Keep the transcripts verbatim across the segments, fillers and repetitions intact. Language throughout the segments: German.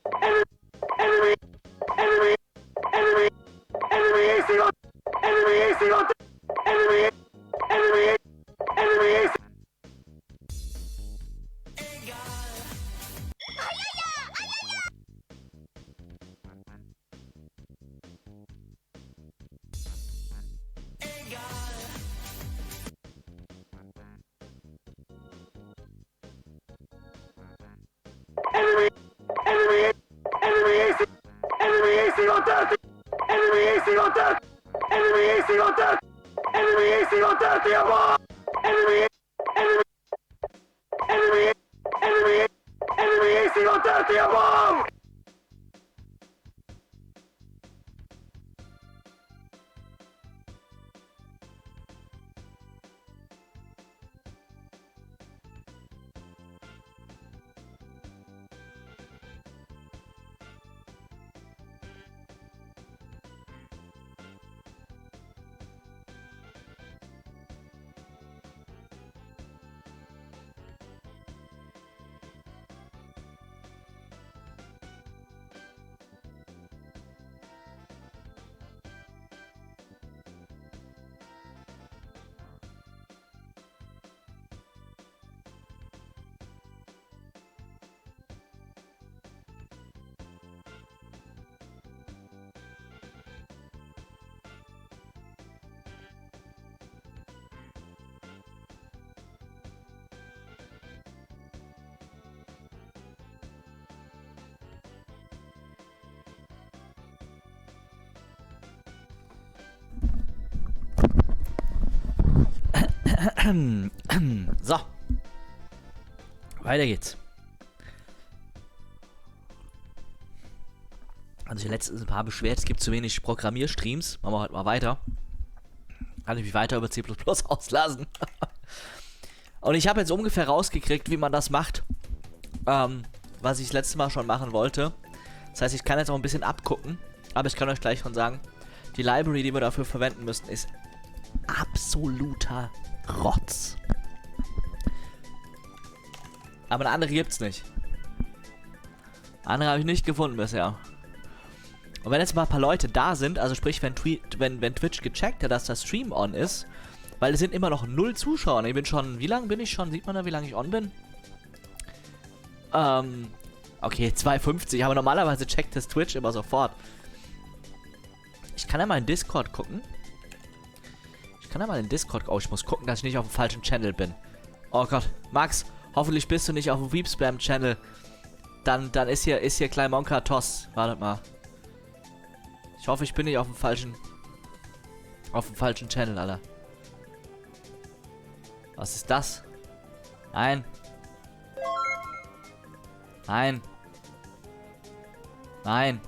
Enemy! Enemy! Enemy! Enemy A C on! Enemy A C on! Enemy! Enemy! Enemy A C! Enemy! Enemy! Enemy A C! Enemy A C on thirty! Enemy A C on thirty! Enemy A C on thirty! Enemy A C on thirty above! Enemy! Enemy! Enemy! Enemy! Enemy A C on thirty above! So. Weiter geht's. Also ich letztens ein paar beschwert, es gibt zu wenig Programmierstreams. Machen wir heute mal weiter. Kann ich mich weiter über C plus plus auslassen. Und ich habe jetzt ungefähr rausgekriegt, wie man das macht. Ähm, was ich das letzte Mal schon machen wollte. Das heißt, ich kann jetzt auch ein bisschen abgucken. Aber ich kann euch gleich schon sagen, die Library, die wir dafür verwenden müssen, ist absoluter Rotz. Aber eine andere gibt's nicht. Andere habe ich nicht gefunden bisher. Und wenn jetzt mal ein paar Leute da sind, also sprich, wenn, Twi wenn, wenn Twitch gecheckt hat, dass das Stream on ist, weil es sind immer noch null Zuschauer. Ich bin schon, wie lange bin ich schon? Sieht man da, wie lange ich on bin? Ähm, okay, zwei fünfzig, aber normalerweise checkt das Twitch immer sofort. Ich kann ja mal in Discord gucken. Ich kann ja mal in Discord... Oh, ich muss gucken, dass ich nicht auf dem falschen Channel bin. Oh Gott. Max, hoffentlich bist du nicht auf dem Weepspam-Channel. Dann, dann ist hier, ist hier Kleinmonka Toss. Wartet mal. Ich hoffe, ich bin nicht auf dem falschen... Auf dem falschen Channel, Alter. Was ist das? Nein. Nein. Nein.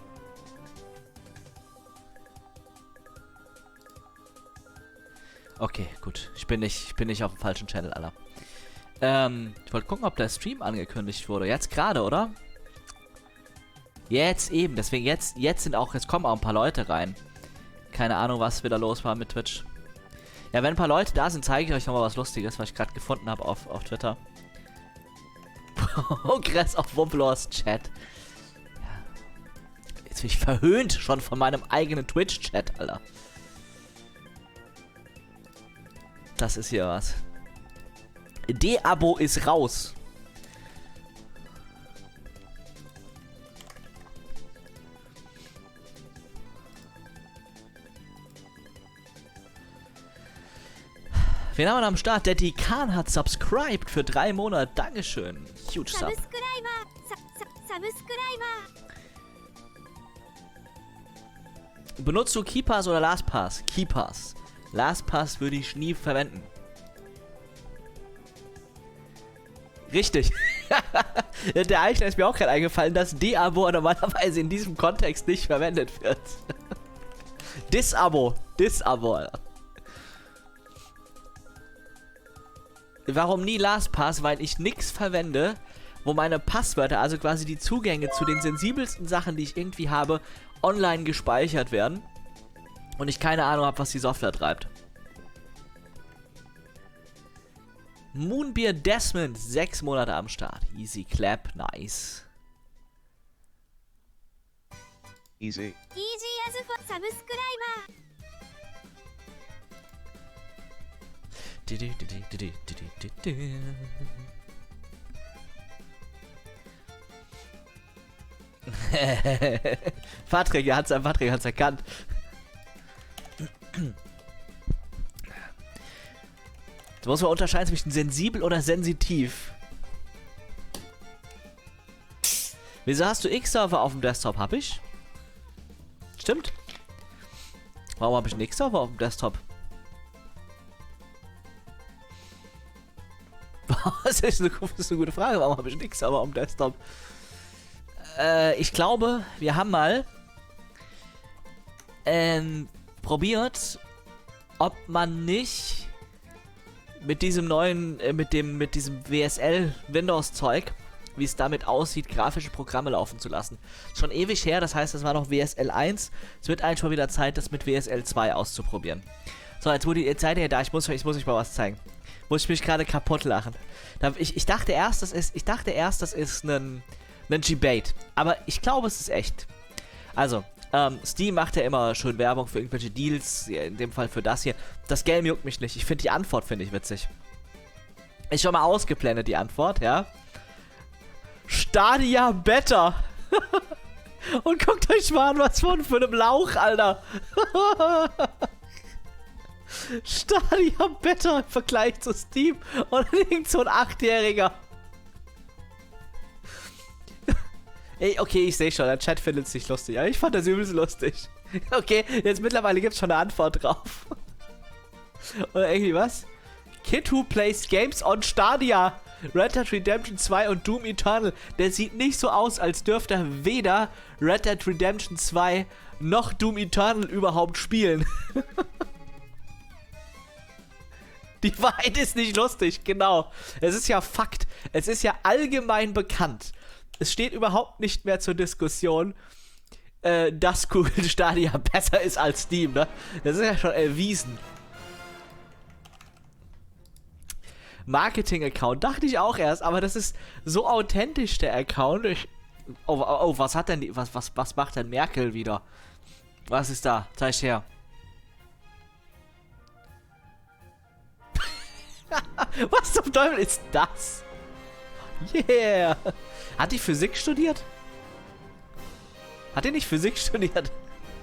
Okay, gut. Ich bin nicht, ich bin nicht auf dem falschen Channel, Alter. Ähm, ich wollte gucken, ob der Stream angekündigt wurde. Jetzt gerade, oder? Jetzt eben. Deswegen jetzt, jetzt sind auch, jetzt kommen auch ein paar Leute rein. Keine Ahnung, was wieder los war mit Twitch. Ja, wenn ein paar Leute da sind, zeige ich euch nochmal was Lustiges, was ich gerade gefunden habe auf, auf Twitter. Progress auf Wumplors Chat. Ja. Jetzt bin ich verhöhnt schon von meinem eigenen Twitch-Chat, Alter. Das ist hier was. D-Abo ist raus. Wen haben wir am Start? Der Dekan hat subscribed für drei Monate. Dankeschön. Huge Sub. Benutzt du KeyPass oder LastPass? KeyPass. LastPass würde ich nie verwenden. Richtig. Der Eichner ist mir auch gerade eingefallen, dass D-Abo normalerweise in diesem Kontext nicht verwendet wird. Dis-Abo. Dis-Abo, Alter. Warum nie LastPass? Weil ich nichts verwende, wo meine Passwörter, also quasi die Zugänge zu den sensibelsten Sachen, die ich irgendwie habe, online gespeichert werden. Und ich keine Ahnung habe, was die Software treibt. Moonbeer Desmond, sechs Monate am Start. Easy Clap, nice. Easy. ティージー アズフォサブスクライバー Du, du, du, du, du, du, du, du. Patrick, er hat's, Patrick hat's erkannt. Du musst mal unterscheiden zwischen sensibel oder sensitiv. Wieso hast du X-Server auf dem Desktop? Hab ich? Stimmt. Warum habe ich einen X-Server auf dem Desktop? Das ist, eine, das ist eine gute Frage. Warum habe ich einen X-Server auf dem Desktop? Äh, ich glaube, wir haben mal ähm, probiert, ob man nicht mit diesem neuen, äh, mit dem, mit diesem W S L Windows-Zeug, wie es damit aussieht, grafische Programme laufen zu lassen. Schon ewig her, das heißt, das war noch W S L eins. Es wird eigentlich schon wieder Zeit, das mit W S L zwei auszuprobieren. So, jetzt, wurde, jetzt seid ihr da, ich muss, ich muss euch mal was zeigen. Muss ich mich gerade kaputt lachen. Ich, ich dachte erst, das ist, ich dachte erst, das ist ein, ein G-Bait. Aber ich glaube, es ist echt. Also, ähm, Steam macht ja immer schön Werbung für irgendwelche Deals, in dem Fall für das hier. Das Game juckt mich nicht. Ich finde die Antwort, finde ich witzig. Ist schon mal ausgeblendet, die Antwort, ja. Stadia Better. Und guckt euch mal an, was von für einem Lauch, Alter. Stadia Better im Vergleich zu Steam. Und dann irgend so ein Achtjähriger. Ey, okay, ich sehe schon, der Chat findet es nicht lustig. Aber ich fand das übelst lustig. Okay, jetzt mittlerweile gibt es schon eine Antwort drauf. Oder irgendwie was? Kid who plays games on Stadia. Red Dead Redemption zwei und Doom Eternal. Der sieht nicht so aus, als dürfte er weder Red Dead Redemption zwei noch Doom Eternal überhaupt spielen. Die Wahrheit ist nicht lustig, genau. Es ist ja Fakt. Es ist ja allgemein bekannt. Es steht überhaupt nicht mehr zur Diskussion, äh, dass Google Stadia besser ist als Steam, ne? Das ist ja schon erwiesen. Marketing-Account, dachte ich auch erst, aber das ist so authentisch, der Account. Ich, oh, oh, oh, was hat denn die, was, was, was macht denn Merkel wieder? Was ist da? Zeig her. Was zum Teufel ist das? Yeah! Hat die Physik studiert? Hat die nicht Physik studiert?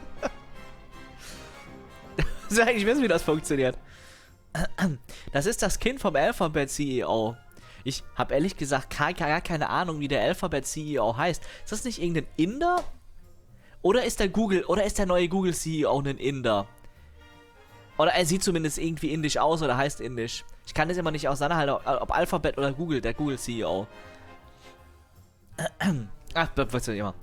Ich will eigentlich wissen, wie das funktioniert. Das ist das Kind vom Alphabet C E O. Ich habe ehrlich gesagt gar, gar keine Ahnung, wie der Alphabet C E O heißt. Ist das nicht irgendein Inder? Oder ist der Google, oder ist der neue Google C E O ein Inder? Oder er sieht zumindest irgendwie indisch aus oder heißt indisch. Ich kann das immer nicht auseinanderhalten, ob Alphabet oder Google, der Google C E O. Ach, was soll ich immer.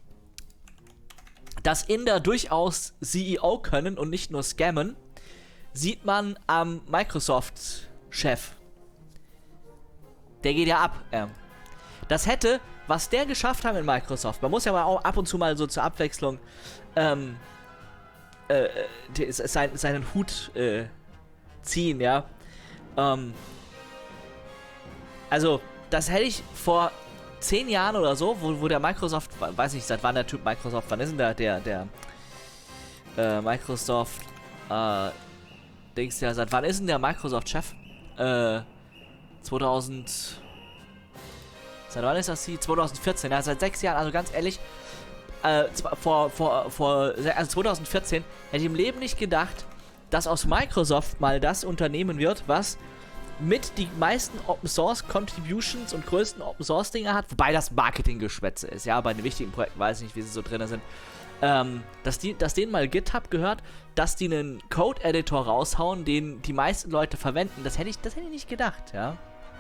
Dass Inder durchaus C E O können und nicht nur scammen, sieht man am Microsoft-Chef. Der geht ja ab. Ähm. Das hätte, was der geschafft hat mit Microsoft, man muss ja mal auch ab und zu mal so zur Abwechslung ähm, äh, die, sein, seinen Hut äh, ziehen, ja. Ähm, also, das hätte ich vor zehn Jahren oder so, wo, wo der Microsoft, weiß nicht, seit wann der Typ Microsoft, wann ist denn der, der, der äh, Microsoft, äh, Dings, ja, seit wann ist denn der Microsoft-Chef? Äh, zweitausend, seit wann ist das sie? zwanzig vierzehn, ja, seit sechs Jahren, also ganz ehrlich, äh, vor, vor, vor, also zwanzig vierzehn hätte ich im Leben nicht gedacht, dass aus Microsoft mal das Unternehmen wird, was mit die meisten Open Source Contributions und größten Open Source Dinge hat, wobei das Marketinggeschwätze ist, ja, bei den wichtigen Projekten weiß ich nicht, wie sie so drin sind, ähm, dass, die, dass denen mal GitHub gehört, dass die einen Code-Editor raushauen, den die meisten Leute verwenden, das hätte ich, das hätte ich nicht gedacht, ja.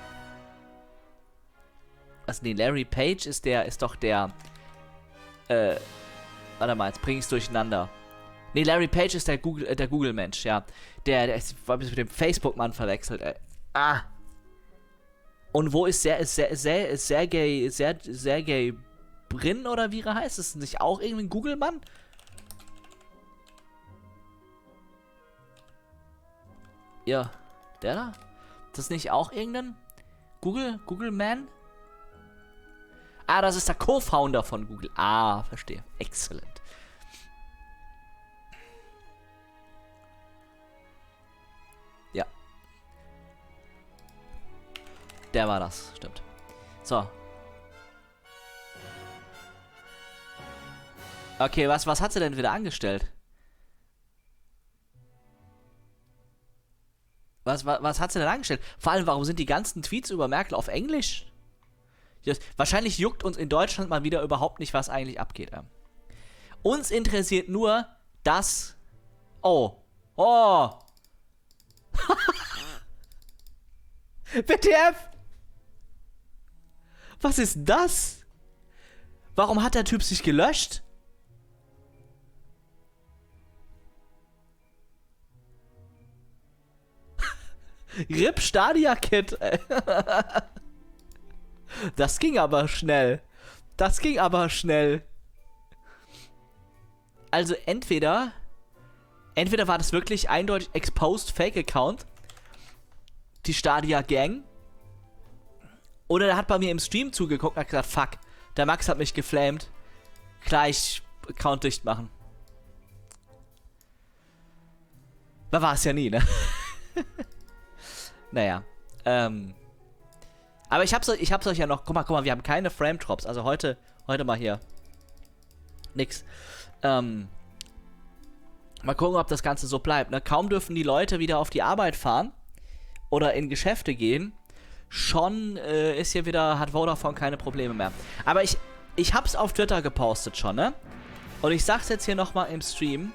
Also nee, Larry Page ist der, ist doch der, äh, warte mal, jetzt bring ich's durcheinander. Nee, Larry Page ist der Google, äh, der Google-Mensch, ja. Der, der ist, war mit dem Facebook-Mann verwechselt, ey. Ah. Und wo ist Ser, Ser, Ser, Sergey, Ser, Sergey Brin oder wie er heißt? Ist das nicht auch irgendwie ein Google-Mann? Ja, der da? Ist das nicht auch irgendein Google, Google-Man? Ah, das ist der Co-Founder von Google. Ah, verstehe. Excellent. Der war das, stimmt. So. Okay, was, was hat sie denn wieder angestellt? Was, was, was hat sie denn angestellt? Vor allem, warum sind die ganzen Tweets über Merkel auf Englisch? Das, wahrscheinlich juckt uns in Deutschland mal wieder überhaupt nicht, was eigentlich abgeht. Ähm. Uns interessiert nur, dass... Oh. Oh. W T F? Was ist das? Warum hat der Typ sich gelöscht? R I P Stadia Kit. Das ging aber schnell. Das ging aber schnell. Also entweder... Entweder war das wirklich eindeutig Exposed Fake Account. Die Stadia Gang. Oder er hat bei mir im Stream zugeguckt und hat gesagt, fuck, der Max hat mich geflamed. Gleich Account dicht machen. Da war es ja nie, ne? Naja. Ähm... Aber ich hab's, ich hab's euch ja noch... Guck mal, guck mal, wir haben keine Frame-Drops. Also heute, heute mal hier. Nix. Ähm... Mal gucken, ob das Ganze so bleibt. Ne? Kaum dürfen die Leute wieder auf die Arbeit fahren oder in Geschäfte gehen, schon äh, ist hier wieder, hat Vodafone keine Probleme mehr. Aber ich, ich hab's auf Twitter gepostet schon, ne? Und ich sag's jetzt hier nochmal im Stream.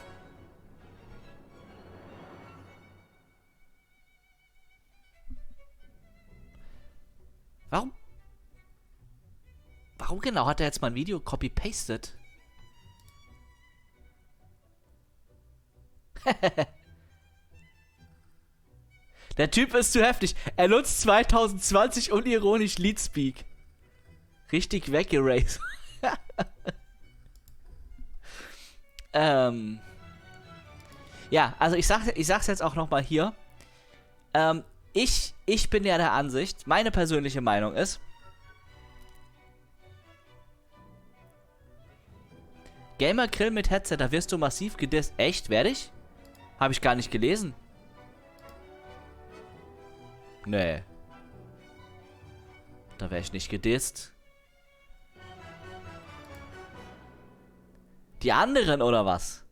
Warum? Warum genau hat er jetzt mein Video copy-pasted? Der Typ ist zu heftig. Er nutzt zwanzig zwanzig unironisch Leadspeak. Richtig weggeraced. ähm. Ja, also ich, sag, ich sag's jetzt auch nochmal hier. Ähm, ich, ich bin ja der Ansicht, meine persönliche Meinung ist, Gamer Grill mit Headset, da wirst du massiv gedisst. Echt? Werde ich? Habe ich gar nicht gelesen. Nee. Da wäre ich nicht gedisst. Die anderen oder was?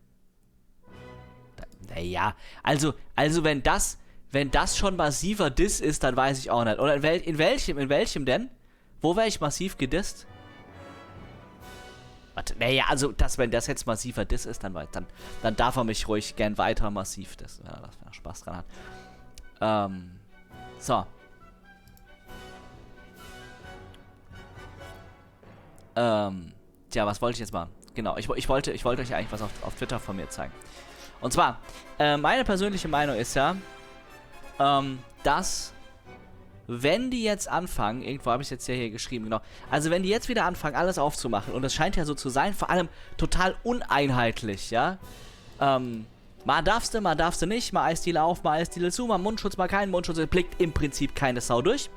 Naja, also, also wenn das, wenn das schon massiver Diss ist, dann weiß ich auch nicht. Oder in, wel in welchem, in welchem denn? Wo wäre ich massiv gedisst? Warte, naja, also, das, wenn das jetzt massiver Diss ist, dann, dann, dann darf er mich ruhig gern weiter massiv dissen, wenn er, das, wenn er Spaß dran hat. Ähm, so. Ähm, tja, was wollte ich jetzt machen? Genau, ich, ich, wollte, ich wollte euch eigentlich was auf, auf Twitter von mir zeigen. Und zwar, äh, meine persönliche Meinung ist ja, ähm, dass, wenn die jetzt anfangen, irgendwo habe ich es jetzt ja hier geschrieben, genau, also wenn die jetzt wieder anfangen, alles aufzumachen, und es scheint ja so zu sein, vor allem total uneinheitlich, ja, ähm, mal darfst du, mal darfst du nicht, mal Eisdiele auf, mal Eisdiele zu, mal Mundschutz, mal keinen Mundschutz, es blickt im Prinzip keine Sau durch.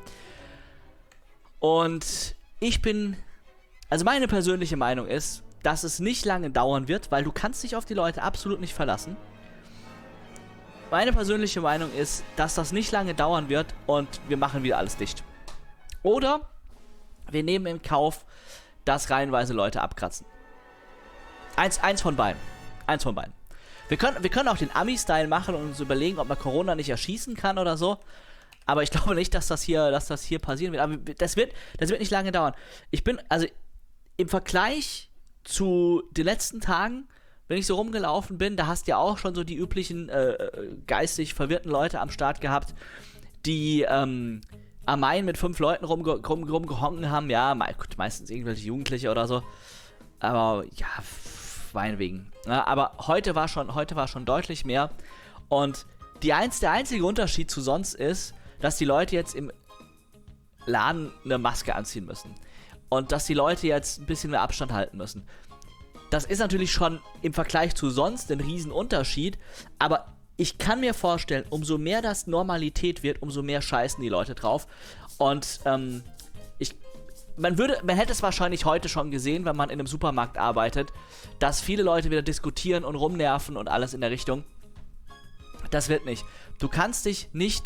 Und ich bin, also meine persönliche Meinung ist, dass es nicht lange dauern wird, weil du kannst dich auf die Leute absolut nicht verlassen. Meine persönliche Meinung ist, dass das nicht lange dauern wird und wir machen wieder alles dicht. Oder wir nehmen in Kauf, dass reihenweise Leute abkratzen. Eins, eins von beiden. Eins von beiden. Wir können, wir können auch den Ami-Style machen und uns überlegen, ob man Corona nicht erschießen kann oder so. Aber ich glaube nicht, dass das hier, dass das hier passieren wird. Aber das wird, das wird nicht lange dauern. Ich bin, also im Vergleich zu den letzten Tagen, wenn ich so rumgelaufen bin, da hast du ja auch schon so die üblichen äh, geistig verwirrten Leute am Start gehabt, die ähm, am Main mit fünf Leuten rumge rum, rumgehongen haben. Ja, me gut, meistens irgendwelche Jugendliche oder so. Aber ja, meinetwegen. Ja, aber heute war schon, heute war schon deutlich mehr. Und die eins, der einzige Unterschied zu sonst ist, dass die Leute jetzt im Laden eine Maske anziehen müssen. Und dass die Leute jetzt ein bisschen mehr Abstand halten müssen. Das ist natürlich schon im Vergleich zu sonst ein Riesenunterschied, aber ich kann mir vorstellen, umso mehr das Normalität wird, umso mehr scheißen die Leute drauf. Und ähm, ich, man würde, man hätte es wahrscheinlich heute schon gesehen, wenn man in einem Supermarkt arbeitet, dass viele Leute wieder diskutieren und rumnerven und alles in der Richtung. Das wird nicht. Du kannst dich nicht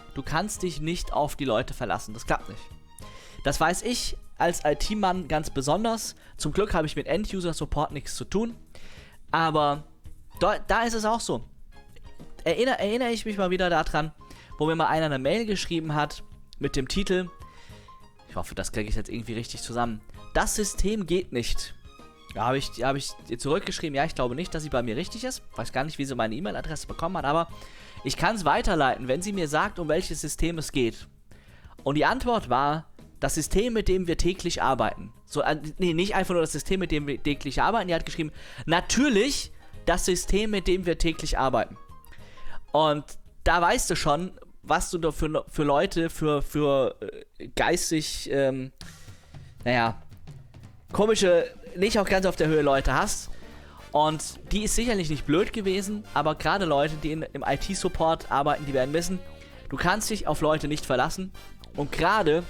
du kannst dich nicht auf die Leute verlassen. Das klappt nicht. Das weiß ich als I T-Mann ganz besonders. Zum Glück habe ich mit End-User-Support nichts zu tun. Aber da, da ist es auch so. Erinner, erinnere ich mich mal wieder daran, wo mir mal einer eine Mail geschrieben hat mit dem Titel, ich hoffe, das kriege ich jetzt irgendwie richtig zusammen, das System geht nicht. Da habe ich, hab ich zurückgeschrieben, ja, ich glaube nicht, dass sie bei mir richtig ist. Weiß gar nicht, wie sie meine E-Mail-Adresse bekommen hat, aber ich kann es weiterleiten, wenn sie mir sagt, um welches System es geht. Und die Antwort war, das System, mit dem wir täglich arbeiten. So, äh, nee, nicht einfach nur das System, mit dem wir täglich arbeiten. Die hat geschrieben, natürlich das System, mit dem wir täglich arbeiten. Und da weißt du schon, was du da für, für Leute, für, für äh, geistig, ähm, naja, komische, nicht auch ganz auf der Höhe Leute hast. Und die ist sicherlich nicht blöd gewesen, aber gerade Leute, die in, im I T-Support arbeiten, die werden wissen, du kannst dich auf Leute nicht verlassen. Und gerade,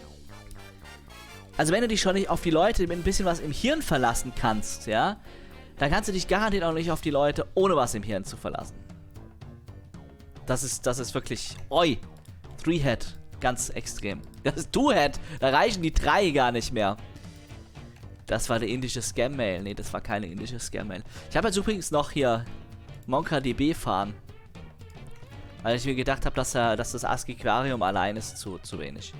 also wenn du dich schon nicht auf die Leute mit ein bisschen was im Hirn verlassen kannst, ja, dann kannst du dich garantiert auch nicht auf die Leute ohne was im Hirn zu verlassen. Das ist, das ist wirklich, oi, Three-Head, ganz extrem. Das ist Two-Head, da reichen die drei gar nicht mehr. Das war der indische Scam-Mail. Nee, das war keine indische Scam-Mail. Ich habe jetzt übrigens noch hier MongoDB fahren. Weil ich mir gedacht habe, dass, er, dass das ASCII-Quarium allein ist zu, zu wenig.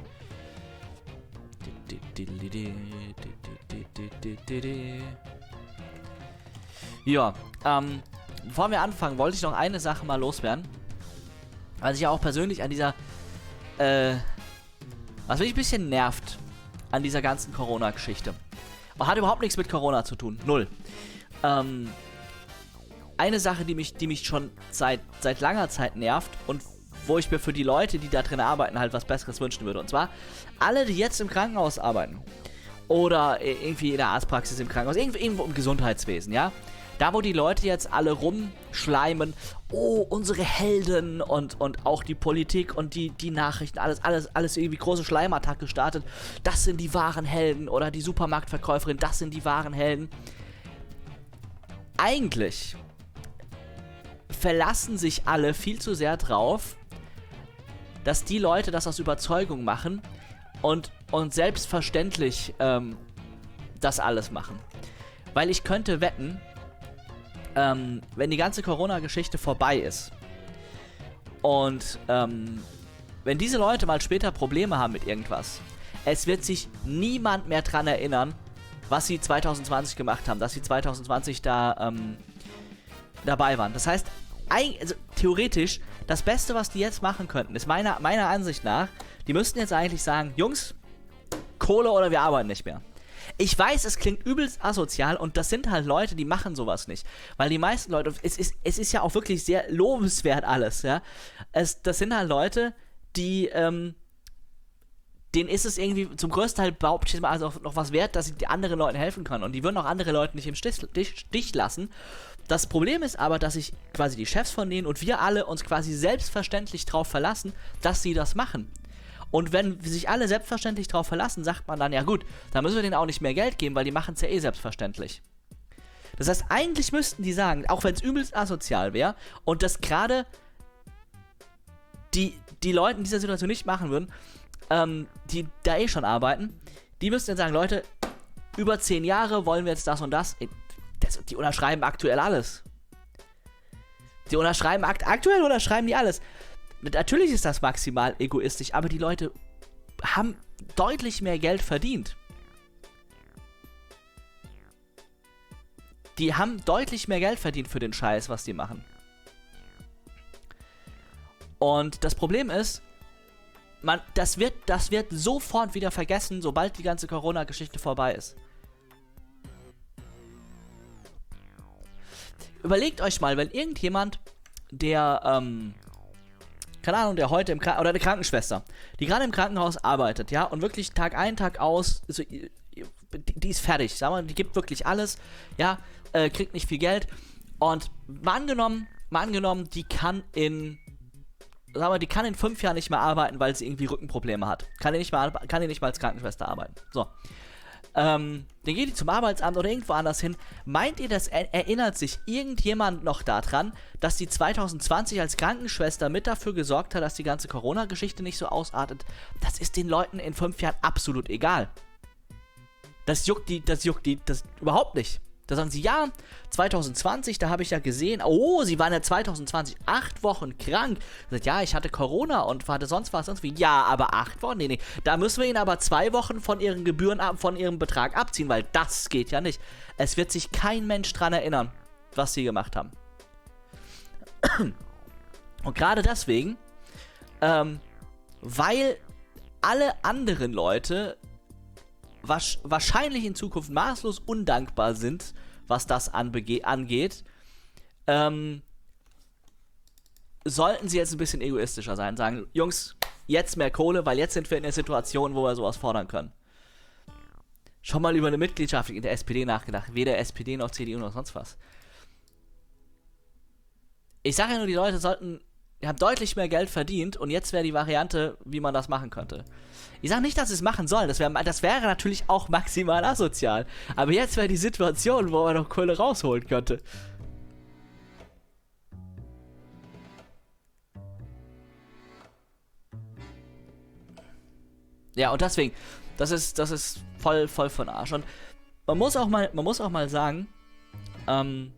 Ja, ähm, bevor wir anfangen, wollte ich noch eine Sache mal loswerden. Was ich ja auch persönlich an dieser, äh, was mich ein bisschen nervt an dieser ganzen Corona-Geschichte. Hat überhaupt nichts mit Corona zu tun. Null. Ähm, eine Sache, die mich, die mich schon seit, seit langer Zeit nervt und wo ich mir für die Leute, die da drin arbeiten, halt was Besseres wünschen würde. Und zwar, alle, die jetzt im Krankenhaus arbeiten oder irgendwie in der Arztpraxis im Krankenhaus, irgendwo, irgendwo im Gesundheitswesen, ja, da wo die Leute jetzt alle rumschleimen, oh, unsere Helden und, und auch die Politik und die, die Nachrichten, alles, alles, alles irgendwie große Schleimattacke startet, das sind die wahren Helden oder die Supermarktverkäuferin, das sind die wahren Helden. Eigentlich verlassen sich alle viel zu sehr drauf, dass die Leute das aus Überzeugung machen und, und selbstverständlich ähm, das alles machen. Weil ich könnte wetten, Ähm, wenn die ganze Corona-Geschichte vorbei ist und ähm, wenn diese Leute mal später Probleme haben mit irgendwas, es wird sich niemand mehr dran erinnern, was sie zwanzig zwanzig gemacht haben, dass sie zwanzig zwanzig da ähm, dabei waren. Das heißt, ein, also, theoretisch, das Beste, was die jetzt machen könnten, ist meiner, meiner Ansicht nach, die müssten jetzt eigentlich sagen, Jungs, Kohle oder wir arbeiten nicht mehr. Ich weiß, es klingt übelst asozial und das sind halt Leute, die machen sowas nicht. Weil die meisten Leute, es ist, es ist ja auch wirklich sehr lobenswert alles, ja. Es, das sind halt Leute, die, ähm, denen ist es irgendwie zum größten Teil behaupte ich mal also noch was wert, dass sie anderen Leuten helfen können. Und die würden auch andere Leute nicht im Stich, Stich lassen. Das Problem ist aber, dass sich quasi die Chefs von denen und wir alle uns quasi selbstverständlich darauf verlassen, dass sie das machen. Und wenn sich alle selbstverständlich darauf verlassen, sagt man dann, ja gut, dann müssen wir denen auch nicht mehr Geld geben, weil die machen es ja eh selbstverständlich. Das heißt, eigentlich müssten die sagen, auch wenn es übelst asozial wäre und das gerade die, die Leute in dieser Situation nicht machen würden, ähm, die da eh schon arbeiten, die müssten dann sagen, Leute, über zehn Jahre wollen wir jetzt das und das. das die unterschreiben aktuell alles. Die unterschreiben akt aktuell unterschreiben die alles. Natürlich ist das maximal egoistisch, aber die Leute haben deutlich mehr Geld verdient. Die haben deutlich mehr Geld verdient für den Scheiß, was die machen. Und das Problem ist, man, das wird, das wird sofort wieder vergessen, sobald die ganze Corona-Geschichte vorbei ist. Überlegt euch mal, wenn irgendjemand, der, ähm, keine Ahnung, der heute im Krankenhaus, oder eine Krankenschwester, die gerade im Krankenhaus arbeitet, ja, und wirklich Tag ein, Tag aus, so, die, die ist fertig, sagen wir, die gibt wirklich alles, ja, äh, kriegt nicht viel Geld und mal angenommen, mal angenommen, die kann in, sagen wir, die kann in fünf Jahren nicht mehr arbeiten, weil sie irgendwie Rückenprobleme hat. Kann die nicht mal, kann die nicht mal als Krankenschwester arbeiten. So. Ähm, dann geht die zum Arbeitsamt oder irgendwo anders hin. Meint ihr, das er erinnert sich irgendjemand noch daran, dass die zwanzig zwanzig als Krankenschwester mit dafür gesorgt hat, dass die ganze Corona-Geschichte nicht so ausartet? Das ist den Leuten in fünf Jahren absolut egal. Das juckt die, das juckt die, das überhaupt nicht. Da sagen sie, ja, zwanzig zwanzig, da habe ich ja gesehen, oh, sie waren ja zwanzig zwanzig acht Wochen krank. Sagt, ja, ich hatte Corona und hatte sonst was, sonst wie. Ja, aber acht Wochen, nee, nee. Da müssen wir ihnen aber zwei Wochen von ihren Gebühren, ab, von ihrem Betrag abziehen, weil das geht ja nicht. Es wird sich kein Mensch dran erinnern, was sie gemacht haben. Und gerade deswegen, ähm, weil alle anderen Leute wahrscheinlich in Zukunft maßlos undankbar sind, was das angeht, ähm, sollten sie jetzt ein bisschen egoistischer sein. Sagen, Jungs, jetzt mehr Kohle, weil jetzt sind wir in der Situation, wo wir sowas fordern können. Schon mal über eine Mitgliedschaft in der S P D nachgedacht. Weder S P D noch C D U noch sonst was. Ich sage ja nur, die Leute sollten, die haben deutlich mehr Geld verdient und jetzt wäre die Variante, wie man das machen könnte. Ich sage nicht, dass sie es machen sollen, das, wär, das wäre natürlich auch maximal asozial. Aber jetzt wäre die Situation, wo man noch Kohle rausholen könnte. Ja, und deswegen, das ist, das ist voll, voll von Arsch. Und man muss auch mal, man muss auch mal sagen, ähm,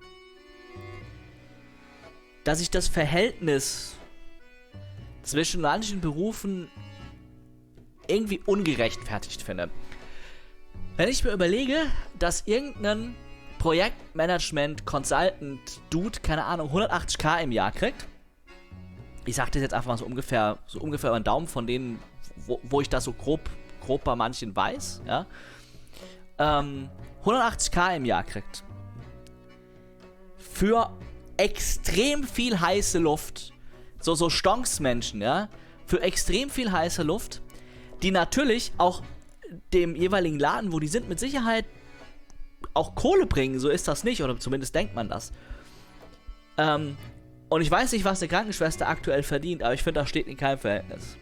dass ich das Verhältnis zwischen manchen Berufen irgendwie ungerechtfertigt finde. Wenn ich mir überlege, dass irgendein Projektmanagement, Consultant, Dude, keine Ahnung, hundertachtzigtausend im Jahr kriegt. Ich sag das jetzt einfach mal so ungefähr, so ungefähr über den Daumen von denen, wo, wo ich das so grob, grob bei manchen weiß, ja. Ähm, hundertachtzigtausend im Jahr kriegt. Für extrem viel heiße Luft. So, so Stonksmenschen, ja. Für extrem viel heiße Luft. Die natürlich auch dem jeweiligen Laden, wo die sind, mit Sicherheit auch Kohle bringen. So ist das nicht, oder zumindest denkt man das. Ähm, und ich weiß nicht, was eine Krankenschwester aktuell verdient, aber ich finde, das steht in keinem Verhältnis.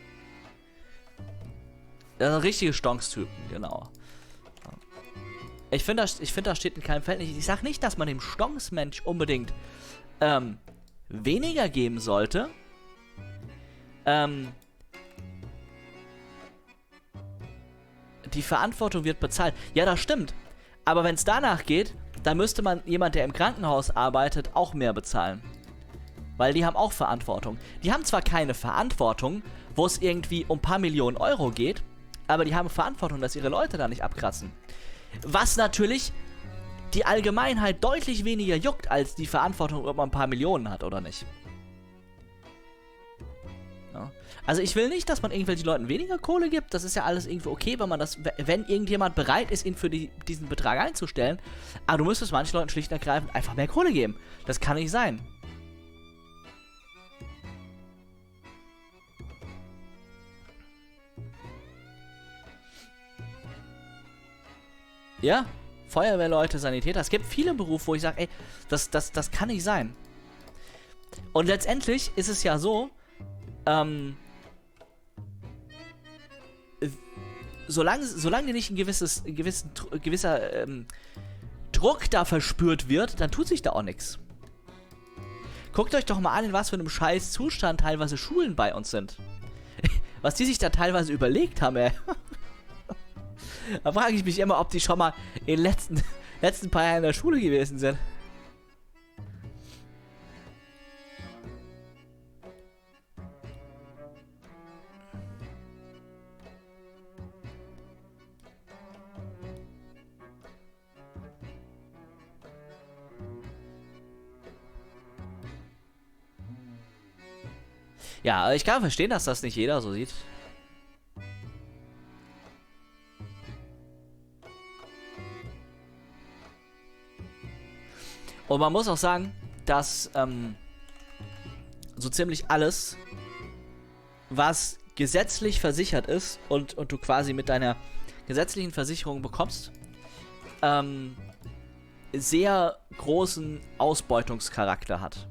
Das sind richtige Stonkstypen, genau. Ich finde, das, ich find, das steht in keinem Verhältnis. Ich sage nicht, dass man dem Stonksmensch unbedingt ähm, weniger geben sollte. Ähm, die Verantwortung wird bezahlt. Ja, das stimmt. Aber wenn es danach geht, dann müsste man jemand, der im Krankenhaus arbeitet, auch mehr bezahlen. Weil die haben auch Verantwortung. Die haben zwar keine Verantwortung, wo es irgendwie um ein paar Millionen Euro geht, aber die haben Verantwortung, dass ihre Leute da nicht abkratzen. Was natürlich die Allgemeinheit deutlich weniger juckt, als die Verantwortung, ob man ein paar Millionen hat oder nicht. Ja. Also ich will nicht, dass man irgendwelchen Leuten weniger Kohle gibt. Das ist ja alles irgendwie okay, wenn man das, wenn irgendjemand bereit ist, ihn für die, diesen Betrag einzustellen. Aber du müsstest manchen Leuten schlicht und ergreifend einfach mehr Kohle geben. Das kann nicht sein. Ja, Feuerwehrleute, Sanitäter. Es gibt viele Berufe, wo ich sage, ey, das, das, das kann nicht sein. Und letztendlich ist es ja so, ähm, solange, solange nicht ein gewisses, ein gewissen, gewisser ähm, Druck da verspürt wird, dann tut sich da auch nichts. Guckt euch doch mal an, in was für einem scheiß Zustand teilweise Schulen bei uns sind. Was die sich da teilweise überlegt haben, ey. Da frage ich mich immer, ob die schon mal in den letzten, letzten paar Jahren in der Schule gewesen sind. Ja, ich kann verstehen, dass das nicht jeder so sieht. Und man muss auch sagen, dass ähm, so ziemlich alles, was gesetzlich versichert ist und, und du quasi mit deiner gesetzlichen Versicherung bekommst, ähm, sehr großen Ausbeutungscharakter hat.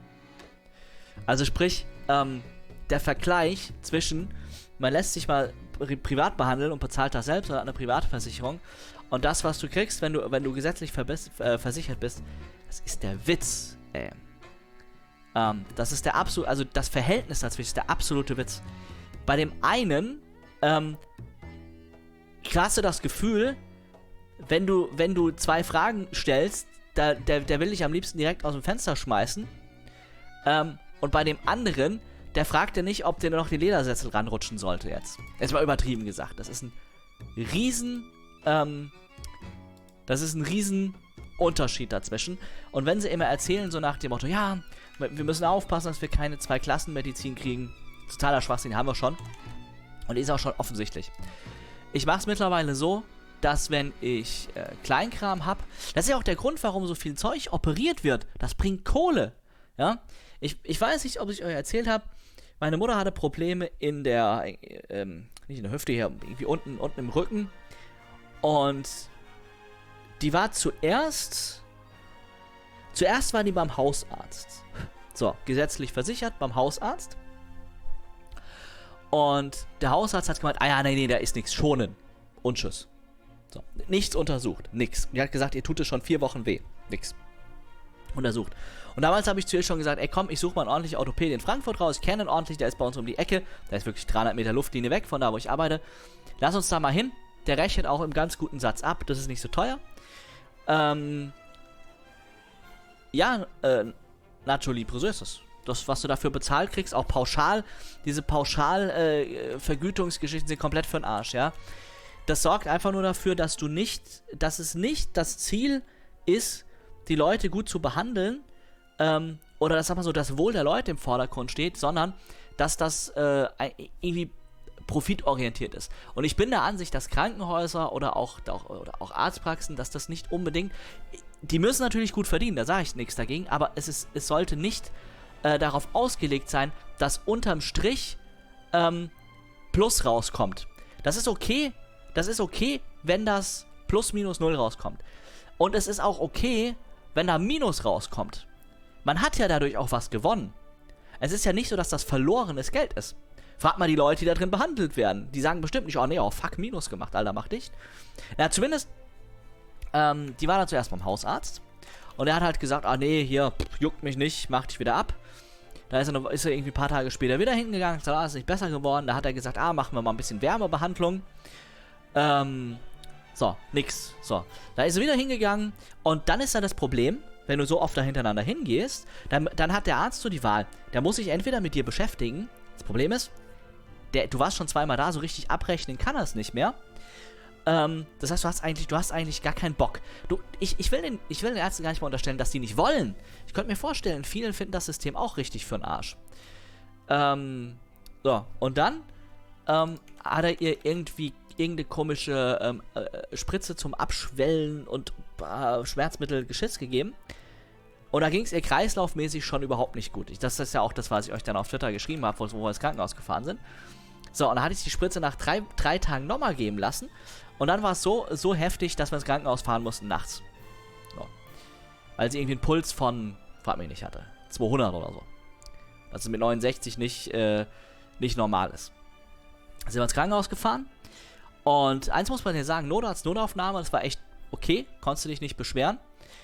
Also sprich, ähm, der Vergleich zwischen, man lässt sich mal pri privat behandeln und bezahlt das selbst oder hat eine Privatversicherung. Und das, was du kriegst, wenn du, wenn du gesetzlich äh, versichert bist, das ist der Witz, ey. Ähm, das ist der absolute, also das Verhältnis dazwischen ist der absolute Witz. Bei dem einen, ähm, hast du das Gefühl, wenn du, wenn du zwei Fragen stellst, da, der, der will dich am liebsten direkt aus dem Fenster schmeißen. Ähm, und bei dem anderen, der fragt dir nicht, ob der noch die Ledersessel ranrutschen sollte jetzt. Jetzt mal übertrieben gesagt. Das ist ein riesen, ähm, das ist ein riesen Unterschied dazwischen. Und wenn sie immer erzählen, so nach dem Motto, ja, wir müssen aufpassen, dass wir keine Zwei-Klassen-Medizin kriegen. Totaler Schwachsinn, haben wir schon. Und ist auch schon offensichtlich. Ich mache es mittlerweile so, dass wenn ich äh, Kleinkram habe, das ist ja auch der Grund, warum so viel Zeug operiert wird. Das bringt Kohle. Ja? Ich, ich weiß nicht, ob ich euch erzählt habe, meine Mutter hatte Probleme in der, äh, ähm, nicht in der Hüfte hier, irgendwie unten, unten im Rücken. Und die war zuerst, zuerst war die beim Hausarzt. So, gesetzlich versichert beim Hausarzt. Und der Hausarzt hat gemeint, ah ja, nee, nee, da ist nichts, schonen. Und tschüss. So, nichts untersucht, nix. Und die hat gesagt, ihr tut es schon vier Wochen weh. Nix. Untersucht. Und damals habe ich zu ihr schon gesagt, ey komm, ich suche mal einen ordentlichen Orthopäden in Frankfurt raus. Ich kenne einen ordentlich, der ist bei uns um die Ecke. Der ist wirklich dreihundert Meter Luftlinie weg von da, wo ich arbeite. Lass uns da mal hin. Der rechnet auch im ganz guten Satz ab. Das ist nicht so teuer. Ähm. Ja, äh, Nacho Libre, so ist es. Das, was du dafür bezahlt kriegst, auch pauschal. Diese Pauschal-Vergütungsgeschichten äh, sind komplett für den Arsch, ja. Das sorgt einfach nur dafür, dass du nicht, dass es nicht das Ziel ist, die Leute gut zu behandeln, ähm, oder dass, sag mal so, das Wohl der Leute im Vordergrund steht, sondern dass das äh, irgendwie profitorientiert ist. Und ich bin der Ansicht, dass Krankenhäuser oder auch, auch, oder auch Arztpraxen, dass das nicht unbedingt, die müssen natürlich gut verdienen, da sage ich nichts dagegen, aber es, ist, es sollte nicht äh, darauf ausgelegt sein, dass unterm Strich ähm, Plus rauskommt. Das ist okay, das ist okay, wenn das Plus minus null rauskommt. Und es ist auch okay, wenn da Minus rauskommt. Man hat ja dadurch auch was gewonnen. Es ist ja nicht so, dass das verlorenes Geld ist. Fragt mal die Leute, die da drin behandelt werden. Die sagen bestimmt nicht, oh nee, oh fuck, Minus gemacht, Alter, mach dicht. Na, zumindest, ähm, die war dann zuerst beim Hausarzt. Und er hat halt gesagt, ah nee, hier, pff, juckt mich nicht, mach dich wieder ab. Da ist er, noch, ist er irgendwie ein paar Tage später wieder hingegangen, da ist es nicht besser geworden. Da hat er gesagt, ah, machen wir mal ein bisschen Wärmebehandlung. Ähm, so, nix. So, da ist er wieder hingegangen. Und dann ist dann das Problem, wenn du so oft da hintereinander hingehst, dann, dann hat der Arzt so die Wahl. Der muss sich entweder mit dir beschäftigen. Das Problem ist, der, du warst schon zweimal da, so richtig abrechnen kann er es nicht mehr. Ähm, das heißt, du hast eigentlich, du hast eigentlich gar keinen Bock. Du, ich, ich, will den, ich will den Ärzten gar nicht mal unterstellen, dass die nicht wollen. Ich könnte mir vorstellen, viele finden das System auch richtig für den Arsch. Ähm, so, und dann ähm, hat er ihr irgendwie irgendeine komische ähm, äh, Spritze zum Abschwellen und äh, Schmerzmittel Geschiss gegeben. Und da ging es ihr kreislaufmäßig schon überhaupt nicht gut. Ich, das ist ja auch das, was ich euch dann auf Twitter geschrieben habe, wo wir ins Krankenhaus gefahren sind. So, und dann hatte ich die Spritze nach drei, drei Tagen nochmal geben lassen. Und dann war es so, so heftig, dass wir ins Krankenhaus fahren mussten nachts. So. Weil sie irgendwie einen Puls von, frag mich nicht, hatte. zweihundert oder so. Das ist mit neunundsechzig nicht, äh, nicht normal ist. Dann sind wir ins Krankenhaus gefahren. Und eins muss man dir sagen, Notarzt, Notaufnahme, das war echt okay. Konntest du dich nicht beschweren.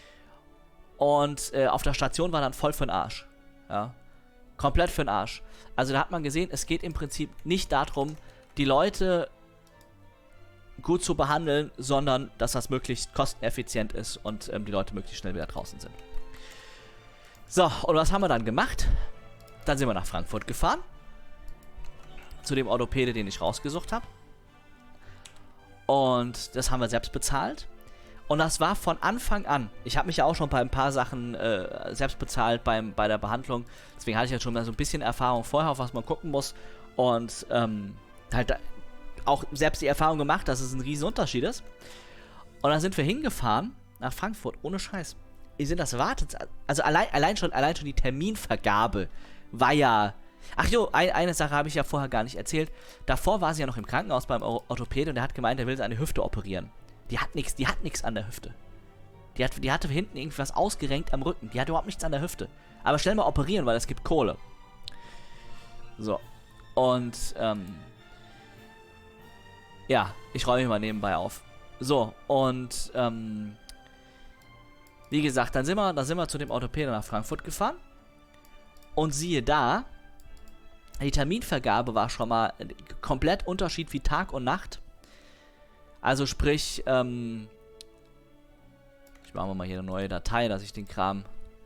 Und äh, auf der Station war dann voll für den Arsch. Ja. Komplett für den Arsch. Also da hat man gesehen, es geht im Prinzip nicht darum, die Leute gut zu behandeln, sondern dass das möglichst kosteneffizient ist und ähm, die Leute möglichst schnell wieder draußen sind. So, und was haben wir dann gemacht? Dann sind wir nach Frankfurt gefahren. Zu dem Orthopäde, den ich rausgesucht habe. Und das haben wir selbst bezahlt. Und das war von Anfang an. Ich habe mich ja auch schon bei ein paar Sachen äh, selbst bezahlt beim, bei der Behandlung. Deswegen hatte ich ja schon mal so ein bisschen Erfahrung vorher, auf was man gucken muss. Und ähm, halt auch selbst die Erfahrung gemacht, dass es ein riesen Unterschied ist. Und dann sind wir hingefahren nach Frankfurt, ohne Scheiß. Wir sind das Wartet... Also allein, allein, schon, allein schon die Terminvergabe war ja... Ach jo, ein, eine Sache habe ich ja vorher gar nicht erzählt. Davor war sie ja noch im Krankenhaus beim Orthopäde und der hat gemeint, er will seine Hüfte operieren. Die hat nichts, die hat nichts an der Hüfte. Die, hat, die hatte hinten irgendwas ausgerenkt am Rücken. Die hat überhaupt nichts an der Hüfte. Aber schnell mal operieren, weil es gibt Kohle. So. Und, ähm... Ja, ich räume mich mal nebenbei auf. So, und, ähm, wie gesagt, dann sind wir, dann sind wir zu dem Orthopäden nach Frankfurt gefahren. Und siehe da, die Terminvergabe war schon mal komplett Unterschied wie Tag und Nacht. Also sprich, ähm, ich mache mal hier eine neue Datei, dass ich den Kram...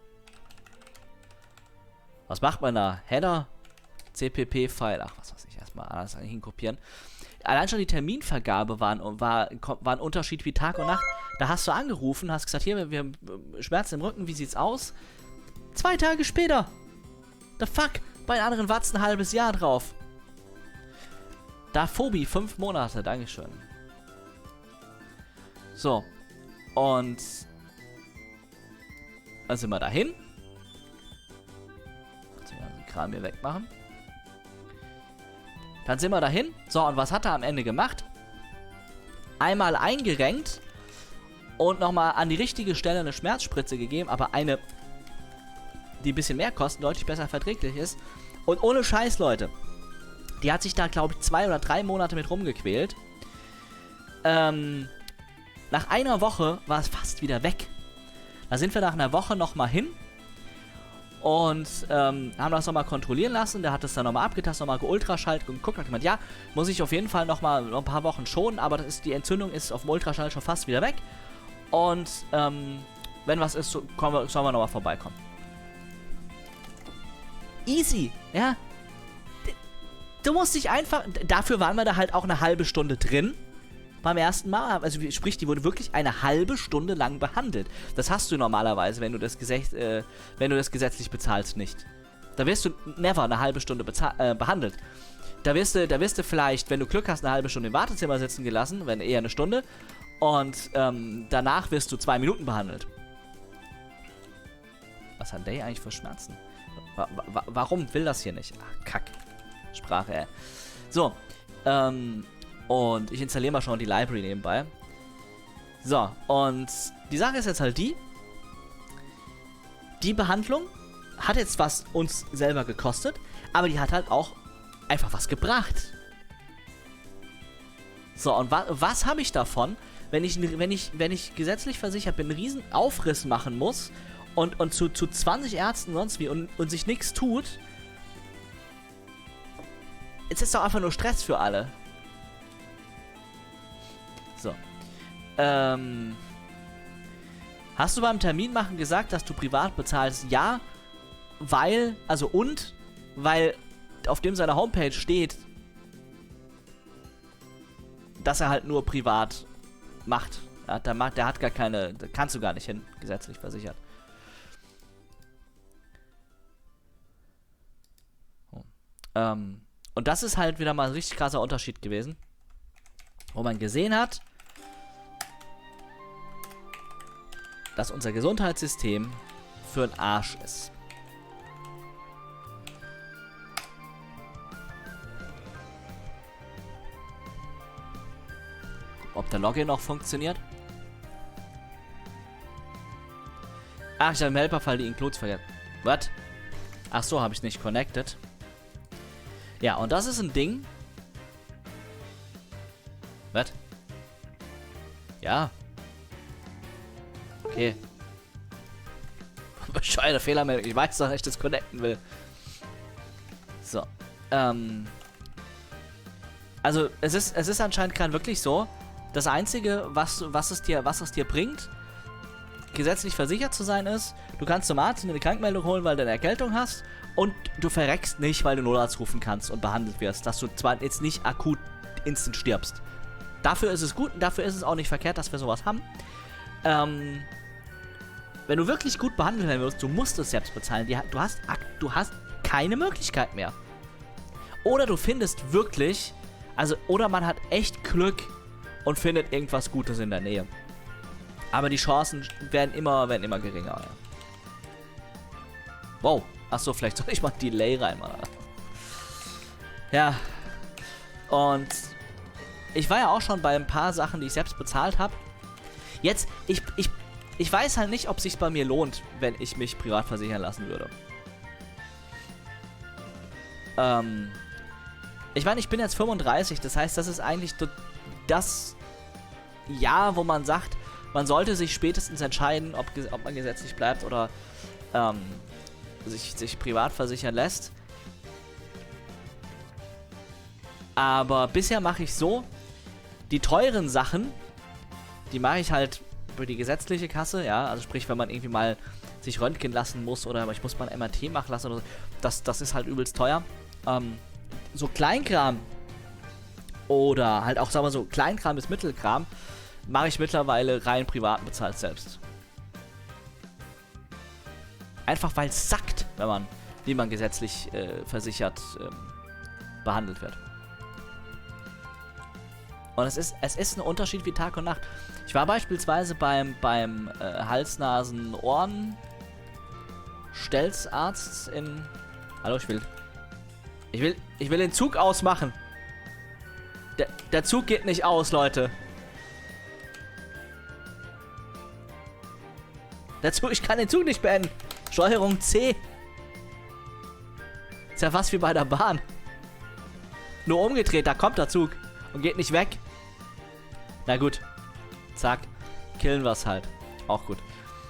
Was macht man da? Header, C P P-File, ach, was weiß ich, erstmal alles hinkopieren. Allein schon die Terminvergabe war ein, war, war ein Unterschied wie Tag und Nacht. Da hast du angerufen, hast gesagt, hier, wir haben Schmerzen im Rücken, wie sieht's aus? Zwei Tage später. The fuck? Bei den anderen wart's ein halbes Jahr drauf. Da Phobi, fünf Monate, Dankeschön. So. Und dann sind wir dahin. Jetzt den ganzen Kram hier wegmachen. Dann sind wir dahin. So, und was hat er am Ende gemacht? Einmal eingerenkt und nochmal an die richtige Stelle eine Schmerzspritze gegeben, aber eine, die ein bisschen mehr kostet, deutlich besser verträglich ist. Und ohne Scheiß, Leute. Die hat sich da, glaube ich, zwei oder drei Monate mit rumgequält. Ähm, nach einer Woche war es fast wieder weg. Da sind wir nach einer Woche nochmal hin und ähm, haben das nochmal kontrollieren lassen. Der hat das dann nochmal abgetastet, nochmal geultraschallt und geguckt. Hat gemeint, ja, muss ich auf jeden Fall nochmal noch ein paar Wochen schonen, aber das ist, die Entzündung ist auf dem Ultraschall schon fast wieder weg. Und ähm, wenn was ist, so kommen wir, sollen wir nochmal vorbeikommen. Easy, ja. Du musst dich einfach... Dafür waren wir da halt auch eine halbe Stunde drin. Beim ersten Mal. Also sprich, die wurde wirklich eine halbe Stunde lang behandelt. Das hast du normalerweise, wenn du das, Gesetz, äh, wenn du das gesetzlich bezahlst, nicht. Da wirst du never eine halbe Stunde äh, behandelt. Da wirst, du, da wirst du vielleicht, wenn du Glück hast, eine halbe Stunde im Wartezimmer sitzen gelassen, wenn eher eine Stunde. Und ähm, danach wirst du zwei Minuten behandelt. Was hat der eigentlich für Schmerzen? Wa wa warum will das hier nicht? Ach, Kack. Sprache, ey. So, ähm, und ich installiere mal schon die Library nebenbei. So, und die Sache ist jetzt halt die, die Behandlung hat jetzt was uns selber gekostet, aber die hat halt auch einfach was gebracht. So, und wa was habe ich davon, wenn ich, wenn ich, wenn ich gesetzlich versichert bin, einen riesen Aufriss machen muss und, und zu, zu zwanzig Ärzten sonst wie und, und sich nichts tut? Es ist doch einfach nur Stress für alle. So. Ähm. Hast du beim Terminmachen gesagt, dass du privat bezahlst? Ja, weil, also und, weil auf dem seiner Homepage steht, dass er halt nur privat macht. Ja, der, macht der hat gar keine, da kannst du gar nicht hin, gesetzlich versichert. Oh. Ähm. Und das ist halt wieder mal ein richtig krasser Unterschied gewesen. Wo man gesehen hat, dass unser Gesundheitssystem für den Arsch ist. Ob der Login noch funktioniert? Ach, ich habe im Helperfall die Includes vergessen. Was? Ach so, habe ich nicht connected. Ja, und das ist ein Ding. Was? Ja. Okay. Bescheuerte Fehlermeldung. Ich weiß doch, dass ich das connecten will. So. Ähm. Also, es ist, es ist anscheinend gerade wirklich so, das Einzige, was, was, es dir, was es dir bringt, gesetzlich versichert zu sein, ist, du kannst zum Arzt eine Krankmeldung holen, weil du eine Erkältung hast und du verreckst nicht, weil du Notarzt rufen kannst und behandelt wirst, dass du zwar jetzt nicht akut instant stirbst. Dafür ist es gut und dafür ist es auch nicht verkehrt, dass wir sowas haben. Ähm, wenn du wirklich gut behandelt werden willst, du musst es selbst bezahlen. Du hast, du hast keine Möglichkeit mehr. Oder du findest wirklich, also, oder man hat echt Glück und findet irgendwas Gutes in der Nähe. Aber die Chancen werden immer, werden immer geringer. Ja. Wow. Achso, vielleicht soll ich mal Delay reinmachen. Ja. Und ich war ja auch schon bei ein paar Sachen, die ich selbst bezahlt habe. Jetzt, ich, ich, ich weiß halt nicht, ob es sich bei mir lohnt, wenn ich mich privat versichern lassen würde. Ähm, ich meine, ich bin jetzt fünfunddreißig, das heißt, das ist eigentlich das Jahr, wo man sagt, man sollte sich spätestens entscheiden, ob, ob man gesetzlich bleibt oder ähm, sich, sich privat versichern lässt. Aber bisher mache ich so, die teuren Sachen, die mache ich halt über die gesetzliche Kasse, ja, also sprich, wenn man irgendwie mal sich röntgen lassen muss oder ich muss mal ein M R T machen lassen oder so, das, das ist halt übelst teuer. Ähm, so Kleinkram oder halt auch, sagen wir so, Kleinkram bis Mittelkram mache ich mittlerweile rein privat und bezahlt selbst. Einfach weil es sackt, wenn man, wie man gesetzlich äh, versichert ähm, behandelt wird. Und es ist, es ist ein Unterschied wie Tag und Nacht. Ich war beispielsweise beim, beim äh, Hals-Nasen-Ohren-Stelzarzt in... Hallo, ich will... Ich will, ich will den Zug ausmachen. Der, der Zug geht nicht aus, Leute. Der Zug, ich kann den Zug nicht beenden. Steuerung C. Ist ja fast wie bei der Bahn. Nur umgedreht, da kommt der Zug. Und geht nicht weg. Na gut. Zack. Killen wir es halt. Auch gut.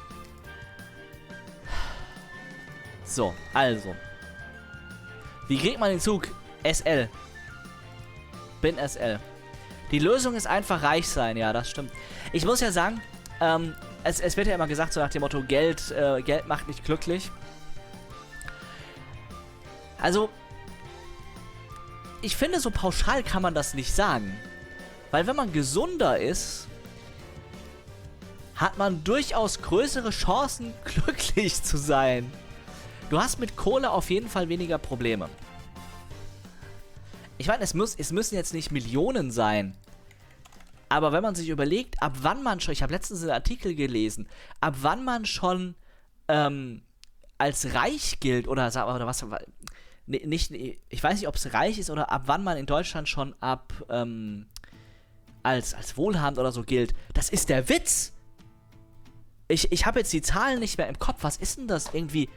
So, also. Wie kriegt man den Zug? S L. Bin S L. Die Lösung ist einfach reich sein. Ja, das stimmt. Ich muss ja sagen, ähm, es, es wird ja immer gesagt, so nach dem Motto, Geld, äh, Geld macht nicht glücklich. Also, ich finde, so pauschal kann man das nicht sagen. Weil wenn man gesunder ist, hat man durchaus größere Chancen, glücklich zu sein. Du hast mit Kohle auf jeden Fall weniger Probleme. Ich meine, es, muss, es müssen jetzt nicht Millionen sein. Aber wenn man sich überlegt, ab wann man schon, ich habe letztens einen Artikel gelesen, ab wann man schon ähm, als reich gilt, oder, oder was, nicht, ich weiß nicht, ob es reich ist, oder ab wann man in Deutschland schon ab, ähm, als, als wohlhabend oder so gilt. Das ist der Witz! Ich, ich habe jetzt die Zahlen nicht mehr im Kopf. Was ist denn das? Irgendwie...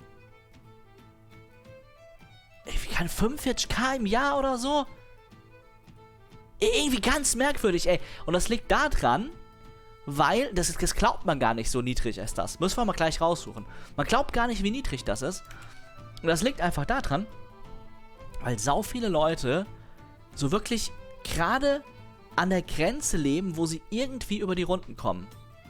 Wie kann fünfundvierzigtausend im Jahr oder so? Irgendwie ganz merkwürdig, ey. Und das liegt daran, weil, das, ist, das glaubt man gar nicht, so niedrig ist das. Müssen wir mal gleich raussuchen. Man glaubt gar nicht, wie niedrig das ist. Und das liegt einfach daran, weil sau viele Leute so wirklich gerade an der Grenze leben, wo sie irgendwie über die Runden kommen.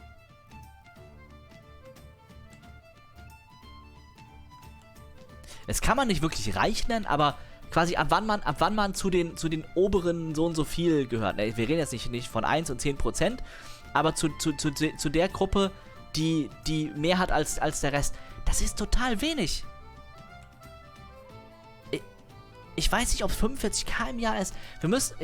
Das kann man nicht wirklich reich nennen, aber quasi ab wann man, ab wann man zu den, zu den oberen so und so viel gehört. Wir reden jetzt nicht, nicht von eins und zehn Prozent, aber zu, zu, zu, zu der Gruppe, die, die mehr hat als, als der Rest. Das ist total wenig. Ich, ich weiß nicht, ob es fünfundvierzigtausend im Jahr ist. Wir müssen...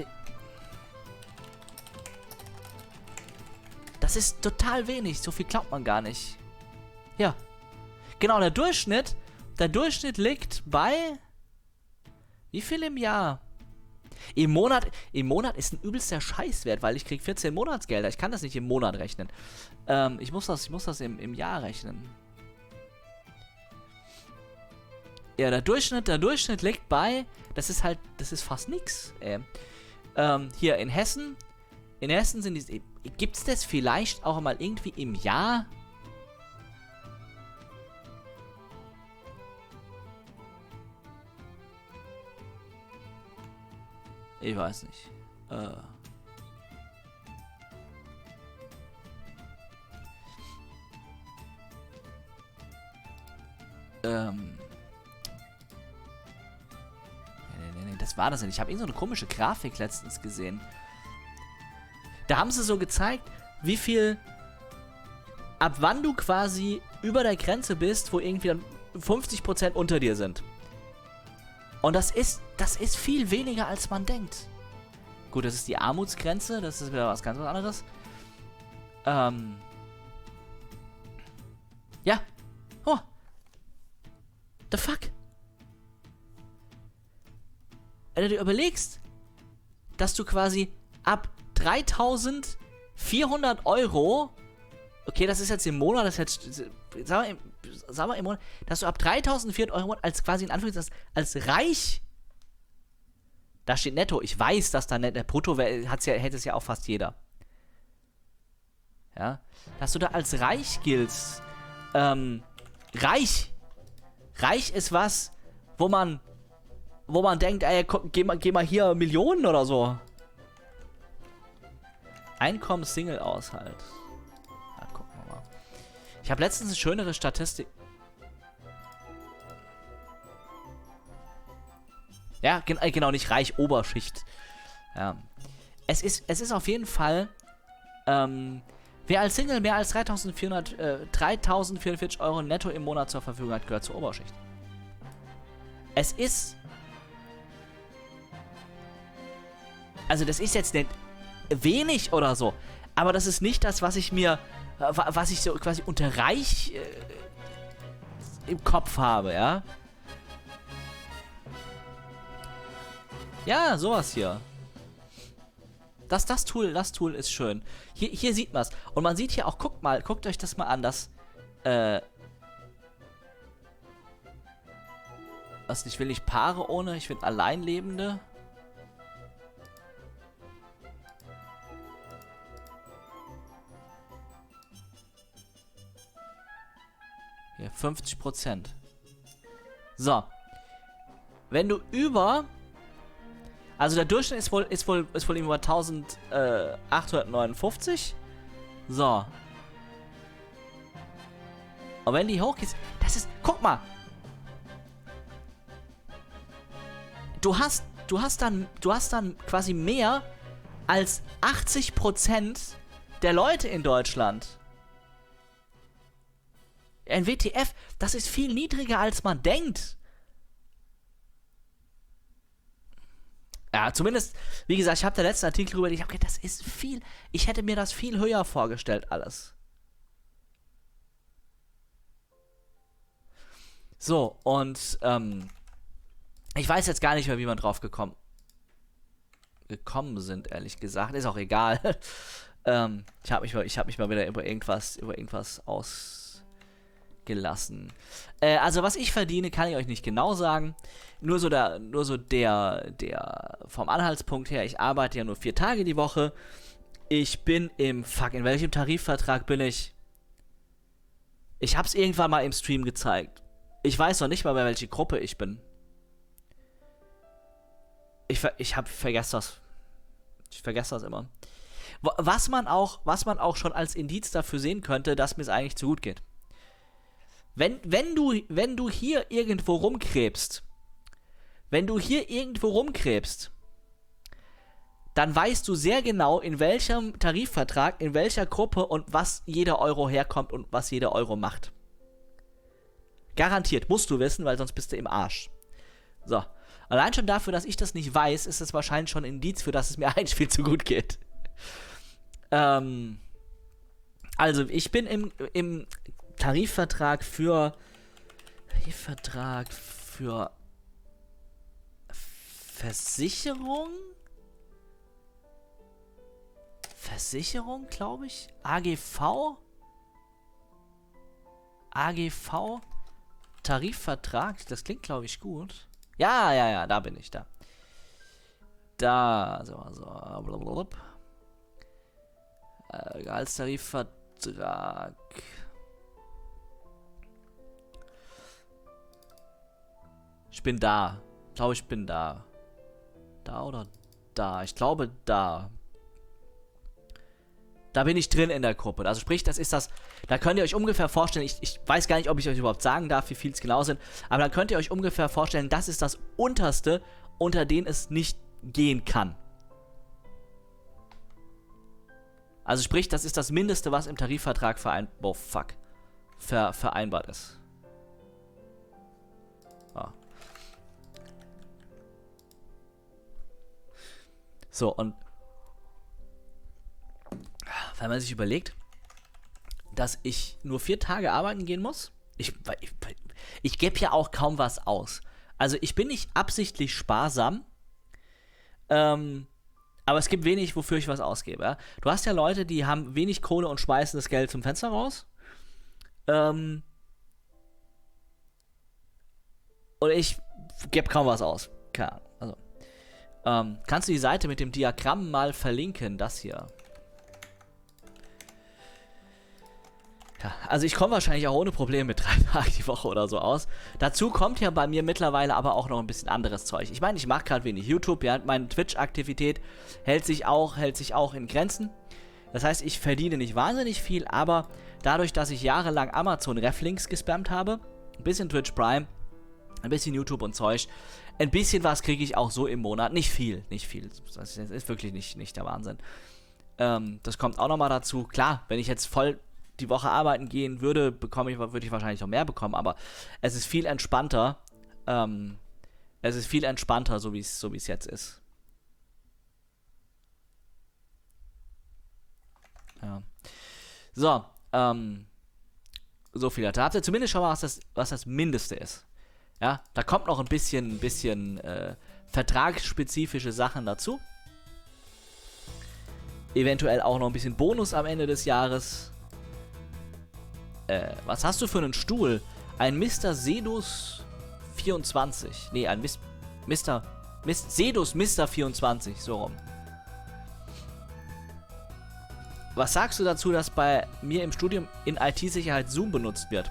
Das ist total wenig. So viel glaubt man gar nicht. Ja. Genau, der Durchschnitt... Der Durchschnitt liegt bei... Wie viel im Jahr? Im Monat... Im Monat ist ein übelster Scheißwert, weil ich krieg vierzehn Monatsgelder. Ich kann das nicht im Monat rechnen. Ähm, ich muss das, ich muss das im, im Jahr rechnen. Ja, der Durchschnitt, der Durchschnitt liegt bei... Das ist halt... Das ist fast nix. Äh, ähm, hier in Hessen... In Hessen sind die... Gibt's das vielleicht auch mal irgendwie im Jahr... Ich weiß nicht. Äh. Ähm. Nee, nee, nee, das war das nicht. Ich habe irgend so eine komische Grafik letztens gesehen. Da haben sie so gezeigt, wie viel... Ab wann du quasi über der Grenze bist, wo irgendwie dann fünfzig Prozent unter dir sind. Und das ist, das ist viel weniger, als man denkt. Gut, das ist die Armutsgrenze, das ist wieder was ganz anderes. Ähm. Ja. Oh. The fuck? Wenn du dir überlegst, dass du quasi ab dreitausendvierhundert Euro, okay, das ist jetzt im Monat, das ist jetzt, sagen wir, im, sagen wir im Monat, dass du ab dreitausendvierhundert Euro als quasi in Anführungszeichen als reich Da steht netto. Ich weiß, dass da netto, brutto wär, hat's ja, hätte es ja auch fast jeder. Ja. Dass du da als reich giltst. Ähm, reich. Reich ist was, wo man, wo man denkt, ey, komm, geh mal, geh mal hier Millionen oder so. Einkommens-Single-Aushalt. Ja, gucken wir mal. Ich habe letztens eine schönere Statistik. Ja, gen äh, genau, nicht reich, Oberschicht. Ja. Es ist, es ist auf jeden Fall, ähm, wer als Single mehr als dreitausendvierhundert, äh, dreitausendvierundvierzig Euro netto im Monat zur Verfügung hat, gehört zur Oberschicht. Es ist, also das ist jetzt nicht wenig oder so, aber das ist nicht das, was ich mir, was ich so quasi unter reich äh, im Kopf habe, ja. Ja, sowas hier. Das, das Tool, das Tool ist schön. Hier, hier sieht man es. Und man sieht hier auch, guckt mal, guckt euch das mal an, das, äh, was, ich will nicht Paare ohne, ich will Alleinlebende. Hier, fünfzig Prozent. So. Wenn du über... Also der Durchschnitt ist wohl, ist wohl, ist wohl über eintausendachthundertneunundfünfzig. So. Und wenn die hochgeht, das ist, guck mal. Du hast, du hast dann, du hast dann quasi mehr als achtzig Prozent der Leute in Deutschland. Ein W T F, das ist viel niedriger, als man denkt. Ja, zumindest, wie gesagt, ich habe den letzten Artikel drüber, ich habe gedacht, das ist viel, ich hätte mir das viel höher vorgestellt, alles. So, und, ähm, ich weiß jetzt gar nicht mehr, wie man drauf gekommen, gekommen sind, ehrlich gesagt, ist auch egal. ähm, ich habe mich, mal, ich hab mich mal wieder über irgendwas, über irgendwas ausgelassen. Äh, also, was ich verdiene, kann ich euch nicht genau sagen. Nur so der, nur so der, der, vom Anhaltspunkt her, ich arbeite ja nur vier Tage die Woche. Ich bin im, fuck, in welchem Tarifvertrag bin ich? Ich hab's irgendwann mal im Stream gezeigt. Ich weiß noch nicht mal, bei welcher Gruppe ich bin. Ich, ver ich hab, vergesse das. Ich vergesse das immer. Was man auch, was man auch schon als Indiz dafür sehen könnte, dass mir es eigentlich zu gut geht. Wenn, wenn du, wenn du hier irgendwo rumkrebst, wenn du hier irgendwo rumkrebst, dann weißt du sehr genau, in welchem Tarifvertrag, in welcher Gruppe und was jeder Euro herkommt und was jeder Euro macht. Garantiert, musst du wissen, weil sonst bist du im Arsch. So. Allein schon dafür, dass ich das nicht weiß, ist es wahrscheinlich schon ein Indiz für, dass es mir eigentlich viel zu gut geht. Ähm, also, ich bin im, im Tarifvertrag für Tarifvertrag für Versicherung? Versicherung, glaube ich. A G V? A G V? Tarifvertrag? Das klingt, glaube ich, gut. Ja, ja, ja, da bin ich, da. Da, so, so, blablabla. Äh, Gehaltstarifvertrag. Ich bin da. Ich glaube, ich bin da. Da oder da? Ich glaube, da. Da bin ich drin in der Gruppe. Also sprich, das ist das, da könnt ihr euch ungefähr vorstellen, ich, ich weiß gar nicht, ob ich euch überhaupt sagen darf, wie viel es genau sind, aber dann könnt ihr euch ungefähr vorstellen, das ist das Unterste, unter dem es nicht gehen kann. Also sprich, das ist das Mindeste, was im Tarifvertrag verein oh, fuck, ver vereinbart ist. Ja. So, und wenn man sich überlegt, dass ich nur vier Tage arbeiten gehen muss, ich, ich, ich gebe ja auch kaum was aus. Also ich bin nicht absichtlich sparsam, ähm, aber es gibt wenig, wofür ich was ausgebe. Ja? Du hast ja Leute, die haben wenig Kohle und schmeißen das Geld zum Fenster raus. Ähm, und ich gebe kaum was aus. Keine Ahnung. Also, Ähm, kannst du die Seite mit dem Diagramm mal verlinken? Das hier. Ja, also ich komme wahrscheinlich auch ohne Probleme mit drei Tagen die Woche oder so aus. Dazu kommt ja bei mir mittlerweile aber auch noch ein bisschen anderes Zeug. Ich meine, ich mache gerade wenig YouTube, ja, meine Twitch-Aktivität hält sich auch, hält sich auch in Grenzen. Das heißt, ich verdiene nicht wahnsinnig viel, aber dadurch, dass ich jahrelang Amazon-Reflinks gespammt habe, ein bisschen Twitch Prime, ein bisschen YouTube und Zeug, ein bisschen was kriege ich auch so im Monat. Nicht viel, nicht viel. Das ist wirklich nicht, nicht der Wahnsinn. Ähm, das kommt auch nochmal dazu. Klar, wenn ich jetzt voll die Woche arbeiten gehen würde, bekomme ich, würde ich wahrscheinlich noch mehr bekommen, aber es ist viel entspannter. Ähm, es ist viel entspannter, so wie es so wie es jetzt ist. Ja. So, ähm, so viel dazu. Habt ihr zumindest schon mal, was das, was das Mindeste ist. Ja, da kommt noch ein bisschen, ein bisschen äh, vertragsspezifische Sachen dazu. Eventuell auch noch ein bisschen Bonus am Ende des Jahres. Äh, was hast du für einen Stuhl? Ein Mister Sedus vierundzwanzig. Nee, ein Mis Mister Mis Sedus Mister vierundzwanzig, so rum. Was sagst du dazu, dass bei mir im Studium in I T-Sicherheit Zoom benutzt wird?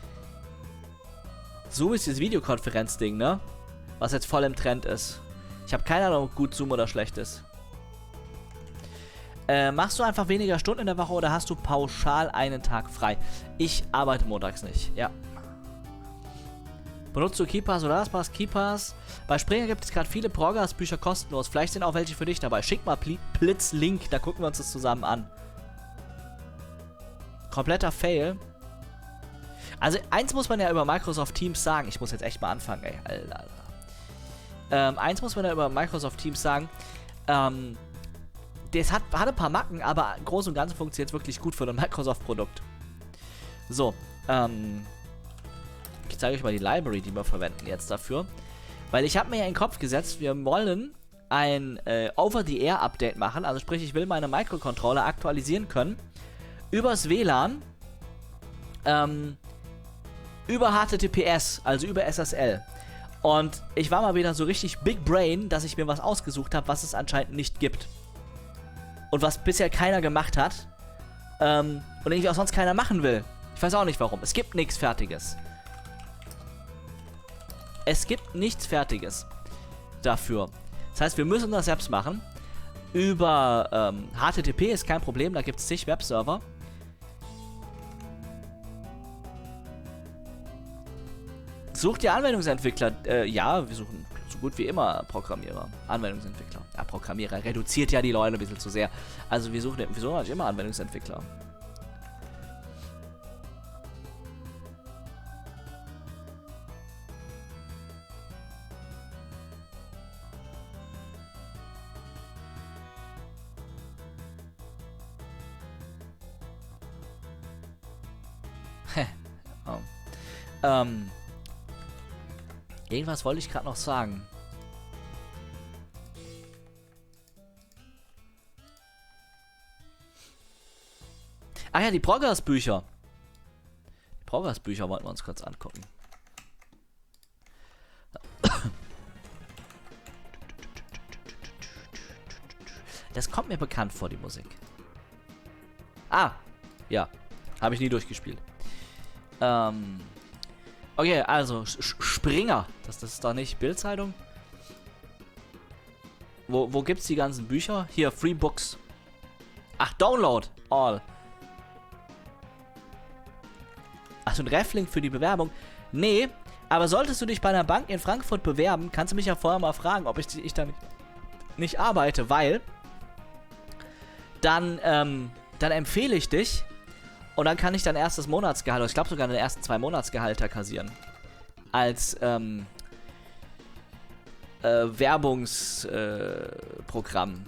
Zoom ist dieses Videokonferenz-Ding, ne? Was jetzt voll im Trend ist. Ich habe keine Ahnung, ob gut Zoom oder schlecht ist. Äh, machst du einfach weniger Stunden in der Woche oder hast du pauschal einen Tag frei? Ich arbeite montags nicht, ja. Benutzt du KeePass oder LastPass? KeePass. Bei Springer gibt es gerade viele Progress-Bücher kostenlos. Vielleicht sind auch welche für dich dabei. Schick mal Blitz Link, da gucken wir uns das zusammen an. Kompletter Fail. Also eins muss man ja über Microsoft Teams sagen. Ich muss jetzt echt mal anfangen, ey. Alter, Alter. Ähm, eins muss man ja über Microsoft Teams sagen. Ähm... Das hat, hat ein paar Macken, aber im Großen und Ganzen funktioniert es wirklich gut für ein Microsoft-Produkt. So, ähm, ich zeige euch mal die Library, die wir verwenden jetzt dafür. Weil ich habe mir ja in den Kopf gesetzt, wir wollen ein äh, Over-the-Air-Update machen. Also sprich, ich will meine Microcontroller aktualisieren können. Übers W L A N. Ähm, über H T T P S, also über S S L. Und ich war mal wieder so richtig Big Brain, dass ich mir was ausgesucht habe, was es anscheinend nicht gibt. Und was bisher keiner gemacht hat. Ähm, und irgendwie auch sonst keiner machen will. Ich weiß auch nicht warum. Es gibt nichts Fertiges. Es gibt nichts Fertiges dafür. Das heißt, wir müssen das selbst machen. Über ähm, H T T P ist kein Problem. Da gibt es zig Webserver. Sucht ihr Anwendungsentwickler? Äh, ja, wir suchen so gut wie immer Programmierer. Anwendungsentwickler. Ja, Programmierer reduziert ja die Leute ein bisschen zu sehr. Also wir suchen, wir suchen halt immer Anwendungsentwickler. oh. Ähm... Irgendwas wollte ich gerade noch sagen. Ah ja, die Progress-Bücher. Die Progress-Bücher wollten wir uns kurz angucken. Das kommt mir bekannt vor, die Musik. Ah, ja. Habe ich nie durchgespielt. Ähm... Okay, also, Springer. Das, das ist doch nicht Bild-Zeitung. Wo, wo gibt's die ganzen Bücher? Hier, Free Books. Ach, Download. All. Ach, so ein Reflink für die Bewerbung. Nee, aber solltest du dich bei einer Bank in Frankfurt bewerben, kannst du mich ja vorher mal fragen, ob ich, ich da nicht, nicht arbeite, weil dann, ähm, dann empfehle ich dich. Und dann kann ich dein erstes Monatsgehalt, oder ich glaube sogar den ersten zwei Monatsgehalter kassieren. Als, ähm, äh, Werbungsprogramm. Äh,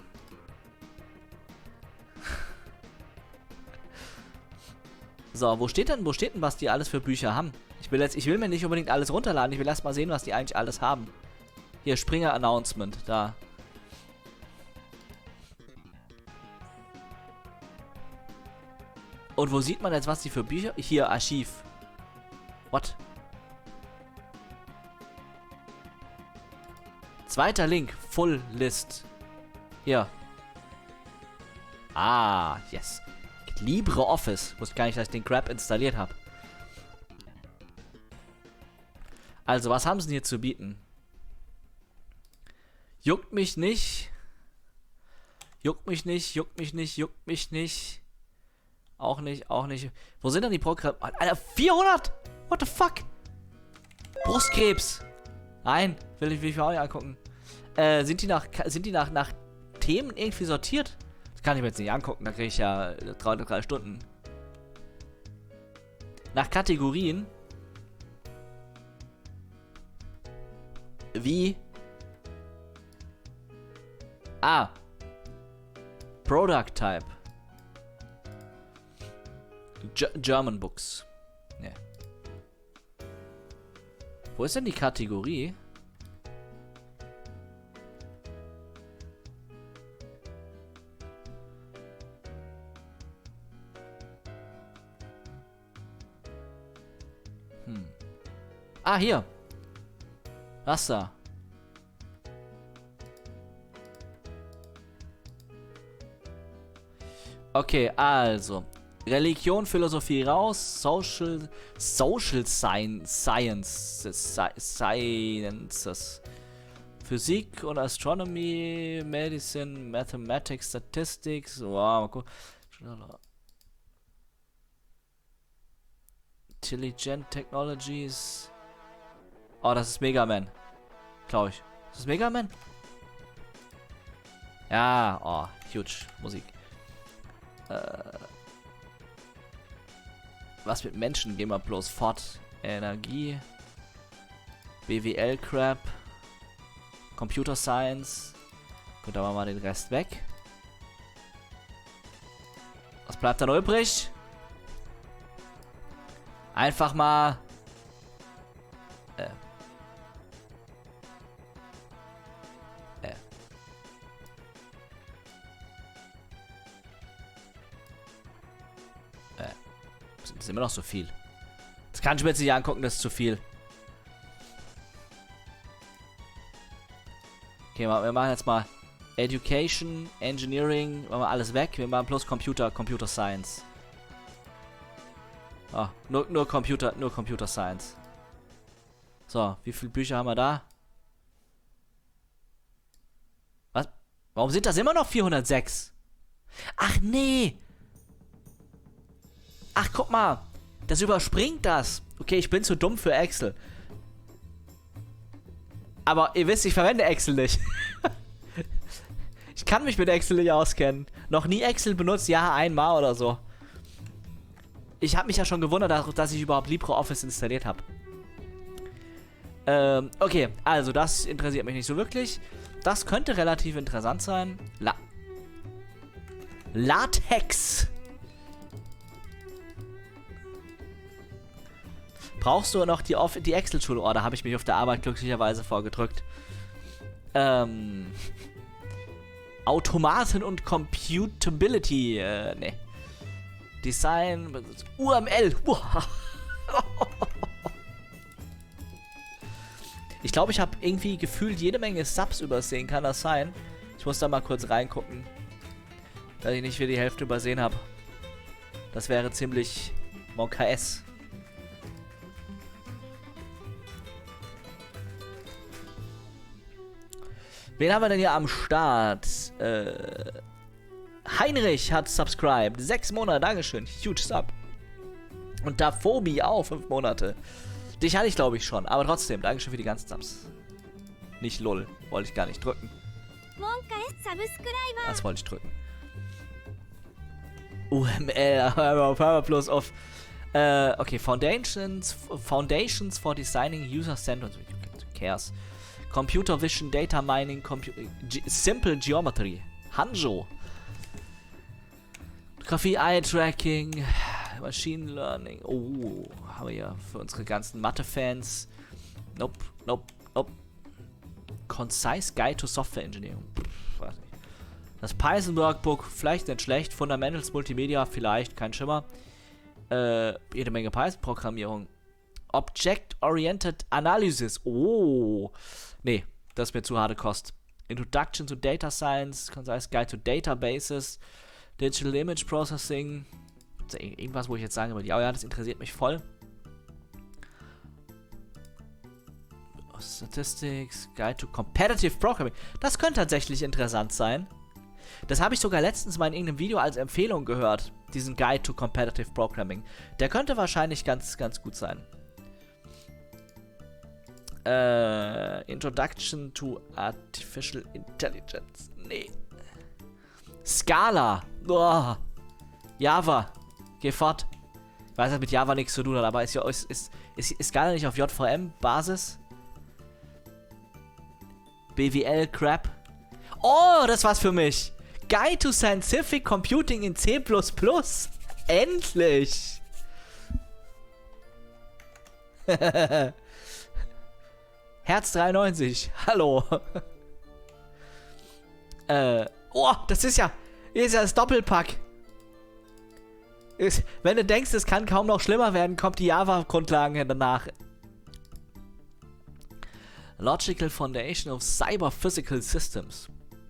so, wo steht denn, wo steht denn, was die alles für Bücher haben? Ich will jetzt, ich will mir nicht unbedingt alles runterladen, ich will erst mal sehen, was die eigentlich alles haben. Hier, Springer Announcement, da. Und wo sieht man jetzt, was die für Bücher... Hier, Archiv. What? Zweiter Link, Full List. Hier. Ah, yes. LibreOffice. Wusste gar nicht, dass ich den Crap installiert habe. Also, was haben sie denn hier zu bieten? Juckt mich nicht. Juckt mich nicht, juckt mich nicht, juckt mich nicht. Auch nicht, auch nicht. Wo sind denn die Programme? Alter, vierhundert? What the fuck? Brustkrebs. Nein, will ich, will ich mir auch nicht angucken. Äh, sind die nach, sind die nach, nach Themen irgendwie sortiert? Das kann ich mir jetzt nicht angucken, da kriege ich ja drei, drei Stunden. Nach Kategorien. Wie? Ah. Product Type. G German Books. Ne. Wo ist denn die Kategorie? Hm. Ah, hier. Was da? Okay, also. Religion, Philosophie raus. Social, Social Science, Sciences, Sciences. Physik und Astronomy, Medicine, Mathematics, Statistics. Wow, mal gucken. Intelligent Technologies. Oh, das ist Mega Man. Glaube ich. Ist das Mega Man? Ja, oh, huge Musik. Äh, was mit Menschen gehen wir bloß fort? Energie. B W L Crap. Computer Science. Gut, da machen wir mal den Rest weg. Was bleibt dann übrig? Einfach mal. Äh. Äh. Äh. Das ist immer noch so viel. Das kann ich mir jetzt nicht angucken, das ist zu viel. Okay, wir machen jetzt mal Education, Engineering, machen wir alles weg. Wir machen bloß Computer, Computer Science. Oh, nur, nur Computer, nur Computer Science. So, wie viele Bücher haben wir da? Was? Warum sind das immer noch vierhundertsechs? Ach nee! Ach, guck mal. Das überspringt das. Okay, ich bin zu dumm für Excel. Aber ihr wisst, ich verwende Excel nicht. Ich kann mich mit Excel nicht auskennen. Noch nie Excel benutzt, ja, einmal oder so. Ich habe mich ja schon gewundert, dass ich überhaupt LibreOffice installiert habe. Ähm, okay, also das interessiert mich nicht so wirklich. Das könnte relativ interessant sein. La Latex. Brauchst du noch die, die Excel-Schule? Oh, da habe ich mich auf der Arbeit glücklicherweise vorgedrückt. Ähm... Automaten und Computability. Äh, ne. Design. U M L. Ich glaube, ich habe irgendwie gefühlt jede Menge Subs übersehen. Kann das sein? Ich muss da mal kurz reingucken. Dass ich nicht wieder die Hälfte übersehen habe. Das wäre ziemlich Monk H S. Wen haben wir denn hier am Start? Äh, Heinrich hat subscribed. Sechs Monate, Dankeschön. Huge Sub. Und Dafobi auch, fünf Monate. Dich hatte ich, glaube ich, schon. Aber trotzdem, Dankeschön für die ganzen Subs. Nicht lol. Wollte ich gar nicht drücken. Das wollte ich drücken. U M L, hör mal bloß auf. Äh, okay, Foundations, Foundations for Designing User-Centered. Who cares? Computer Vision, Data Mining, Compu Ge Simple Geometry. Hanjo. Fotografie, Eye Tracking, Machine Learning. Oh, haben wir ja für unsere ganzen Mathe-Fans. Nope, nope, nope. Concise Guide to Software Engineering. Pff, weiß nicht. Das Python Workbook, vielleicht nicht schlecht. Fundamentals Multimedia, vielleicht, kein Schimmer. Äh, jede Menge Python-Programmierung. Object-Oriented Analysis. Oh. Nee. Das ist mir zu harte Kost. Introduction to Data Science, Concise Guide to Databases, Digital Image Processing. Also irgendwas, wo ich jetzt sagen würde, ja, ja, das interessiert mich voll. Statistics, Guide to Competitive Programming. Das könnte tatsächlich interessant sein. Das habe ich sogar letztens mal in irgendeinem Video als Empfehlung gehört. Diesen Guide to Competitive Programming. Der könnte wahrscheinlich ganz, ganz gut sein. Äh, Introduction to Artificial Intelligence. Nee. Scala. Oh. Java. Geh fort. Ich weiß, dass mit Java nichts zu tun hat, aber ist, ja, ist, ist, ist, ist Scala nicht auf J V M-Basis? B W L Crap. Oh, das war's für mich. Guide to Scientific Computing in C plus plus. Endlich. Herz dreiundneunzig. Hallo. äh, oh, das ist ja, ist ja das Doppelpack. Ist, wenn du denkst, es kann kaum noch schlimmer werden, kommt die Java-Grundlagen danach. Logical Foundation of Cyber Physical Systems.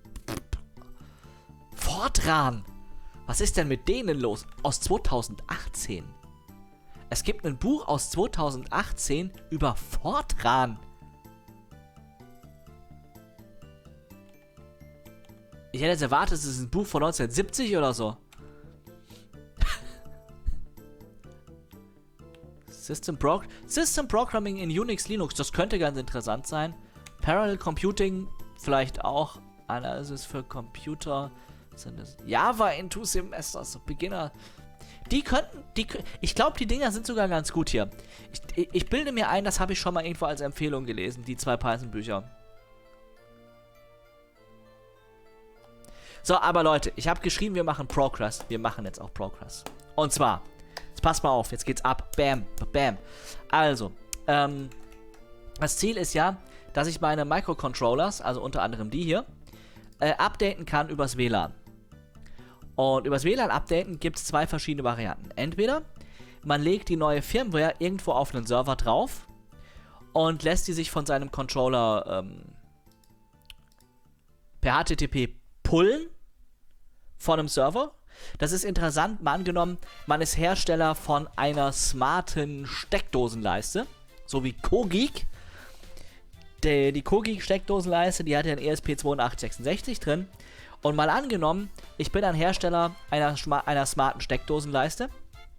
Fortran. Was ist denn mit denen los? Aus zweitausendachtzehn. Es gibt ein Buch aus zweitausendachtzehn über Fortran. Ich hätte jetzt erwartet, es ist ein Buch von neunzehnhundertsiebzig oder so. System, Pro System Programming in Unix, Linux, das könnte ganz interessant sein. Parallel Computing, vielleicht auch. Analysis für Computer. Java in two Semesters, Beginner. Die könnten, die, ich glaube, die Dinger sind sogar ganz gut hier. Ich, ich bilde mir ein, das habe ich schon mal irgendwo als Empfehlung gelesen, die zwei Python-Bücher. So, aber Leute, ich habe geschrieben, wir machen Progress. Wir machen jetzt auch Progress. Und zwar, jetzt passt mal auf, jetzt geht's ab. Bam, bam. Also, ähm, das Ziel ist ja, dass ich meine Microcontrollers, also unter anderem die hier, äh, updaten kann übers W L A N. Und übers W L A N updaten gibt es zwei verschiedene Varianten. Entweder man legt die neue Firmware irgendwo auf einen Server drauf und lässt die sich von seinem Controller ähm, per H T T P pullen von einem Server. Das ist interessant, mal angenommen, man ist Hersteller von einer smarten Steckdosenleiste, so wie Cogeek. Die, die Cogeek-Steckdosenleiste, die hat ja ein E S P zwei acht sechs sechs drin. Und mal angenommen, ich bin ein Hersteller einer, einer smarten Steckdosenleiste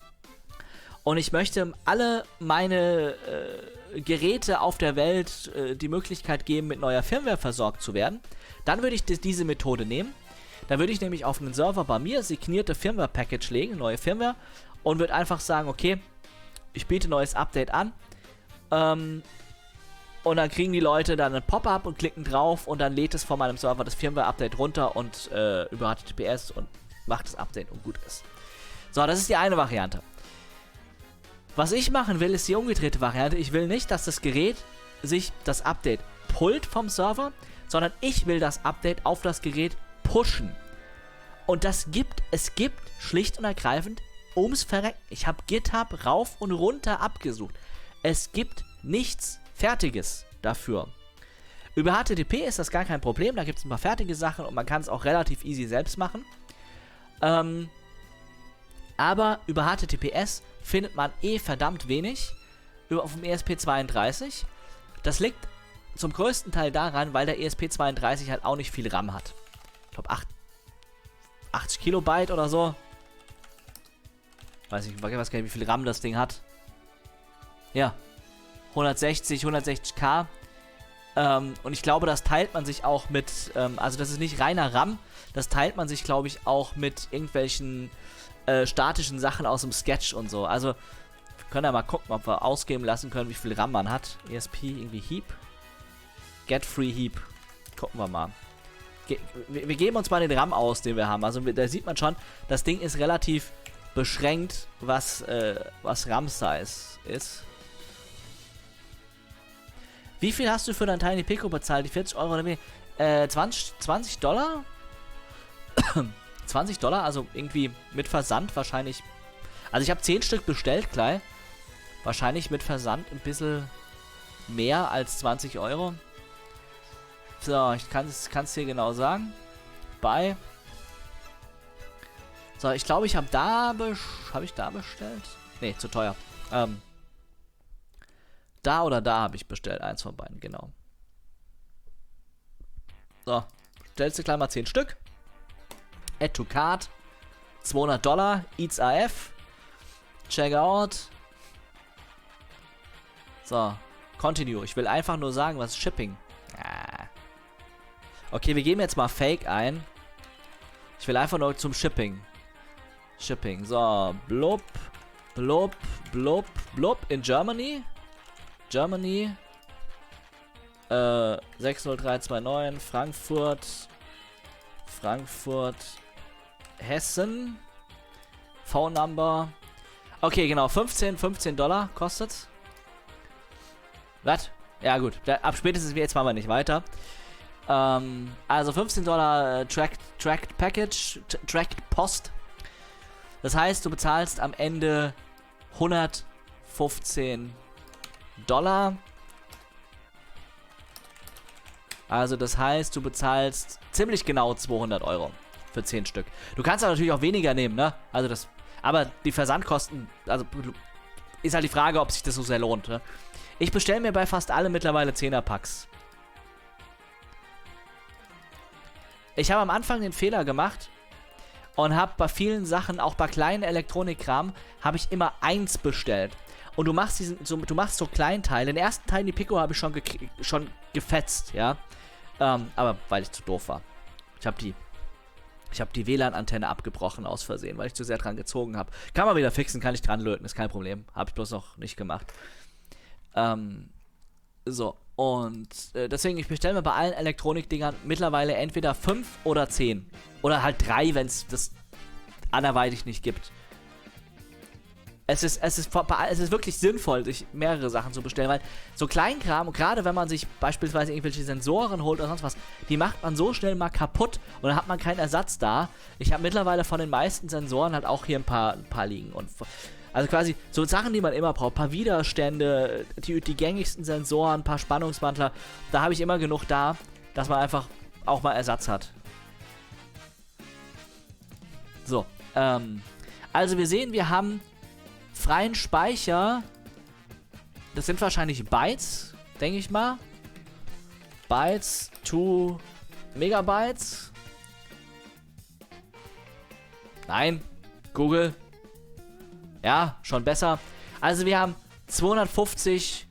und ich möchte alle meine äh, Geräte auf der Welt äh, die Möglichkeit geben, mit neuer Firmware versorgt zu werden. Dann würde ich diese Methode nehmen. Da würde ich nämlich auf einen Server bei mir signierte Firmware-Package legen, neue Firmware, und würde einfach sagen, okay, ich biete neues Update an. Ähm, und dann kriegen die Leute dann ein Pop-up und klicken drauf und dann lädt es von meinem Server das Firmware-Update runter und äh, über H T T P S und macht das Update und gut ist. So, das ist die eine Variante. Was ich machen will, ist die umgedrehte Variante. Ich will nicht, dass das Gerät sich das Update pullt vom Server, sondern ich will das Update auf das Gerät pushen. Und das gibt, es gibt schlicht und ergreifend ums Verrecken. Ich habe GitHub rauf und runter abgesucht. Es gibt nichts Fertiges dafür. Über H T T P ist das gar kein Problem, da gibt es ein paar fertige Sachen und man kann es auch relativ easy selbst machen. Ähm, aber über H T T P S findet man eh verdammt wenig über, auf dem E S P zweiunddreißig. Das liegt zum größten Teil daran, weil der E S P zweiunddreißig halt auch nicht viel RAM hat. Ich glaube achtzig Kilobyte oder so. Weiß ich, ich weiß gar nicht, wie viel RAM das Ding hat. Ja. hundertsechzig, hundertsechzig K. Ähm, und ich glaube, das teilt man sich auch mit, ähm, also das ist nicht reiner RAM, das teilt man sich, glaube ich, auch mit irgendwelchen äh, statischen Sachen aus dem Sketch und so. Also, wir können ja mal gucken, ob wir ausgeben lassen können, wie viel RAM man hat. E S P, irgendwie Heap. Get Free Heap. Gucken wir mal. Ge wir, wir geben uns mal den RAM aus, den wir haben. Also, da sieht man schon, das Ding ist relativ beschränkt, was, äh, was RAM-Size ist. Wie viel hast du für dein Tiny Pico bezahlt? Die vierzig Euro oder mehr? Äh, zwanzig, zwanzig Dollar? zwanzig Dollar, also irgendwie mit Versand wahrscheinlich. Also ich habe zehn Stück bestellt, gleich. Wahrscheinlich mit Versand ein bisschen mehr als zwanzig Euro. So, ich kann es dir genau sagen. Bei. So, ich glaube, ich habe da habe ich da bestellt? Nee, zu teuer. Ähm. Da oder da habe ich bestellt. Eins von beiden, genau. So, stellst du gleich mal zehn Stück. Add to Cart. zweihundert Dollar. Eats A F. Check out. So, continue. Ich will einfach nur sagen, was ist Shipping. Ah. Okay, wir geben jetzt mal Fake ein. Ich will einfach nur zum Shipping. Shipping. So, blub, blub, blub, blub in Germany. Germany. Äh, sechs null drei zwei neun. Frankfurt. Frankfurt. Hessen. Phone Number. Okay, genau. fünfzehn, fünfzehn Dollar kostet. Was? Ja, gut. Da, ab spätestens jetzt machen wir nicht weiter. Ähm, also fünfzehn Dollar äh, Tracked, Tracked Package. Tracked Post. Das heißt, du bezahlst am Ende hundertfünfzehn Dollar. Also das heißt, du bezahlst ziemlich genau zweihundert Euro für zehn Stück. Du kannst aber natürlich auch weniger nehmen, ne? Also das, aber die Versandkosten, also ist halt die Frage, ob sich das so sehr lohnt, ne? Ich bestelle mir bei fast alle mittlerweile zehner-Packs. Ich habe am Anfang den Fehler gemacht und habe bei vielen Sachen, auch bei kleinen Elektronikkram, habe ich immer eins bestellt. Und du machst diesen, so, du machst so Kleinteile. Den ersten Teil, die Pico, habe ich schon, ge schon gefetzt, ja. Ähm, aber weil ich zu doof war. Ich habe die, ich habe die W L A N-Antenne abgebrochen aus Versehen, weil ich zu sehr dran gezogen habe. Kann man wieder fixen, kann ich dran löten, ist kein Problem. Habe ich bloß noch nicht gemacht. Ähm, so. Und äh, deswegen, ich bestelle mir bei allen Elektronikdingern mittlerweile entweder fünf oder zehn. Oder halt drei, wenn es das anderweitig nicht gibt. Es ist, es, ist, es ist wirklich sinnvoll, sich mehrere Sachen zu bestellen, weil so Kleinkram, gerade wenn man sich beispielsweise irgendwelche Sensoren holt oder sonst was, die macht man so schnell mal kaputt und dann hat man keinen Ersatz da. Ich habe mittlerweile von den meisten Sensoren halt auch hier ein paar, ein paar liegen. Und also quasi so Sachen, die man immer braucht, ein paar Widerstände, die, die gängigsten Sensoren, ein paar Spannungswandler, da habe ich immer genug da, dass man einfach auch mal Ersatz hat. So, ähm, also wir sehen, wir haben freien Speicher, das sind wahrscheinlich Bytes, denke ich mal. Bytes to Megabytes. Nein, Google. Ja, schon besser. Also wir haben zweihundertfünfzig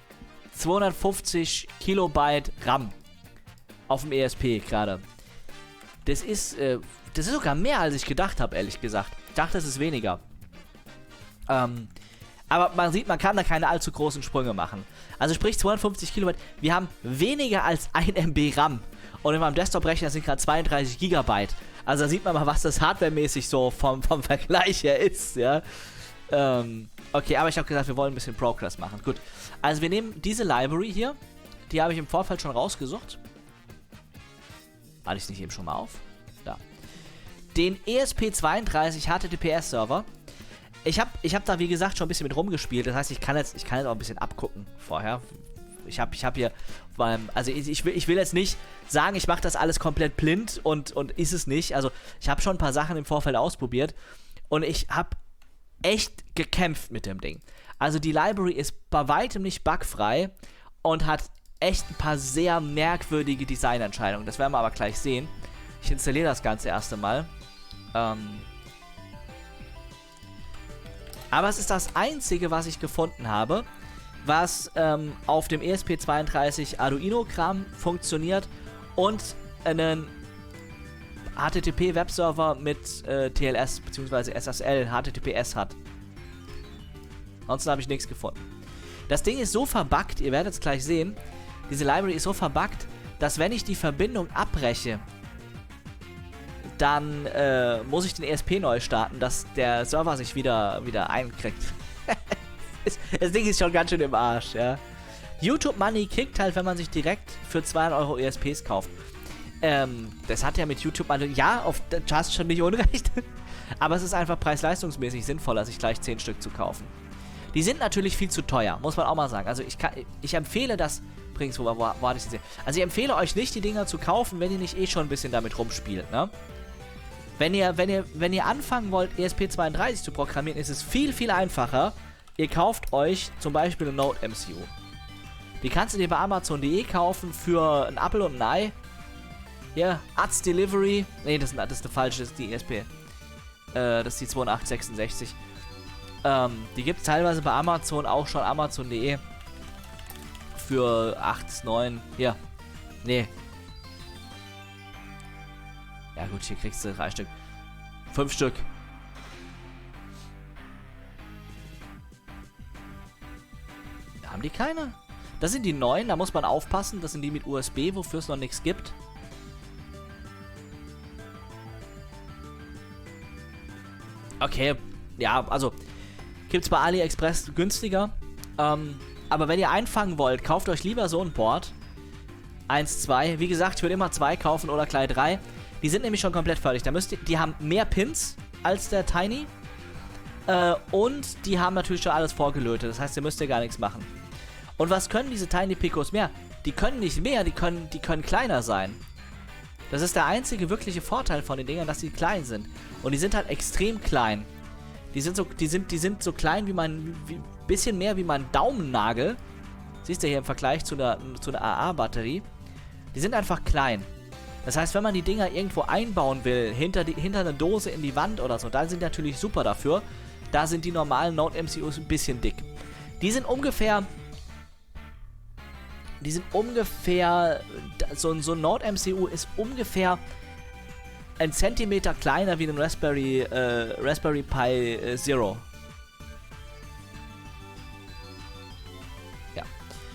Kilobyte RAM auf dem E S P gerade. Das ist, äh, das ist sogar mehr, als ich gedacht habe, ehrlich gesagt. Ich dachte, es ist weniger. Ähm, aber man sieht, man kann da keine allzu großen Sprünge machen. Also sprich zweihundertfünfzig Kilobyte. Wir haben weniger als ein Megabyte RAM. Und in meinem Desktop-Rechner sind gerade zweiunddreißig Gigabyte. Also da sieht man mal, was das hardwaremäßig so vom, vom Vergleich her ist, ja. Ähm, okay, aber ich habe gesagt, wir wollen ein bisschen Progress machen. Gut. Also wir nehmen diese Library hier. Die habe ich im Vorfeld schon rausgesucht. Hatte ich es nicht eben schon mal auf? Da. Den E S P zweiunddreißig H T T P S-Server. Ich habe ich hab da, wie gesagt, schon ein bisschen mit rumgespielt. Das heißt, ich kann jetzt, ich kann jetzt auch ein bisschen abgucken vorher. Ich habe ich hab hier, also ich, ich, will, ich will jetzt nicht sagen, ich mache das alles komplett blind und, und ist es nicht. Also ich habe schon ein paar Sachen im Vorfeld ausprobiert und ich habe echt gekämpft mit dem Ding. Also die Library ist bei weitem nicht bugfrei und hat echt ein paar sehr merkwürdige Designentscheidungen. Das werden wir aber gleich sehen. Ich installiere das Ganze erst einmal. Ähm... Aber es ist das einzige, was ich gefunden habe, was ähm, auf dem E S P zweiunddreißig Arduino-Kram funktioniert und einen H T T P-Webserver mit äh, T L S bzw. S S L H T T P S hat. Ansonsten habe ich nichts gefunden. Das Ding ist so verbuggt, ihr werdet es gleich sehen, diese Library ist so verbuggt, dass wenn ich die Verbindung abbreche, dann äh, muss ich den E S P neu starten, dass der Server sich wieder, wieder einkriegt. Das Ding ist schon ganz schön im Arsch, ja. YouTube Money kickt halt, wenn man sich direkt für zweihundert Euro E S Ps kauft. Ähm, das hat ja mit YouTube Money, ja, auf der Just schon nicht unrecht. Aber es ist einfach preis-leistungsmäßig sinnvoller, sich gleich zehn Stück zu kaufen. Die sind natürlich viel zu teuer, muss man auch mal sagen. Also ich kann, ich empfehle das, übrigens, wo, wo, wo hatte ich das gesehen? Also ich empfehle euch nicht, die Dinger zu kaufen, wenn ihr nicht eh schon ein bisschen damit rumspielt, ne? Wenn ihr, wenn ihr, wenn ihr anfangen wollt, E S P zweiunddreißig zu programmieren, ist es viel, viel einfacher. Ihr kauft euch zum Beispiel eine Node M C U. Die kannst du dir bei Amazon punkt de kaufen für ein Apfel und ein Ei. Hier, A Z Delivery. Ne, das, das ist eine falsche, das ist die E S P. Äh, das ist die achtundzwanzig sechsundsechzig. Ähm, die gibt es teilweise bei Amazon, auch schon Amazon punkt de. Für acht, neun, hier. Nee. Ja gut, hier kriegst du drei Stück. Fünf Stück. Haben die keine? Das sind die neuen, da muss man aufpassen. Das sind die mit U S B, wofür es noch nichts gibt. Okay, ja, also gibt es bei AliExpress günstiger. Ähm, aber wenn ihr einfangen wollt, kauft euch lieber so ein Board. Eins, zwei. Wie gesagt, ich würde immer zwei kaufen oder gleich drei. Die sind nämlich schon komplett fertig. Da müsst ihr, die haben mehr Pins als der Tiny. Äh, und die haben natürlich schon alles vorgelötet. Das heißt, ihr müsst ja gar nichts machen. Und was können diese Tiny Picos mehr? Die können nicht mehr, die können, die können kleiner sein. Das ist der einzige wirkliche Vorteil von den Dingern, dass sie klein sind. Und die sind halt extrem klein. Die sind so, die sind, die sind so klein wie mein, wie, bisschen mehr wie mein Daumennagel. Siehst du hier im Vergleich zu einer, zu einer A A-Batterie. Die sind einfach klein. Das heißt, wenn man die Dinger irgendwo einbauen will, hinter, die, hinter eine Dose in die Wand oder so, dann sind die natürlich super dafür. Da sind die normalen Node M C Us ein bisschen dick. Die sind ungefähr... Die sind ungefähr... So, so ein Node M C U ist ungefähr ein Zentimeter kleiner wie ein Raspberry, äh, Raspberry Pi äh, Zero. Ja.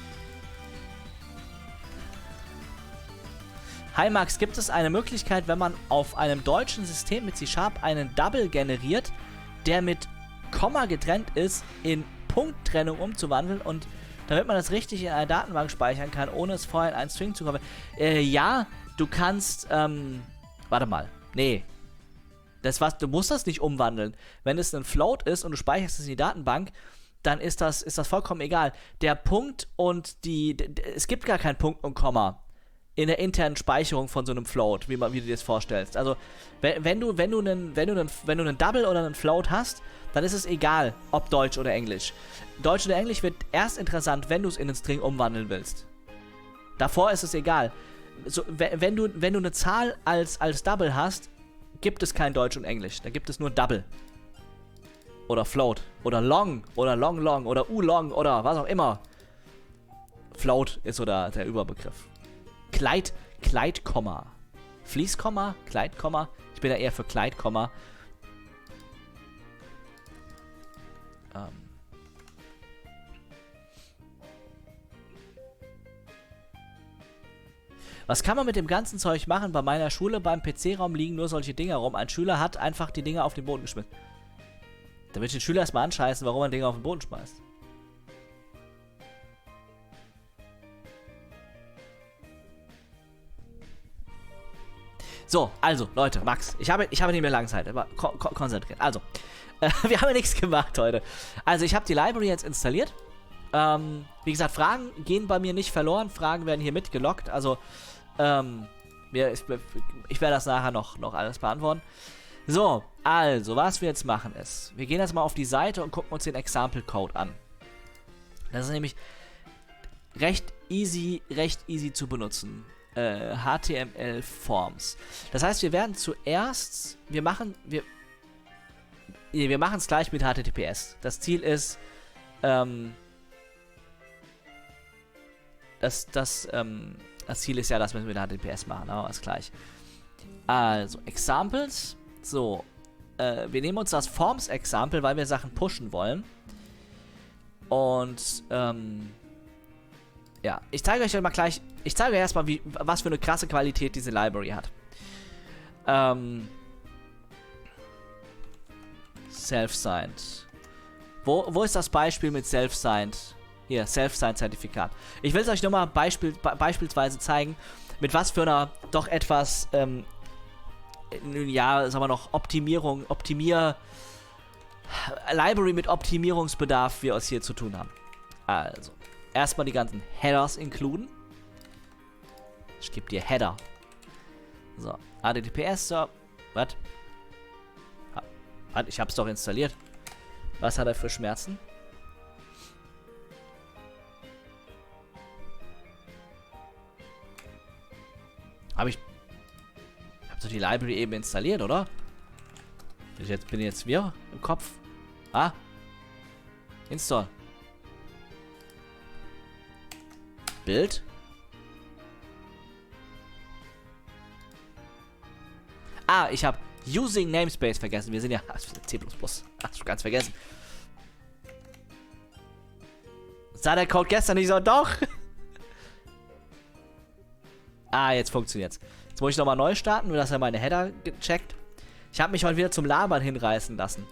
Hi Max, gibt es eine Möglichkeit, wenn man auf einem deutschen System mit C Sharp einen Double generiert, der mit Komma getrennt ist, in Punkttrennung umzuwandeln und damit man das richtig in einer Datenbank speichern kann, ohne es vorher in einen String zu konvertieren? Äh, ja, du kannst, ähm, warte mal, nee. Das was, du musst das nicht umwandeln. Wenn es ein Float ist und du speicherst es in die Datenbank, dann ist das, ist das vollkommen egal. Der Punkt und die, d- d- es gibt gar keinen Punkt und Komma in der internen Speicherung von so einem Float, wie, man, wie du dir das vorstellst. Also, wenn, wenn du, wenn du einen, wenn du einen, wenn du einen Double oder einen Float hast, dann ist es egal, ob Deutsch oder Englisch. Deutsch oder Englisch wird erst interessant, wenn du es in einen String umwandeln willst. Davor ist es egal. So, wenn du, wenn du eine Zahl als, als Double hast, gibt es kein Deutsch und Englisch. Da gibt es nur Double. Oder Float. Oder Long. Oder Long Long. Oder U-Long. Oder was auch immer. Float ist so der, der Überbegriff. Kleid, Kleidkomma. Fließkomma, Kleidkomma. Ich bin ja eher für Kleidkomma. Ähm. Was kann man mit dem ganzen Zeug machen? Bei meiner Schule beim P C-Raum liegen nur solche Dinger rum. Ein Schüler hat einfach die Dinger auf den Boden geschmissen. Da will ich den Schüler erstmal anscheißen, warum man Dinger auf den Boden schmeißt. So, also, Leute, Max, ich habe, ich habe nicht mehr lange Zeit, aber ko ko konzentriert. Also, äh, wir haben ja nichts gemacht heute. Also, ich habe die Library jetzt installiert. Ähm, wie gesagt, Fragen gehen bei mir nicht verloren. Fragen werden hier mitgelockt. Also, ähm, wir, ich, ich werde das nachher noch, noch alles beantworten. So, also, was wir jetzt machen ist, wir gehen jetzt mal auf die Seite und gucken uns den Example Code an. Das ist nämlich recht easy, recht easy zu benutzen. Äh, H T M L Forms. Das heißt, wir werden zuerst, wir machen, wir, wir machen es gleich mit H T T P S. Das Ziel ist, ähm, das, das, ähm, das Ziel ist ja, dass wir es mit H T T P S machen, aber ist gleich. Also, Examples. So, äh, wir nehmen uns das Forms-Example, weil wir Sachen pushen wollen. Und, ähm, ja, ich zeige euch mal gleich, ich zeige euch erstmal, wie, was für eine krasse Qualität diese Library hat. Ähm, Self-Signed. Wo, wo ist das Beispiel mit Self-Signed? Hier, Self-Signed-Zertifikat. Ich will es euch nur mal Beispiel, be beispielsweise zeigen, mit was für einer doch etwas, ähm, ja, sagen wir noch, Optimierung, Optimier, Library mit Optimierungsbedarf wir es hier zu tun haben. Also, erstmal die ganzen Headers inkluden. Ich gebe dir Header. So, H T T P S, so. Was? Ich hab's doch installiert. Was hat er für Schmerzen? Hab ich... Hab doch die Library eben installiert, oder? Ich jetzt, bin jetzt wir im Kopf. Ah. Install. Bild. Ah, ich habe Using Namespace vergessen. Wir sind ja C plus plus. Hast du ganz vergessen. Sah der Code gestern nicht so? Doch. Ah, jetzt funktioniert's. Jetzt muss ich nochmal neu starten, nur dass er meine Header gecheckt. Ich habe mich heute wieder zum Labern hinreißen lassen.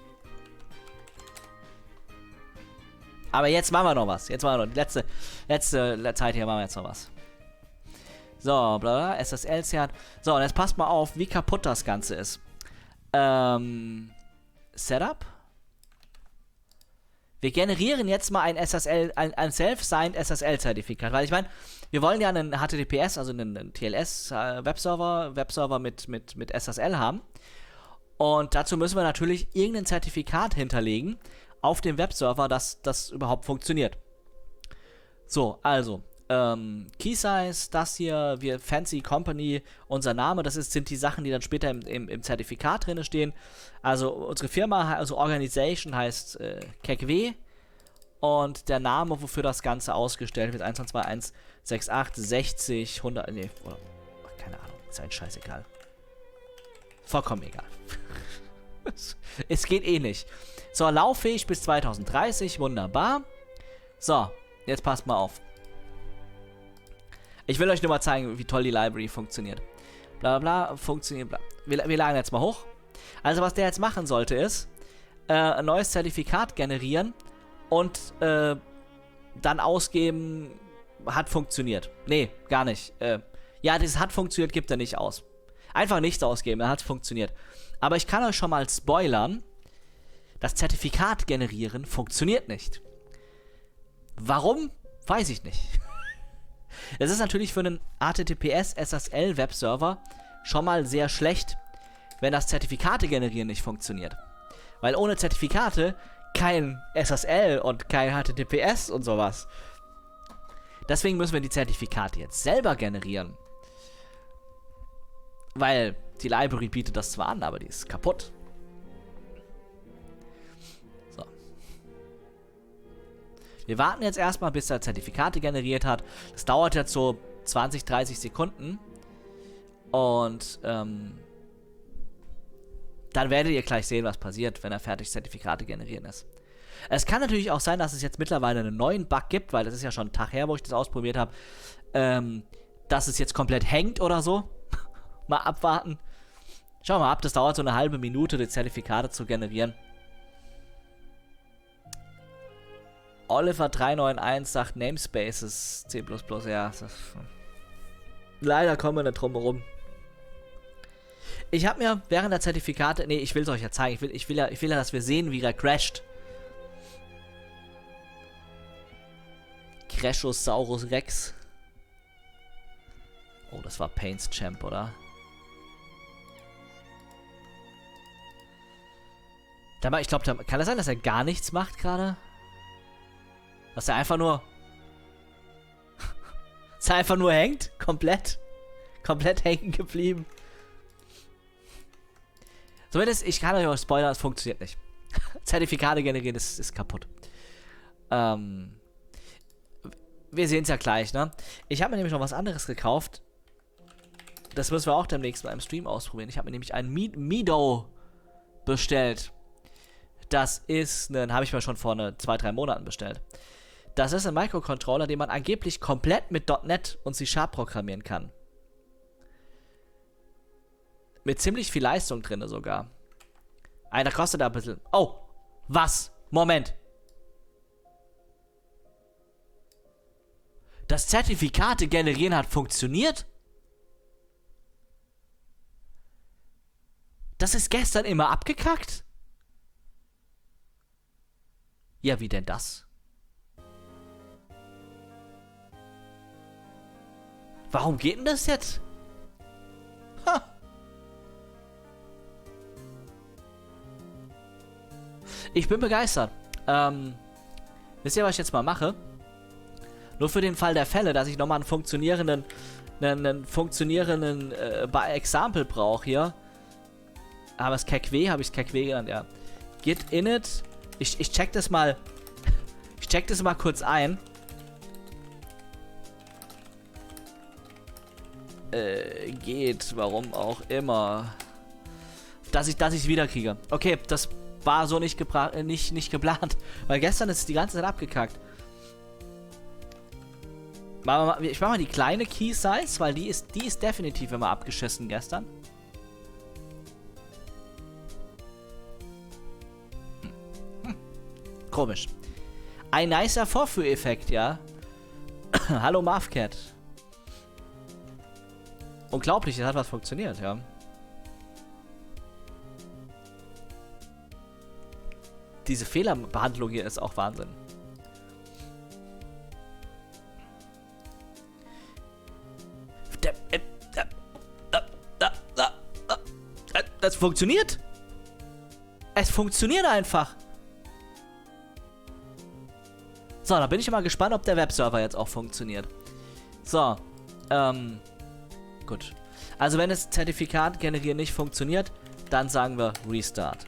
Aber jetzt machen wir noch was. Jetzt machen wir noch die letzte, letzte Zeit hier machen wir jetzt noch was. So, bla bla, S S L-Zert. So, und jetzt passt mal auf, wie kaputt das Ganze ist. Ähm, Setup. Wir generieren jetzt mal ein S S L, ein, ein Self-Signed S S L-Zertifikat. Weil ich meine, wir wollen ja einen H T T P S, also einen, einen T L S-Webserver, äh, Webserver mit, mit, mit S S L haben. Und dazu müssen wir natürlich irgendein Zertifikat hinterlegen auf dem Webserver, dass das überhaupt funktioniert. So, also, ähm, Key Size, das hier, wir Fancy Company, unser Name, das ist, sind die Sachen, die dann später im, im, im Zertifikat drin stehen. Also unsere Firma, also Organization heißt äh, K E K W und der Name, wofür das Ganze ausgestellt wird, eins zwei zwei eins sechs acht sechzig hundert, nee, oder, keine Ahnung, ist ein scheißegal. Vollkommen egal. Es geht eh nicht. So, lauffähig bis zwanzig dreißig, wunderbar. So, jetzt passt mal auf. Ich will euch nur mal zeigen, wie toll die Library funktioniert. Bla bla bla, funktioniert, bla. Wir, wir laden jetzt mal hoch. Also was der jetzt machen sollte ist, äh, ein neues Zertifikat generieren und äh, dann ausgeben, hat funktioniert. Nee, gar nicht. Äh, ja, das hat funktioniert, gibt er nicht aus. Einfach nichts ausgeben, dann hat es funktioniert. Aber ich kann euch schon mal spoilern, das Zertifikat generieren funktioniert nicht. Warum? Weiß ich nicht. Es ist natürlich für einen H T T P S S S L Webserver schon mal sehr schlecht, wenn das Zertifikate generieren nicht funktioniert. Weil ohne Zertifikate kein S S L und kein H T T P S und sowas. Deswegen müssen wir die Zertifikate jetzt selber generieren. Weil die Library bietet das zwar an, aber die ist kaputt. So. Wir warten jetzt erstmal, bis er Zertifikate generiert hat. Das dauert jetzt so zwanzig, dreißig Sekunden. Und ähm, dann werdet ihr gleich sehen, was passiert, wenn er fertig Zertifikate generieren ist. Es kann natürlich auch sein, dass es jetzt mittlerweile einen neuen Bug gibt, weil das ist ja schon ein Tag her, wo ich das ausprobiert habe, ähm, dass es jetzt komplett hängt oder so. Mal abwarten. Schau mal ab, das dauert so eine halbe Minute, die Zertifikate zu generieren. Oliver drei neun eins sagt Namespaces C plus plus, ja. Das, leider kommen wir nicht drum herum. Ich habe mir während der Zertifikate, nee, ich will es euch ja zeigen, ich will, ich will ja, ich will ja, dass wir sehen, wie er crasht. Crashosaurus Rex. Oh, das war Paints Champ, oder? Ich glaube, kann das sein, dass er gar nichts macht gerade? Dass er einfach nur... dass er einfach nur hängt? Komplett? Komplett hängen geblieben. Zumindest, ich kann euch auch spoilern, es funktioniert nicht. Zertifikate generieren ist, ist kaputt. Ähm... Wir sehen es ja gleich, ne? Ich habe mir nämlich noch was anderes gekauft. Das müssen wir auch demnächst mal im Stream ausprobieren. Ich habe mir nämlich einen Mido bestellt. Das ist ein, habe ich mir schon vor ne, zwei, drei Monaten bestellt. Das ist ein Microcontroller, den man angeblich komplett mit .NET und C Sharp programmieren kann. Mit ziemlich viel Leistung drin sogar. Einer kostet da ein bisschen... Oh, was? Moment. Das Zertifikate generieren hat funktioniert? Das ist gestern immer abgekackt? Ja, wie denn das? Warum geht denn das jetzt? Ha. Ich bin begeistert. Ähm, wisst ihr, was ich jetzt mal mache? Nur für den Fall der Fälle, dass ich nochmal einen funktionierenden, einen, einen funktionierenden äh, Example brauche hier. Aber es KW, habe ich es KW genannt, ja. Git init. Ich, ich check das mal. Ich check das mal kurz ein. Äh, geht, warum auch immer. Dass ich, dass ich es wieder kriege. Okay, das war so nicht, äh, nicht, nicht geplant. Weil gestern ist es die ganze Zeit abgekackt. Ich mach mal die kleine Key Size, weil die ist, die ist definitiv immer abgeschissen gestern. Hm. Hm. Komisch. Ein nicer Vorführeffekt, ja. Hallo Marvcat. Unglaublich, es hat was funktioniert, ja. Diese Fehlerbehandlung hier ist auch Wahnsinn. Das funktioniert. Es funktioniert einfach. So, da bin ich mal gespannt, ob der Webserver jetzt auch funktioniert. So, ähm, gut. Also wenn das Zertifikat generieren nicht funktioniert, dann sagen wir Restart.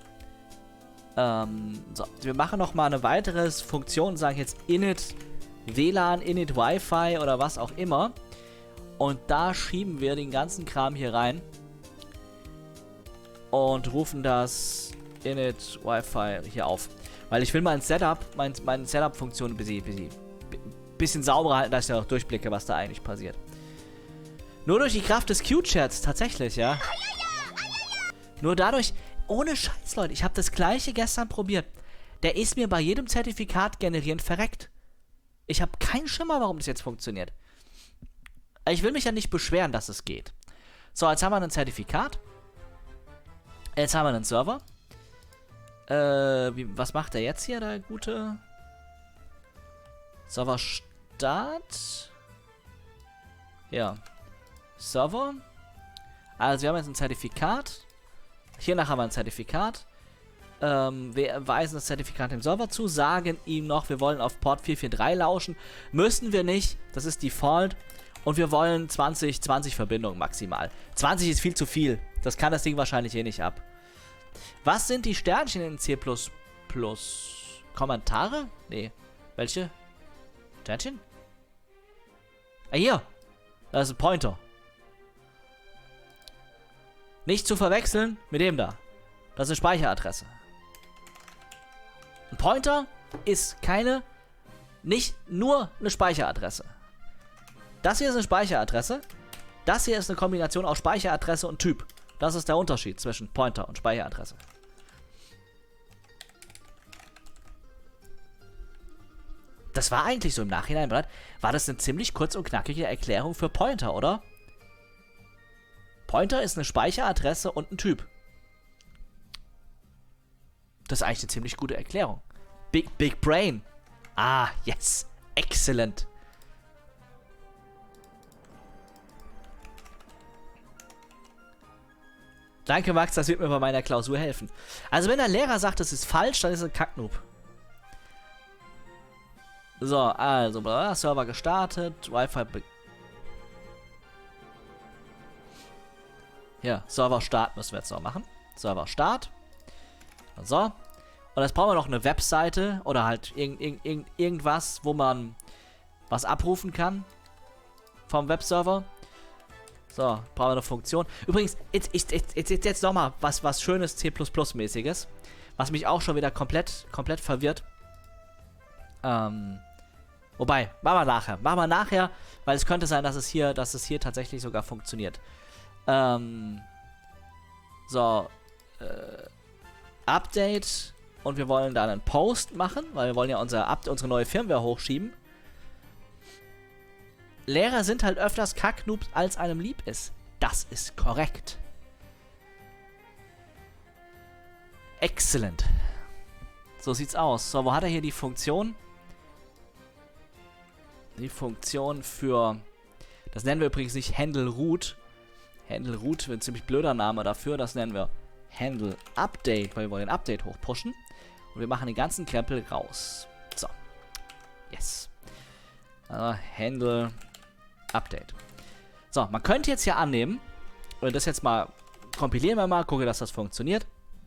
Ähm, so, wir machen noch mal eine weitere Funktion, sagen jetzt init W L A N, init Wi-Fi oder was auch immer. Und da schieben wir den ganzen Kram hier rein. Und rufen das init Wi-Fi hier auf. Weil ich will mein Setup, mein, meine Setup-Funktion ein bisschen, bisschen, bisschen sauberer halten, dass ich auch durchblicke, was da eigentlich passiert. Nur durch die Kraft des Q-Chats, tatsächlich, ja. Nur dadurch, ohne Scheiß, Leute, ich habe das gleiche gestern probiert. Der ist mir bei jedem Zertifikat generieren verreckt. Ich habe keinen Schimmer, warum das jetzt funktioniert. Ich will mich ja nicht beschweren, dass es geht. So, jetzt haben wir ein Zertifikat. Jetzt haben wir einen Server. Äh, wie, was macht er jetzt hier, der gute? Server Start. Ja. Server. Also wir haben jetzt ein Zertifikat. Hiernach haben wir ein Zertifikat. Ähm, wir weisen das Zertifikat dem Server zu, sagen ihm noch, wir wollen auf Port vier vier drei lauschen. Müssen wir nicht. Das ist Default. Und wir wollen zwanzig, zwanzig Verbindungen maximal. zwanzig ist viel zu viel. Das kann das Ding wahrscheinlich eh nicht ab. Was sind die Sternchen in C plus plus? Kommentare? Nee. Welche? Sternchen? Ah, hier. Das ist ein Pointer. Nicht zu verwechseln mit dem da. Das ist eine Speicheradresse. Ein Pointer ist keine, nicht nur eine Speicheradresse. Das hier ist eine Speicheradresse. Das hier ist eine Kombination aus Speicheradresse und Typ. Das ist der Unterschied zwischen Pointer und Speicheradresse. Das war eigentlich so im Nachhinein, war das eine ziemlich kurz und knackige Erklärung für Pointer, oder? Pointer ist eine Speicheradresse und ein Typ. Das ist eigentlich eine ziemlich gute Erklärung. Big, big brain. Ah, yes. Excellent. Danke, Max, das wird mir bei meiner Klausur helfen. Also, wenn der Lehrer sagt, das ist falsch, dann ist er ein Kacknoob. So, also, bla, Server gestartet, Wi-Fi. Ja, Server Start müssen wir jetzt noch machen. Server Start. So. Und jetzt brauchen wir noch eine Webseite oder halt irgend, irgend, irgend, irgendwas, wo man was abrufen kann vom Webserver. So, brauchen wir eine Funktion. Übrigens, jetzt, jetzt, jetzt, jetzt, jetzt nochmal was, was schönes C plus plus-mäßiges, was mich auch schon wieder komplett, komplett verwirrt. Ähm, wobei, machen wir nachher. Machen wir nachher, weil es könnte sein, dass es hier, dass es hier tatsächlich sogar funktioniert. Ähm, so, äh, Update und wir wollen da einen Post machen, weil wir wollen ja unser Up unsere neue Firmware hochschieben. Lehrer sind halt öfters Kacknoobs, als einem lieb ist. Das ist korrekt. Excellent. So sieht's aus. So, wo hat er hier die Funktion? Die Funktion für... Das nennen wir übrigens nicht Handle Root. Handle Root wird ein ziemlich blöder Name dafür. Das nennen wir Handle Update, weil wir wollen ein Update hochpushen. Und wir machen den ganzen Krempel raus. So. Yes. Also, Handle Update. So, man könnte jetzt hier annehmen, und das jetzt mal kompilieren wir mal, gucke, dass das funktioniert.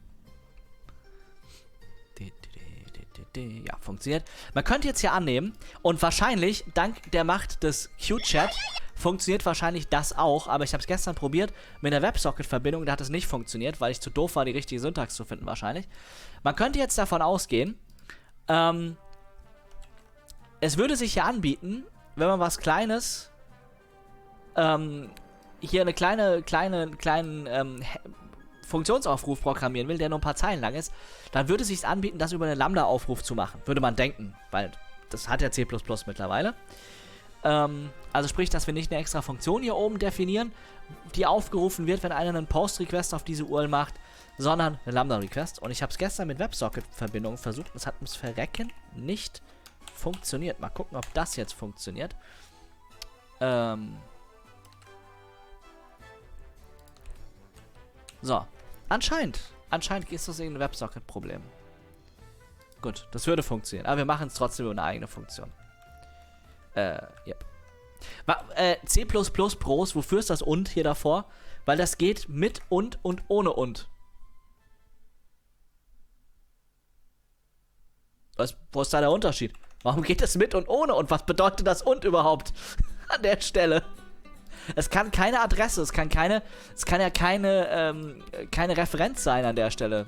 Ja, funktioniert. Man könnte jetzt hier annehmen und wahrscheinlich, dank der Macht des Q-Chat, funktioniert wahrscheinlich das auch, aber ich habe es gestern probiert mit der WebSocket-Verbindung, da hat es nicht funktioniert, weil ich zu doof war, die richtige Syntax zu finden wahrscheinlich. Man könnte jetzt davon ausgehen, ähm, es würde sich hier anbieten, wenn man was Kleines, ähm, hier eine kleine, kleine, kleinen, ähm, Funktionsaufruf programmieren will, der nur ein paar Zeilen lang ist, dann würde es sich anbieten, das über einen Lambda-Aufruf zu machen. Würde man denken, weil das hat ja C plus plus mittlerweile. Ähm, also sprich, dass wir nicht eine extra Funktion hier oben definieren, die aufgerufen wird, wenn einer einen Post-Request auf diese U R L macht, sondern eine Lambda-Request. Und ich habe es gestern mit WebSocket-Verbindungen versucht und es hat ums Verrecken nicht funktioniert. Mal gucken, ob das jetzt funktioniert. Ähm... So, anscheinend, anscheinend ist das irgendein WebSocket-Problem. Gut, das würde funktionieren, aber wir machen es trotzdem über eine eigene Funktion. Äh, yep. Äh, C plus plus Pros, wofür ist das und hier davor? Weil das geht mit und und ohne und. Was, wo ist da der Unterschied? Warum geht das mit und ohne und was bedeutet das und überhaupt an der Stelle? Es kann keine Adresse, es kann keine, es kann ja keine, ähm, keine Referenz sein an der Stelle.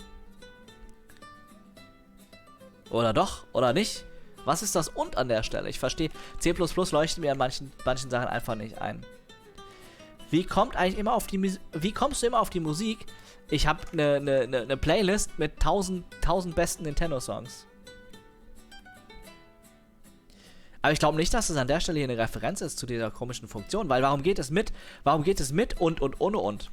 Oder doch? Oder nicht? Was ist das und an der Stelle? Ich verstehe, C plus plus leuchtet mir an manchen, manchen Sachen einfach nicht ein. Wie kommt eigentlich immer auf die Mus Wie kommst du immer auf die Musik? Ich habe eine ne, ne, ne Playlist mit tausend besten Nintendo-Songs. Aber ich glaube nicht, dass es an der Stelle hier eine Referenz ist zu dieser komischen Funktion, weil warum geht es mit? Warum geht es mit und und ohne und?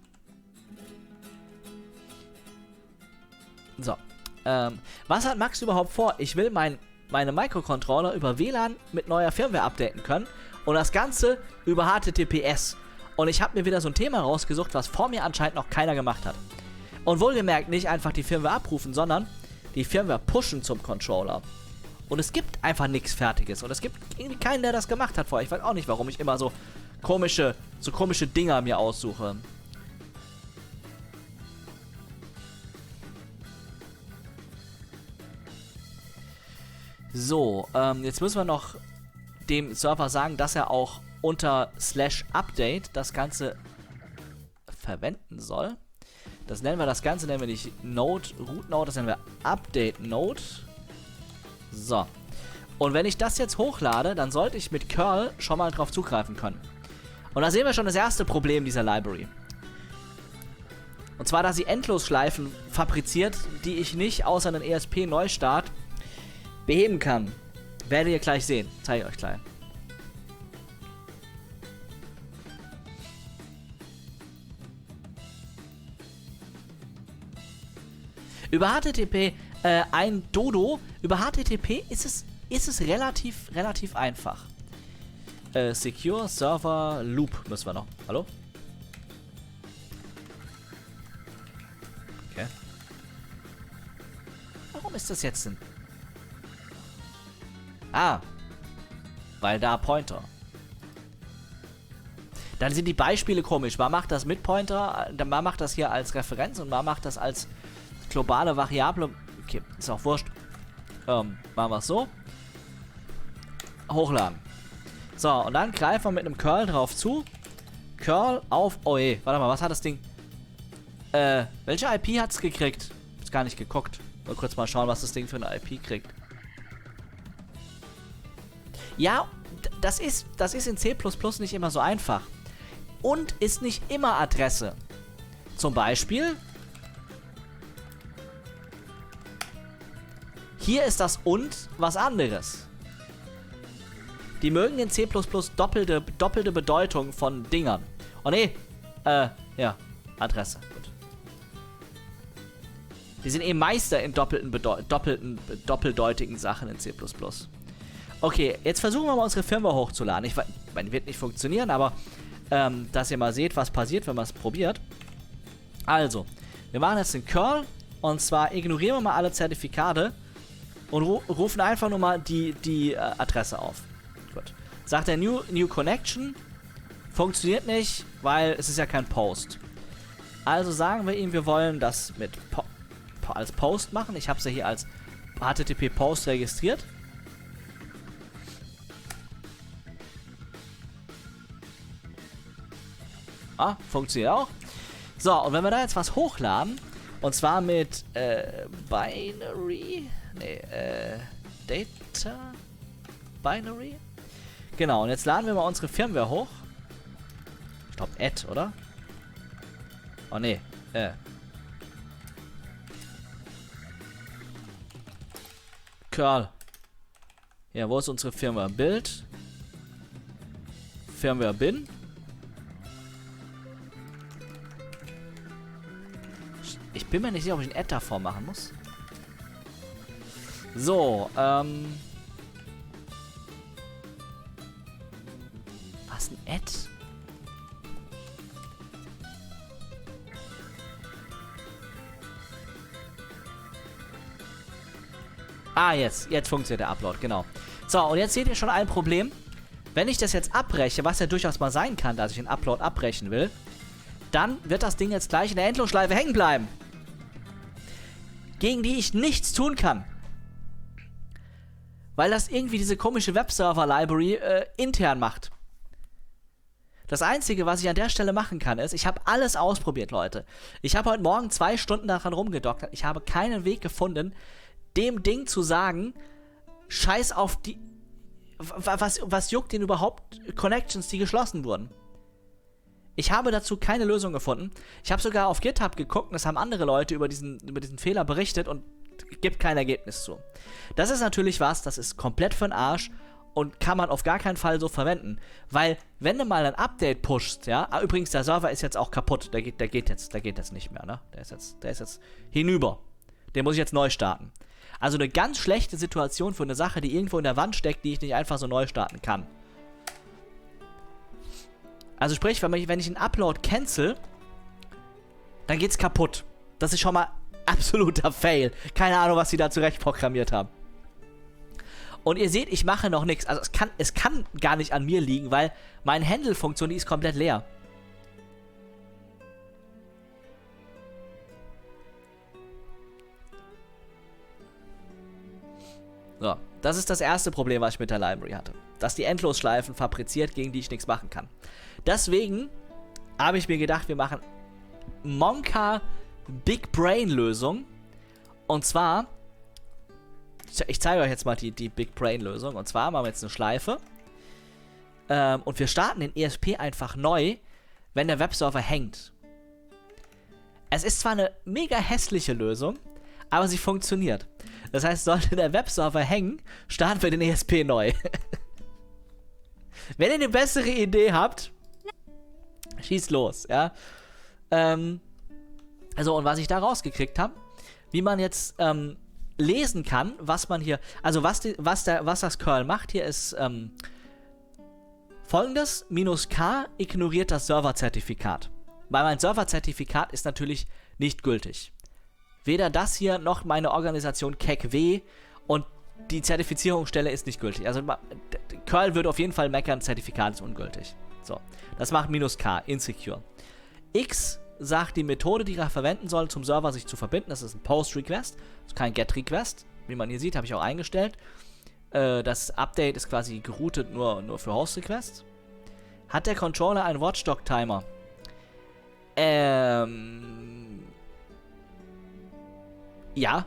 So. Ähm, was hat Max überhaupt vor? Ich will mein, meine Microcontroller über W L A N mit neuer Firmware updaten können und das Ganze über H T T P S. Und ich habe mir wieder so ein Thema rausgesucht, was vor mir anscheinend noch keiner gemacht hat. Und wohlgemerkt nicht einfach die Firmware abrufen, sondern die Firmware pushen zum Controller. Und es gibt einfach nichts Fertiges. Und es gibt irgendwie keinen, der das gemacht hat vorher. Ich weiß auch nicht, warum ich immer so komische, so komische Dinger mir aussuche. So, ähm, jetzt müssen wir noch dem Server sagen, dass er auch unter slash update das Ganze verwenden soll. Das nennen wir das Ganze, nennen wir nicht Node, Root Node, das nennen wir Update Node. So. Und wenn ich das jetzt hochlade, dann sollte ich mit curl schon mal drauf zugreifen können. Und da sehen wir schon das erste Problem dieser Library. Und zwar, dass sie Endlosschleifen fabriziert, die ich nicht außer einen E S P-Neustart beheben kann. Werdet ihr gleich sehen. Zeige ich euch gleich. Über H T T P äh, ein Dodo. Über H T T P ist es, ist es relativ, relativ einfach. Äh, Secure Server Loop müssen wir noch. Hallo? Okay. Warum ist das jetzt ein... Ah. Weil da Pointer. Dann sind die Beispiele komisch. Man macht das mit Pointer, man macht das hier als Referenz und man macht das als globale Variable. Okay, ist auch wurscht. Ähm, machen wir es so. Hochladen. So, und dann greifen wir mit einem Curl drauf zu. Curl auf... Oh je, warte mal, was hat das Ding? Äh, welche I P hat es gekriegt? Ist gar nicht geguckt. Mal kurz mal schauen, was das Ding für eine I P kriegt. Ja, das ist, das ist in C plus plus nicht immer so einfach. Und ist nicht immer Adresse. Zum Beispiel... Hier ist das und was anderes. Die mögen in C plus plus doppelte, doppelte Bedeutung von Dingern. Oh nee, äh, ja, Adresse, gut. Die sind eben Meister in doppelten, doppelten, doppeldeutigen Sachen in C plus plus. Okay, jetzt versuchen wir mal unsere Firmware hochzuladen. Ich meine, wird nicht funktionieren, aber ähm, dass ihr mal seht, was passiert, wenn man es probiert. Also, wir machen jetzt den Curl und zwar ignorieren wir mal alle Zertifikate und ru rufen einfach nur mal die, die äh, Adresse auf. Gut. Sagt er New, New Connection. Funktioniert nicht, weil es ist ja kein Post. Also sagen wir ihm, wir wollen das mit po po als Post machen. Ich habe es ja hier als H T T P Post registriert. Ah, funktioniert auch. So, und wenn wir da jetzt was hochladen, und zwar mit äh, Binary, nee, äh, Data Binary. Genau, und jetzt laden wir mal unsere Firmware hoch. Ich glaube, Add, oder? Oh, nee, äh. Curl. Ja, wo ist unsere Firmware? Bild. Firmware Bin. Ich bin mir nicht sicher, ob ich ein Add davor machen muss. So, ähm. Was, ein Add? Ah, jetzt. Jetzt funktioniert der Upload, genau. So, und jetzt seht ihr schon ein Problem. Wenn ich das jetzt abbreche, was ja durchaus mal sein kann, dass ich den Upload abbrechen will, dann wird das Ding jetzt gleich in der Endlosschleife hängen bleiben. Gegen die ich nichts tun kann. Weil das irgendwie diese komische Webserver-Library äh, intern macht. Das Einzige, was ich an der Stelle machen kann, ist, ich habe alles ausprobiert, Leute. Ich habe heute Morgen zwei Stunden daran rumgedoktert. Ich habe keinen Weg gefunden, dem Ding zu sagen, scheiß auf die... Was, was juckt denn überhaupt Connections, die geschlossen wurden? Ich habe dazu keine Lösung gefunden. Ich habe sogar auf GitHub geguckt und es haben andere Leute über diesen, über diesen Fehler berichtet und gibt kein Ergebnis zu. Das ist natürlich was, das ist komplett für den Arsch und kann man auf gar keinen Fall so verwenden. Weil, wenn du mal ein Update pushst, ja, ah, übrigens, der Server ist jetzt auch kaputt, der geht, der geht jetzt, der geht jetzt nicht mehr, ne? Der ist jetzt, der ist jetzt hinüber. Den muss ich jetzt neu starten. Also eine ganz schlechte Situation für eine Sache, die irgendwo in der Wand steckt, die ich nicht einfach so neu starten kann. Also sprich, wenn ich, wenn ich einen Upload cancel, dann geht's kaputt. Das ist schon mal absoluter Fail. Keine Ahnung, was sie da zurecht programmiert haben. Und ihr seht, ich mache noch nichts. Also es kann, es kann gar nicht an mir liegen, weil meine Handle-Funktion, die ist komplett leer. So, das ist das erste Problem, was ich mit der Library hatte. Dass die Endlosschleifen fabriziert, gegen die ich nichts machen kann. Deswegen habe ich mir gedacht, wir machen Monka Big Brain Lösung. Und zwar, ich zeige euch jetzt mal die, die Big Brain Lösung. Und zwar machen wir jetzt eine Schleife. Ähm, und wir starten den E S P einfach neu, wenn der Webserver hängt. Es ist zwar eine mega hässliche Lösung, aber sie funktioniert. Das heißt, sollte der Webserver hängen, starten wir den E S P neu. Wenn ihr eine bessere Idee habt, schießt los, ja. Ähm, also, und was ich da rausgekriegt habe, wie man jetzt ähm, lesen kann, was man hier, also was, die, was, der, was das Curl macht hier ist ähm, folgendes, minus K ignoriert das Serverzertifikat. Weil mein Serverzertifikat ist natürlich nicht gültig. Weder das hier noch meine Organisation K E K W und die Zertifizierungsstelle ist nicht gültig. Also Curl würde auf jeden Fall meckern, Zertifikat ist ungültig. So, das macht minus K, insecure. X sagt die Methode, die wir verwenden sollen, zum Server sich zu verbinden. Das ist ein Post-Request, das ist kein Get-Request. Wie man hier sieht, habe ich auch eingestellt. Äh, das Update ist quasi geroutet nur, nur für Host-Requests. Hat der Controller einen Watchdog-Timer? Ähm... Ja.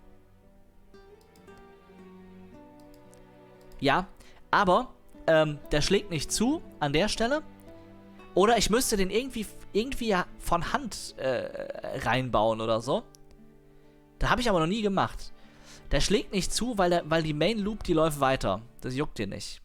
Ja, aber ähm, der schlägt nicht zu an der Stelle. Oder ich müsste den irgendwie, irgendwie ja von Hand äh, reinbauen oder so. Das habe ich aber noch nie gemacht. Der schlägt nicht zu, weil, der, weil die Main Loop, die läuft weiter. Das juckt dir nicht.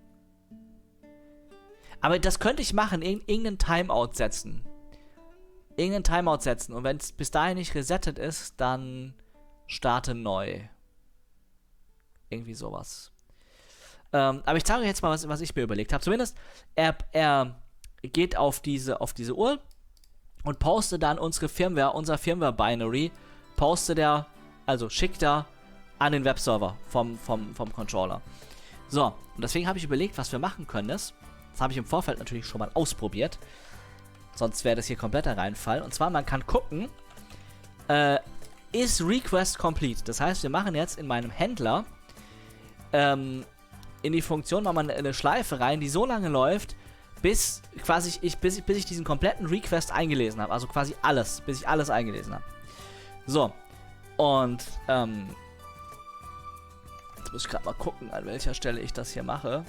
Aber das könnte ich machen, irg irgendeinen Timeout setzen. irgendeinen Timeout setzen. Und wenn es bis dahin nicht resettet ist, dann starte neu. Irgendwie sowas. Ähm, aber ich zeige euch jetzt mal, was, was ich mir überlegt habe. Zumindest, er, er geht auf diese, auf diese Uhr und postet dann unsere Firmware, unser Firmware-Binary, postet er, also schickt er an den Webserver vom, vom, vom Controller. So, und deswegen habe ich überlegt, was wir machen können. Das, das habe ich im Vorfeld natürlich schon mal ausprobiert. Sonst wäre das hier kompletter Reinfall. Und zwar, man kann gucken, äh, ist Request complete? Das heißt, wir machen jetzt in meinem Händler ähm, in die Funktion machen wir eine Schleife rein, die so lange läuft, bis quasi ich, bis, bis ich diesen kompletten Request eingelesen habe. Also quasi alles, bis ich alles eingelesen habe. So. Und, ähm, jetzt muss ich gerade mal gucken, an welcher Stelle ich das hier mache.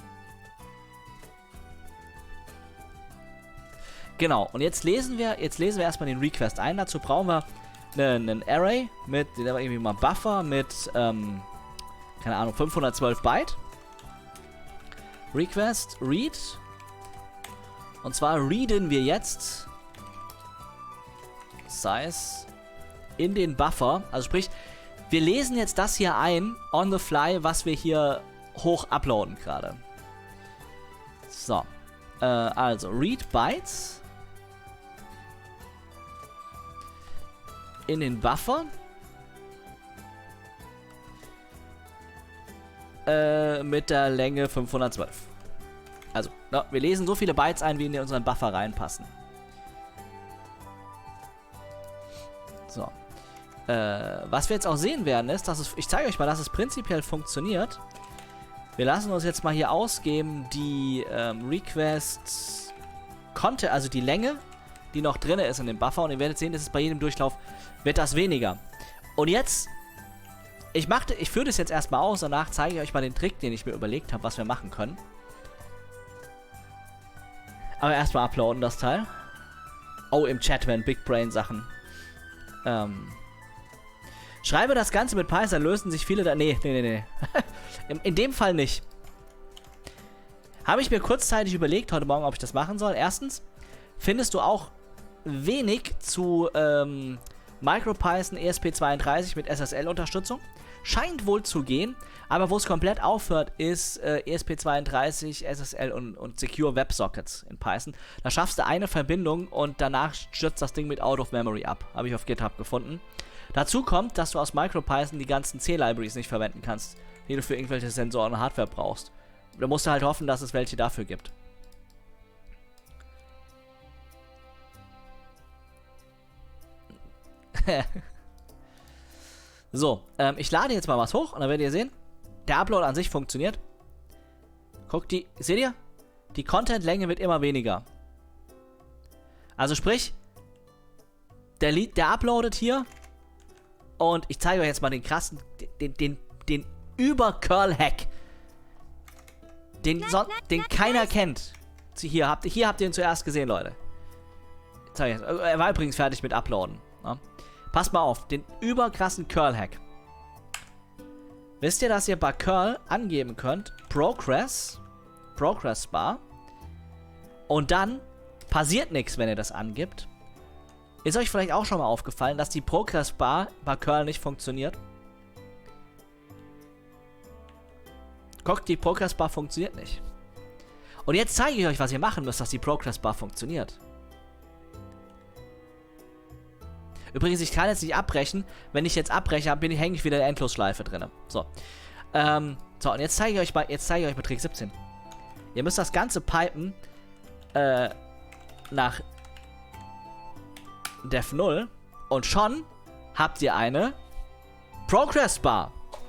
Genau, und jetzt lesen wir, jetzt lesen wir erstmal den Request ein. Dazu brauchen wir einen, einen Array mit, den haben wir irgendwie mal Buffer mit, ähm, keine Ahnung, fünfhundertzwölf Byte. Request, read. Und zwar readen wir jetzt Size in den Buffer. Also sprich, wir lesen jetzt das hier ein, on the fly, was wir hier hoch uploaden gerade. So. Äh, also, read bytes in den Buffer. Äh, mit der Länge fünfhundertzwölf. Also, na, wir lesen so viele Bytes ein, wie in unseren Buffer reinpassen. So. Äh, was wir jetzt auch sehen werden, ist, dass es, ich zeige euch mal, dass es prinzipiell funktioniert. Wir lassen uns jetzt mal hier ausgeben, die ähm, Request Content, also die Länge, die noch drin ist in dem Buffer. Und ihr werdet sehen, dass es bei jedem Durchlauf wird das weniger. Und jetzt, ich mache, ich führe das jetzt erstmal aus, danach zeige ich euch mal den Trick, den ich mir überlegt habe, was wir machen können. Aber erstmal uploaden das Teil. Oh, im Chat werden Big Brain Sachen. Ähm. Schreibe das Ganze mit Python, lösen sich viele da. Nee, nee, nee, nee. in, in dem Fall nicht. Habe ich mir kurzzeitig überlegt, heute Morgen, ob ich das machen soll. Erstens, findest du auch wenig zu ähm, MicroPython E S P zweiunddreißig mit S S L-Unterstützung. Scheint wohl zu gehen, aber wo es komplett aufhört, ist äh, E S P zweiunddreißig, S S L und, und Secure WebSockets in Python. Da schaffst du eine Verbindung und danach stürzt das Ding mit Out of Memory ab. Habe ich auf GitHub gefunden. Dazu kommt, dass du aus MicroPython die ganzen C-Libraries nicht verwenden kannst, die du für irgendwelche Sensoren und Hardware brauchst. Da musst du halt hoffen, dass es welche dafür gibt. So, ähm, ich lade jetzt mal was hoch und dann werdet ihr sehen, der Upload an sich funktioniert. Guckt die, seht ihr? Die Content-Länge wird immer weniger. Also sprich, der, Lied, der uploadet hier und ich zeige euch jetzt mal den krassen, den, den, den Über-Curl-Hack, den, so, den keiner kennt. Hier habt, hier habt ihr ihn zuerst gesehen, Leute. Ich zeige jetzt. Er war übrigens fertig mit Uploaden. Ja. Passt mal auf, den überkrassen Curl-Hack. Wisst ihr, dass ihr bei Curl angeben könnt, Progress, Progress Bar, und dann passiert nichts, wenn ihr das angibt. Ist euch vielleicht auch schon mal aufgefallen, dass die Progress Bar bei Curl nicht funktioniert? Guckt, die Progress Bar funktioniert nicht. Und jetzt zeige ich euch, was ihr machen müsst, dass die Progress Bar funktioniert. Übrigens, ich kann jetzt nicht abbrechen. Wenn ich jetzt abbreche, bin ich, hänge ich wieder in der Endlosschleife drin. So. Ähm, so, und jetzt zeige ich euch mal, jetzt zeige ich euch mal Trick siebzehn. Ihr müsst das Ganze pipen äh, nach Def null und schon habt ihr eine Progress Bar.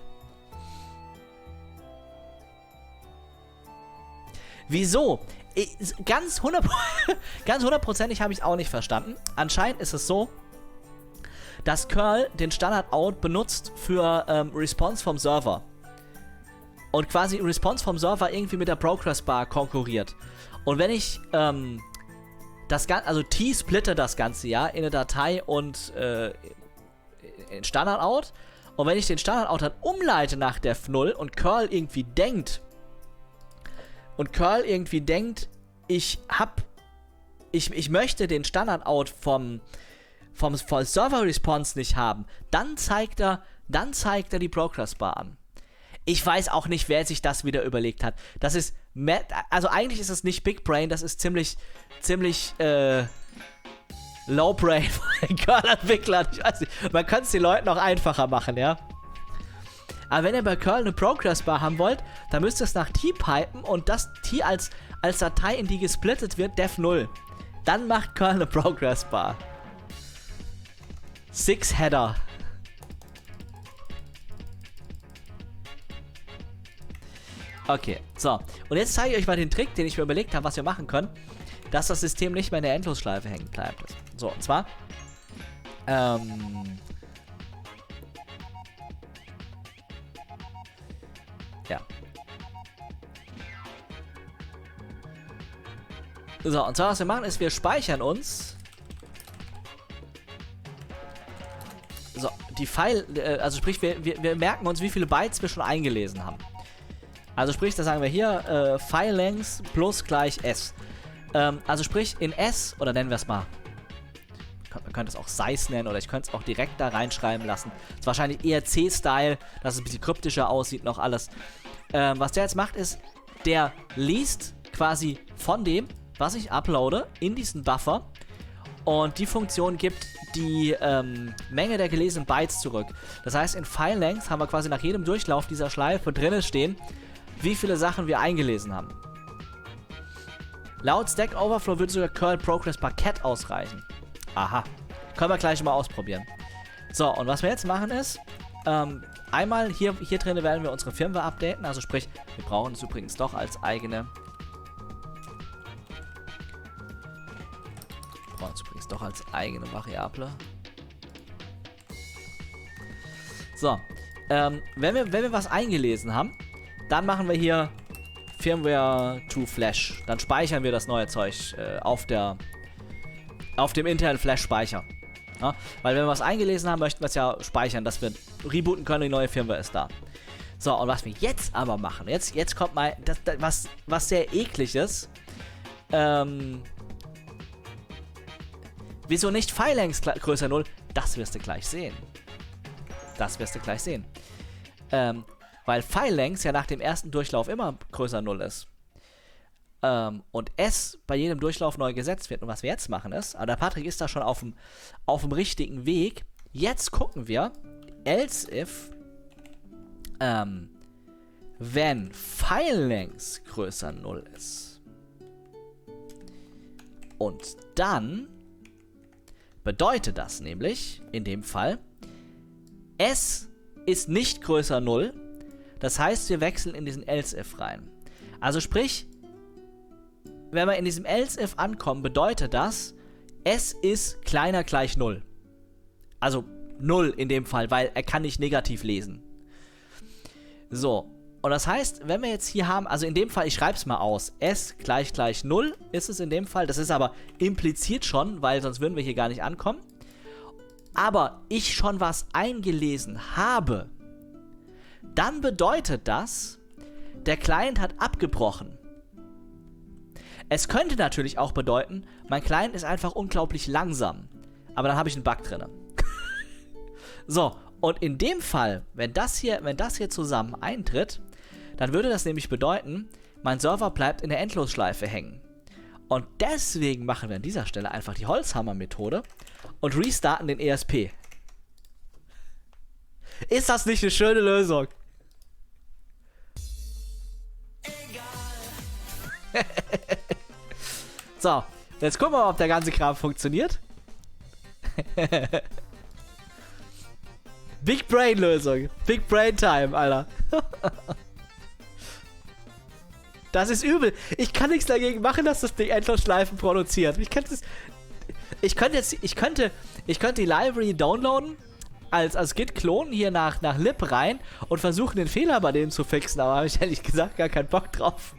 Wieso? Ich, ganz hundertprozentig habe ich es auch nicht verstanden. Anscheinend ist es so, dass Curl den Standard-Out benutzt für ähm, Response vom Server. Und quasi Response vom Server irgendwie mit der Progress Bar konkurriert. Und wenn ich ähm, das Ganze, also T splitte das Ganze ja in eine Datei und äh, in Standard-Out. Und wenn ich den Standard-Out dann umleite nach Def null und Curl irgendwie denkt, und Curl irgendwie denkt, ich hab, ich, ich möchte den Standard-Out vom vom, vom Server-Response nicht haben, dann zeigt er, dann zeigt er die Progress-Bar an. Ich weiß auch nicht, wer sich das wieder überlegt hat. Das ist, also eigentlich ist es nicht Big Brain, das ist ziemlich, ziemlich, äh, Low Brain von den Curl-Entwicklern. Ich weiß nicht, man könnte es den Leuten auch einfacher machen, ja. Aber wenn ihr bei Curl eine Progress-Bar haben wollt, dann müsst ihr es nach T pipen und das T als, als Datei, in die gesplittet wird, def null. Dann macht Curl eine Progress-Bar. Six Header. Okay, so. Und jetzt zeige ich euch mal den Trick, den ich mir überlegt habe, was wir machen können, dass das System nicht mehr in der Endlosschleife hängen bleibt. So, und zwar ähm ja. So, und zwar was wir machen ist, wir speichern uns so, die File, äh, also sprich, wir, wir, wir merken uns, wie viele Bytes wir schon eingelesen haben. Also sprich, da sagen wir hier, äh, File-Length plus gleich S. Ähm, also sprich, in S, oder nennen wir es mal, man könnte es auch Size nennen, oder ich könnte es auch direkt da reinschreiben lassen. Das ist wahrscheinlich eher C-Style, dass es ein bisschen kryptischer aussieht, noch alles. Ähm, was der jetzt macht, ist, der liest quasi von dem, was ich uploade, in diesen Buffer. Und die Funktion gibt die ähm, Menge der gelesenen Bytes zurück. Das heißt, in File-Length haben wir quasi nach jedem Durchlauf dieser Schleife drinnen stehen, wie viele Sachen wir eingelesen haben. Laut Stack Overflow würde sogar Curl Progress Parkett ausreichen. Aha. Können wir gleich mal ausprobieren. So, und was wir jetzt machen ist, ähm, einmal hier, hier drin werden wir unsere Firmware updaten. Also sprich, wir brauchen es übrigens doch als eigene... Wir brauchen es übrigens doch als eigene Variable. So, ähm, wenn wir, wenn wir was eingelesen haben, dann machen wir hier Firmware to Flash. Dann speichern wir das neue Zeug äh, auf der auf dem internen Flash-Speicher. Ja? Weil wenn wir was eingelesen haben, möchten wir es ja speichern, dass wir rebooten können, die neue Firmware ist da. So, und was wir jetzt aber machen, jetzt, jetzt kommt mal, das, das, was, was sehr eklig ist, ähm, wieso nicht File-Length größer null? Das wirst du gleich sehen. Das wirst du gleich sehen. Ähm, weil File-Length ja nach dem ersten Durchlauf immer größer null ist. Ähm, und S bei jedem Durchlauf neu gesetzt wird. Und was wir jetzt machen ist, aber der Patrick ist da schon auf dem, auf dem richtigen Weg. Jetzt gucken wir, else if, ähm, wenn File-Length größer null ist. Und dann bedeutet das nämlich, in dem Fall, S ist nicht größer null. Das heißt, wir wechseln in diesen else if rein. Also sprich, wenn wir in diesem else if ankommen, bedeutet das, S ist kleiner gleich null. Also null in dem Fall, weil er kann nicht negativ lesen. So, und das heißt, wenn wir jetzt hier haben, also in dem Fall, ich schreibe es mal aus, S gleich gleich null ist es in dem Fall. Das ist aber impliziert schon, weil sonst würden wir hier gar nicht ankommen. Aber ich schon was eingelesen habe, dann bedeutet das, der Client hat abgebrochen. Es könnte natürlich auch bedeuten, mein Client ist einfach unglaublich langsam. Aber dann habe ich einen Bug drin. So, und in dem Fall, wenn das hier, wenn das hier zusammen eintritt, dann würde das nämlich bedeuten, mein Server bleibt in der Endlosschleife hängen. Und deswegen machen wir an dieser Stelle einfach die Holzhammer-Methode und restarten den E S P. Ist das nicht eine schöne Lösung? So, jetzt gucken wir mal, ob der ganze Kram funktioniert. Big Brain Lösung. Big Brain Time, Alter. Das ist übel. Ich kann nichts dagegen machen, dass das Ding Endlosschleifen produziert. Ich könnte es. Ich könnte jetzt. Ich könnte. Ich könnte die Library downloaden. Als, als Git klonen hier nach, nach lib rein und versuchen den Fehler bei denen zu fixen. Aber habe ich ehrlich gesagt gar keinen Bock drauf.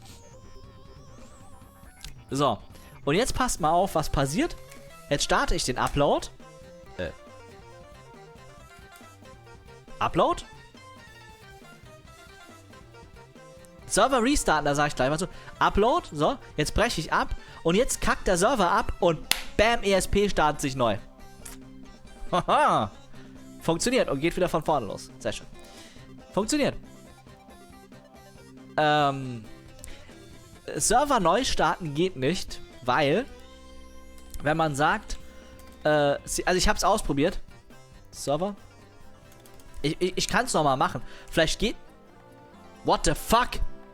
So. Und jetzt passt mal auf, was passiert. Jetzt starte ich den Upload. Äh. Upload. Server restarten, da sage ich gleich mal so. Upload, so, jetzt breche ich ab und jetzt kackt der Server ab und bam, E S P startet sich neu. Haha. Funktioniert und geht wieder von vorne los. Sehr schön. Funktioniert. Ähm, Server neu starten geht nicht, weil, wenn man sagt, äh, also ich habe es ausprobiert. Server. Ich, ich, ich kann es nochmal machen. Vielleicht geht... What the fuck?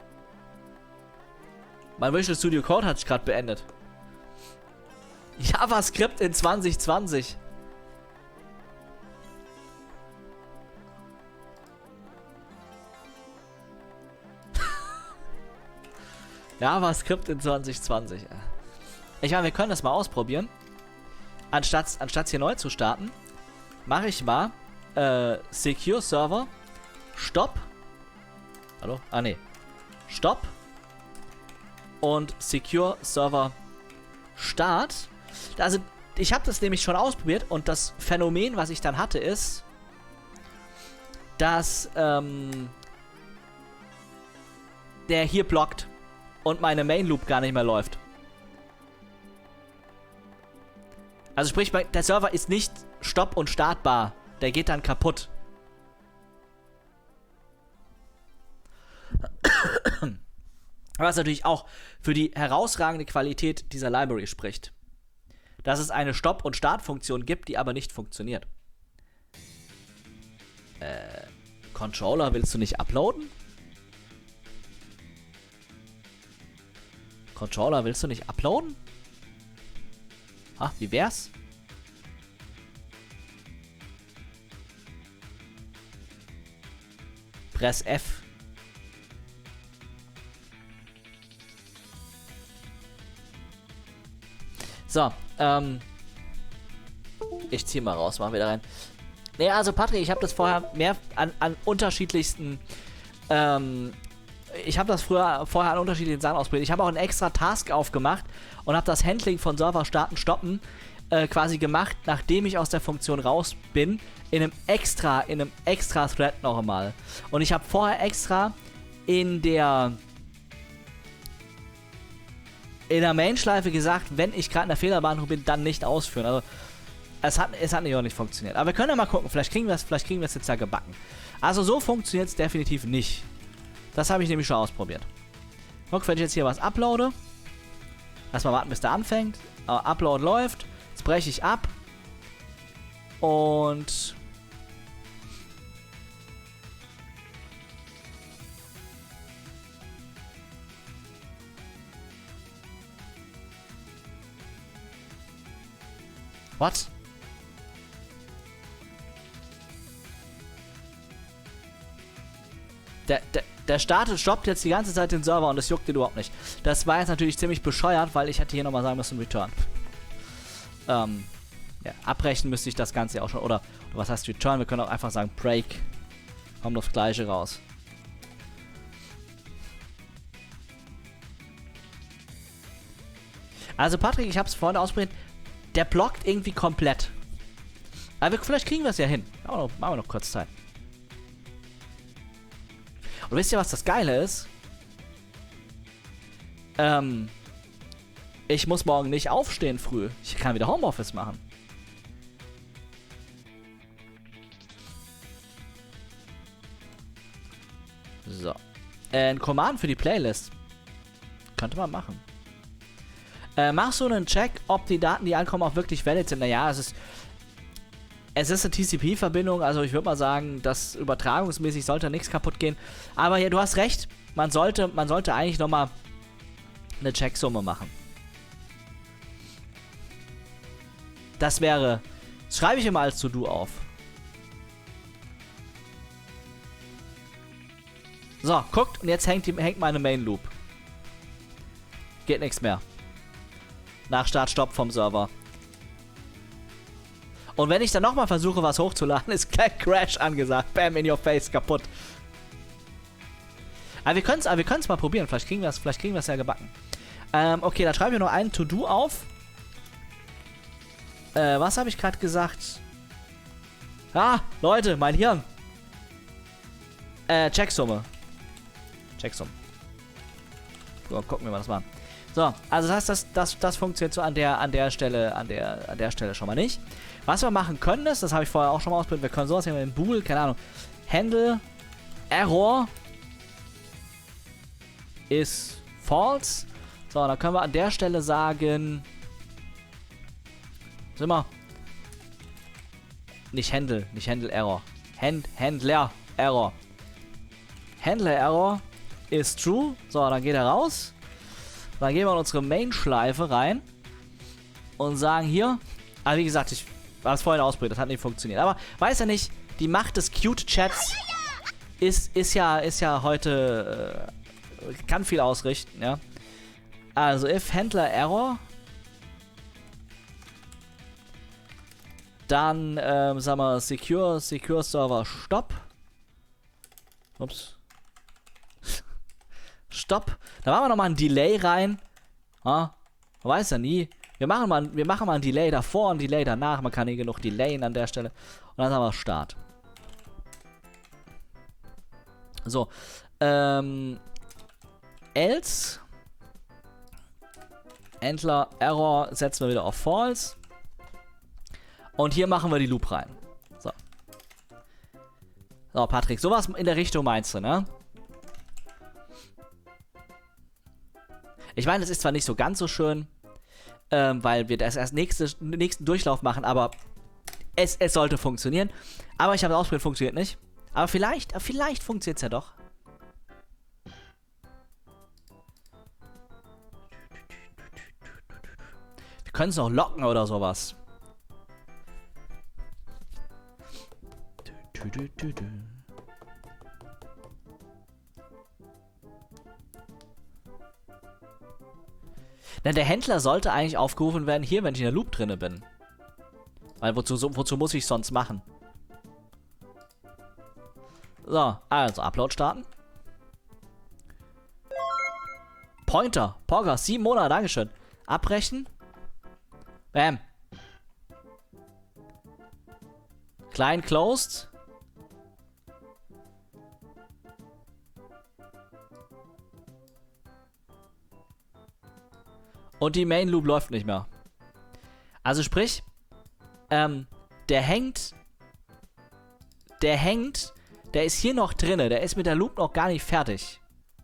Mein Visual Studio Code hat sich gerade beendet. JavaScript in zwanzig zwanzig. JavaScript in zwanzig zwanzig. Ich meine, wir können das mal ausprobieren. Anstatt, anstatt hier neu zu starten, mache ich mal äh, Secure Server Stopp. Hallo? Ah, ne. Stopp. Und Secure Server Start. Also, ich habe das nämlich schon ausprobiert und das Phänomen, was ich dann hatte, ist, dass ähm, der hier blockt und meine Main Loop gar nicht mehr läuft. Also sprich, der Server ist nicht stopp- und startbar. Der geht dann kaputt. Was natürlich auch für die herausragende Qualität dieser Library spricht. Dass es eine Stopp- und Startfunktion gibt, die aber nicht funktioniert. Äh, Controller willst du nicht uploaden? Controller willst du nicht uploaden? Ah, wie wär's? Press F. So, ähm. Ich zieh mal raus, mal wieder rein. Nee, also Patrick, ich habe das vorher mehr an, an unterschiedlichsten, ähm, ich habe das früher vorher an unterschiedlichen Sachen ausprobiert. Ich habe auch einen extra Task aufgemacht und habe das Handling von Server starten, stoppen äh, quasi gemacht, nachdem ich aus der Funktion raus bin, in einem extra, in einem extra Thread noch einmal. Und ich habe vorher extra in der in der Main-Schleife gesagt, wenn ich gerade in der Fehlerbehandlung bin, dann nicht ausführen. Also es hat, es hat nicht auch nicht funktioniert. Aber wir können ja mal gucken, vielleicht kriegen wir es, vielleicht kriegen wir es jetzt ja gebacken. Also so funktioniert es definitiv nicht. Das habe ich nämlich schon ausprobiert. Guck, wenn ich jetzt hier was uploade. Lass mal warten, bis der anfängt. Uh, Upload läuft. Jetzt breche ich ab. Und... What? Der, der, der startet, stoppt jetzt die ganze Zeit den Server und das juckt ihn überhaupt nicht. Das war jetzt natürlich ziemlich bescheuert, weil ich hätte hier nochmal sagen müssen, Return. Ähm, ja, abbrechen müsste ich das Ganze auch schon. Oder, oder was heißt Return? Wir können auch einfach sagen Break. Kommt das Gleiche raus. Also Patrick, ich habe es vorhin ausprobiert. Der blockt irgendwie komplett. Aber wir, vielleicht kriegen wir es ja hin. Machen wir, noch, machen wir noch kurz Zeit. Und wisst ihr, was das Geile ist? Ähm, ich muss morgen nicht aufstehen früh. Ich kann wieder Homeoffice machen. So. Äh, ein Command für die Playlist. Könnte man machen. Äh, machst du einen Check, ob die Daten, die ankommen, auch wirklich valid sind? Naja, es ist... Es ist eine T C P-Verbindung, also ich würde mal sagen, dass übertragungsmäßig sollte nichts kaputt gehen. Aber ja, du hast recht, man sollte, man sollte eigentlich nochmal eine Checksumme machen. Das wäre, das schreibe ich immer als To-Do auf. So, guckt, und jetzt hängt, die, hängt meine Main Loop. Geht nichts mehr. Nach Start, Stopp vom Server. Und wenn ich dann nochmal versuche, was hochzuladen, ist gleich Crash angesagt. Bam, in your face, kaputt. Aber wir können es aber wir können's mal probieren. Vielleicht kriegen wir es vielleicht kriegen wir es ja gebacken. Ähm, okay, da schreiben wir noch einen To-Do auf. Äh, was habe ich gerade gesagt? Ah, Leute, mein Hirn. Äh, Checksumme. Checksumme. So, gucken wir mal das mal an. So, also das heißt, das, das, das funktioniert so an der, an der Stelle, an der, an der Stelle schon mal nicht. Was wir machen können ist, das habe ich vorher auch schon mal ausprobiert, wir können sowas hier mit dem Bool, keine Ahnung, Handle Error ist false. So, dann können wir an der Stelle sagen, sind wir, nicht Handle, nicht Handle Error, Hand, Handler Error. Handler Error ist true. So, dann geht er raus. Dann gehen wir in unsere Main-Schleife rein und sagen hier, aber wie gesagt, ich habe es vorhin ausprobiert, das hat nicht funktioniert. Aber weiß ja nicht, die Macht des Cute-Chats ist, ist, ja, ist ja heute, äh, kann viel ausrichten, ja. Also, if Handler Error, dann, ähm, sagen wir, Secure, Secure Server Stop. Ups. Stopp. Da machen wir nochmal ein Delay rein. Ha? Man weiß ja nie. Wir machen, mal, wir machen mal ein Delay davor und ein Delay danach. Man kann hier genug delayen an der Stelle. Und dann sagen wir Start. So. Ähm. Else. Handler Error setzen wir wieder auf False. Und hier machen wir die Loop rein. So. So, Patrick. Sowas in der Richtung meinst du, ne? Ich meine, es ist zwar nicht so ganz so schön, ähm, weil wir das erst nächste, nächsten Durchlauf machen, aber es, es sollte funktionieren. Aber ich habe es ausprobiert, funktioniert nicht. Aber vielleicht, vielleicht funktioniert es ja doch. Wir können es noch locken oder sowas. Du, du, du, du. Na, der Händler sollte eigentlich aufgerufen werden, hier, wenn ich in der Loop drinne bin. Weil wozu, so, wozu muss ich sonst machen? So, also Upload starten. Pointer, Pogger, sieben Monate, Dankeschön. Abbrechen. Bam. Klein closed. Und die Main Loop läuft nicht mehr. Also sprich, ähm, der hängt, der hängt, der ist hier noch drinne, der ist mit der Loop noch gar nicht fertig.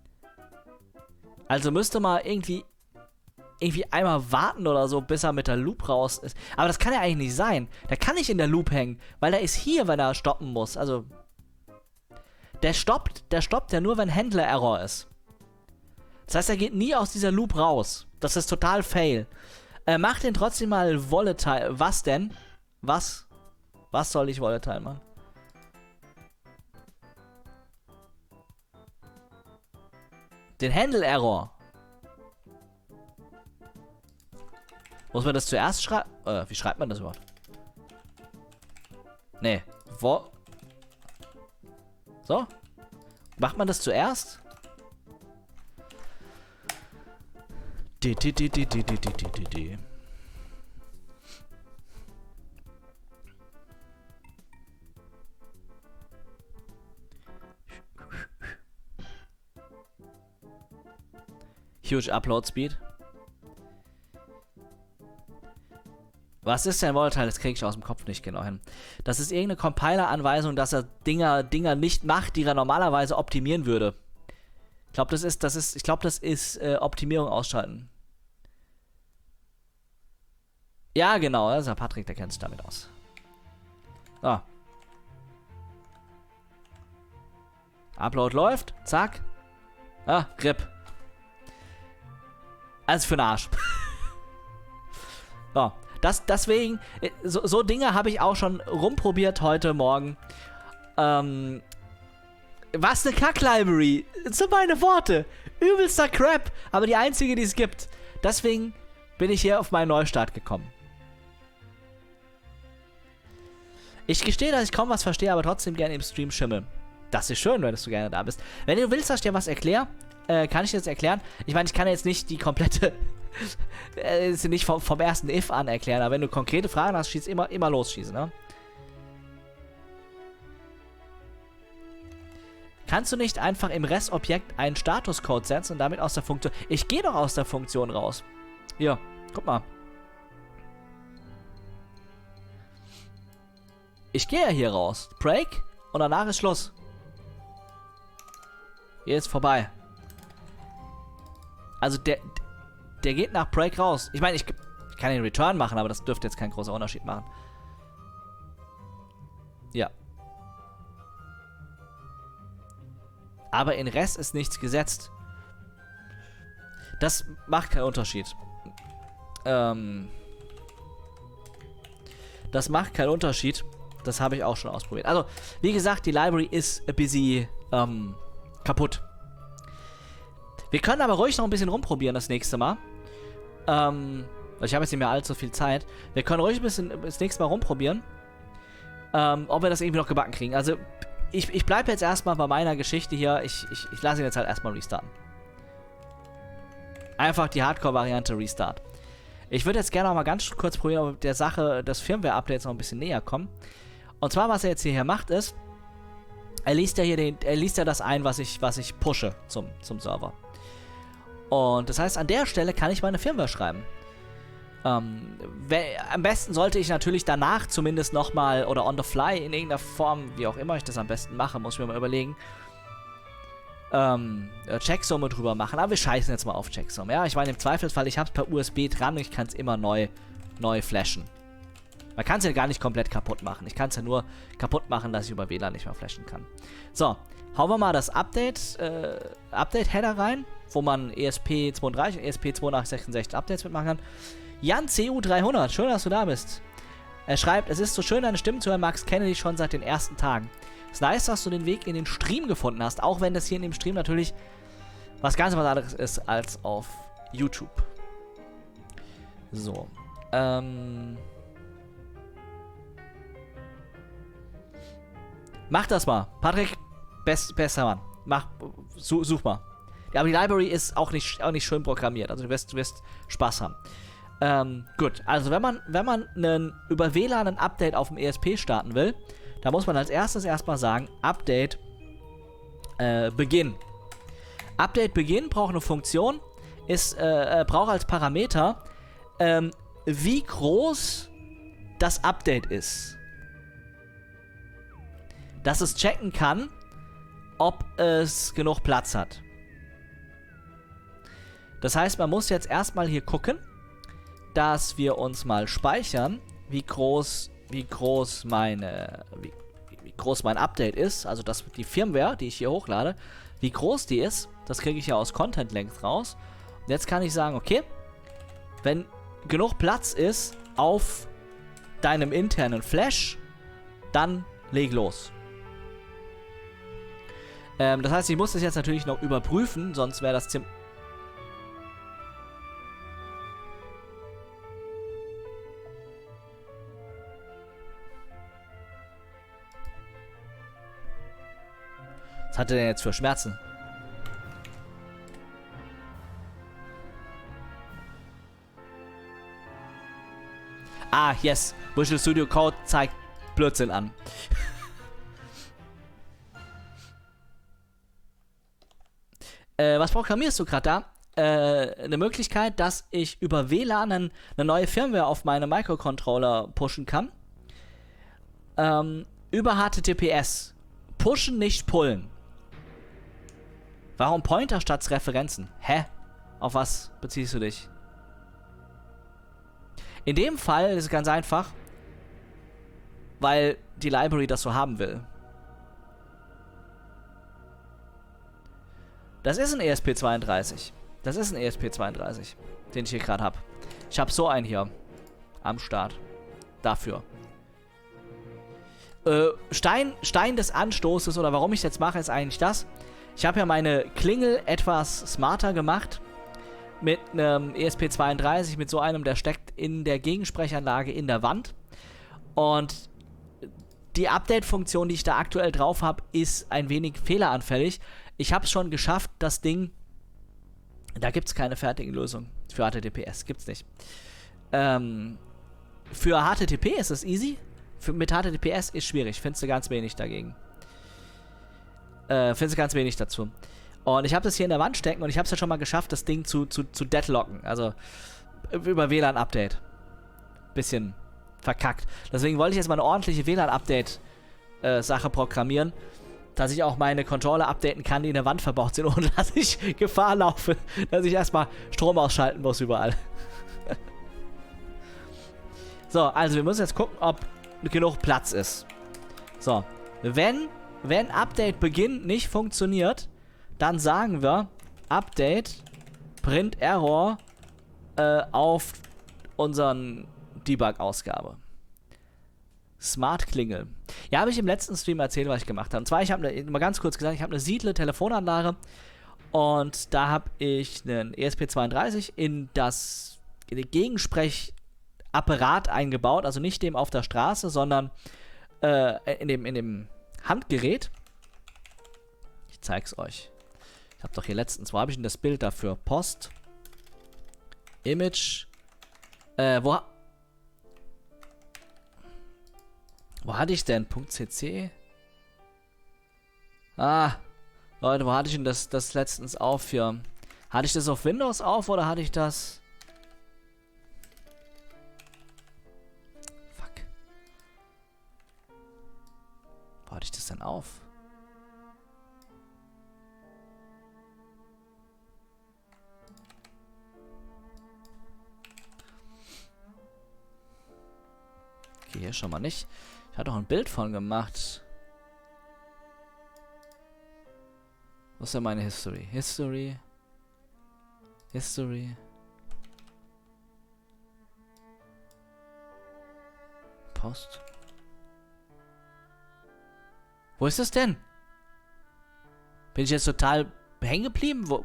Also müsste mal irgendwie, irgendwie einmal warten oder so, bis er mit der Loop raus ist. Aber das kann ja eigentlich nicht sein. Der kann nicht in der Loop hängen, weil der ist hier, wenn er stoppen muss. Also, der stoppt, der stoppt ja nur, wenn Handler Error ist. Das heißt, er geht nie aus dieser Loop raus. Das ist total fail. Äh, mach den trotzdem mal volatile. Was denn? Was? Was soll ich volatile machen? Den Handle Error. Muss man das zuerst schreiben? Äh, wie schreibt man das überhaupt? Nee. Wo? So? Macht man das zuerst? Die, die, die, die, die, die, die, die, die. Huge Upload Speed. Was ist denn Volatile? Das kriege ich aus dem Kopf nicht genau hin. Das ist irgendeine Compiler-Anweisung, dass er Dinger, Dinger nicht macht, die er normalerweise optimieren würde. Ich glaube, das ist, das ist, ich glaube, das ist äh, Optimierung ausschalten. Ja, genau, das ist der Patrick, der kennt sich damit aus. So. Upload läuft, zack. Ah, R I P. Also für den Arsch. So, das, deswegen, so, so Dinge habe ich auch schon rumprobiert heute Morgen. Ähm, was eine Kack-Library. Das sind meine Worte. Übelster Crap, aber die einzige, die es gibt. Deswegen bin ich hier auf meinen Neustart gekommen. Ich gestehe, dass ich kaum was verstehe, aber trotzdem gerne im Stream schimmel. Das ist schön, wenn du gerne da bist. Wenn du willst, dass ich dir was erkläre, äh, kann ich dir das erklären. Ich meine, ich kann jetzt nicht die komplette, äh, nicht vom, vom ersten If an erklären, aber wenn du konkrete Fragen hast, schieß immer, immer losschießen, ne? Kannst du nicht einfach im Rest-Objekt einen Statuscode setzen und damit aus der Funktion... Ich gehe doch aus der Funktion raus. Hier, guck mal. Ich gehe ja hier raus. Break und danach ist Schluss. Hier ist vorbei. Also der, der geht nach Break raus. Ich meine, ich, ich kann den Return machen, aber das dürfte jetzt keinen großen Unterschied machen. Ja. Aber in Rest ist nichts gesetzt. Das macht keinen Unterschied. Ähm. Das macht keinen Unterschied. Das habe ich auch schon ausprobiert. Also, wie gesagt, die Library ist ein bisschen ähm, kaputt. Wir können aber ruhig noch ein bisschen rumprobieren das nächste Mal. Ähm, ich habe jetzt nicht mehr allzu viel Zeit. Wir können ruhig ein bisschen das nächste Mal rumprobieren. Ähm, ob wir das irgendwie noch gebacken kriegen. Also, ich, ich bleibe jetzt erstmal bei meiner Geschichte hier. Ich, ich, ich lasse ihn jetzt halt erstmal restarten. Einfach die Hardcore-Variante Restart. Ich würde jetzt gerne noch mal ganz kurz probieren, ob der Sache des Firmware-Updates noch ein bisschen näher kommen. Und zwar, was er jetzt hier macht, ist, er liest ja hier den, er liest ja das ein, was ich, was ich pushe zum, zum Server. Und das heißt, an der Stelle kann ich meine Firmware schreiben. Ähm, am besten sollte ich natürlich danach zumindest nochmal, oder on the fly in irgendeiner Form, wie auch immer ich das am besten mache, muss ich mir mal überlegen, ähm, Checksumme drüber machen. Aber wir scheißen jetzt mal auf Checksumme. Ja, ich meine, im Zweifelsfall, ich habe es per U S B dran und ich kann es immer neu, neu flashen. Man kann es ja gar nicht komplett kaputt machen. Ich kann es ja nur kaputt machen, dass ich über W L A N nicht mehr flashen kann. So, hauen wir mal das Update, äh, Update-Header rein, wo man E S P zweiunddreißig und E S P zweiundachtzig sechsundsechzig Updates mitmachen kann. Jan C U dreihundert, schön, dass du da bist. Er schreibt, es ist so schön, deine Stimme zu hören, Max, kenne dich schon seit den ersten Tagen. Es ist nice, dass du den Weg in den Stream gefunden hast, auch wenn das hier in dem Stream natürlich was ganz was anderes ist als auf YouTube. So. Ähm. Mach das mal. Patrick, best, bester Mann. Mach, such, such mal. Ja, aber die Library ist auch nicht, auch nicht schön programmiert. Also du wirst, du wirst Spaß haben. Ähm, gut. Also wenn man, wenn man einen, über W L A N ein Update auf dem E S P starten will, da muss man als erstes erstmal sagen, Update äh, Beginn. Update Beginn braucht eine Funktion, ist, äh, braucht als Parameter, ähm, wie groß das Update ist. Dass es checken kann, ob es genug Platz hat. Das heißt, man muss jetzt erstmal hier gucken, dass wir uns mal speichern, wie groß, wie groß meine, wie, wie groß mein Update ist, also das, die Firmware, die ich hier hochlade, wie groß die ist, das kriege ich ja aus Content Length raus. Und jetzt kann ich sagen, okay, wenn genug Platz ist auf deinem internen Flash, dann leg los. Ähm, das heißt, ich muss das jetzt natürlich noch überprüfen, sonst wäre das ziemlich... Was hat er denn jetzt für Schmerzen? Ah, yes. Visual Studio Code zeigt Blödsinn an. äh, was programmierst du gerade da? Äh, eine Möglichkeit, dass ich über W L A N eine neue Firmware auf meine Microcontroller pushen kann. Ähm, über H T T P S. Pushen, nicht pullen. Warum Pointer statt Referenzen? Hä? Auf was beziehst du dich? In dem Fall ist es ganz einfach, weil die Library das so haben will. Das ist ein E S P zweiunddreißig. Das ist ein E S P zweiunddreißig, den ich hier gerade habe. Ich habe so einen hier am Start. Dafür. Äh, Stein, Stein des Anstoßes, oder warum ich es jetzt mache, ist eigentlich das. Ich habe ja meine Klingel etwas smarter gemacht. Mit einem E S P zweiunddreißig, mit so einem, der steckt in der Gegensprechanlage in der Wand. Und die Update-Funktion, die ich da aktuell drauf habe, ist ein wenig fehleranfällig. Ich habe es schon geschafft, das Ding... Da gibt es keine fertige Lösung für H T T P S. Gibt's nicht. Ähm, für H T T P ist es easy. Für, mit H T T P S ist schwierig. Findest du ganz wenig dagegen. Äh, findest du ganz wenig dazu. Und ich habe das hier in der Wand stecken und ich habe es ja schon mal geschafft, das Ding zu, zu, zu deadlocken. Also über W L A N-Update. Bisschen verkackt. Deswegen wollte ich jetzt mal eine ordentliche W L A N-Update-Sache programmieren, dass ich auch meine Controller updaten kann, die in der Wand verbaut sind, ohne dass ich Gefahr laufe, dass ich erstmal Strom ausschalten muss überall. So, also wir müssen jetzt gucken, ob genug Platz ist. So, wenn, wenn Update-Beginn nicht funktioniert, dann sagen wir Update Print Error äh, auf unseren Debug-Ausgabe. Smart Klingel. Ja, habe ich im letzten Stream erzählt, was ich gemacht habe. Und zwar, ich habe ne, mal ganz kurz gesagt, ich habe eine Siedle Telefonanlage und da habe ich einen E S P zweiunddreißig in das in den Gegensprechapparat eingebaut, also nicht dem auf der Straße, sondern äh, in dem in dem Handgerät. Ich zeig's euch. Ich habe doch hier letztens, wo habe ich denn das Bild dafür? Post, Image, äh, wo Wo hatte ich denn? .cc? Ah, Leute, wo hatte ich denn das, das letztens auf hier? Hatte ich das auf Windows auf oder hatte ich das... Fuck. Wo hatte ich das denn auf? Okay, hier schon mal nicht. Ich hatte auch ein Bild von gemacht. Was ist denn meine History? History. History. Post. Wo ist das denn? Bin ich jetzt total hängen geblieben? Wo...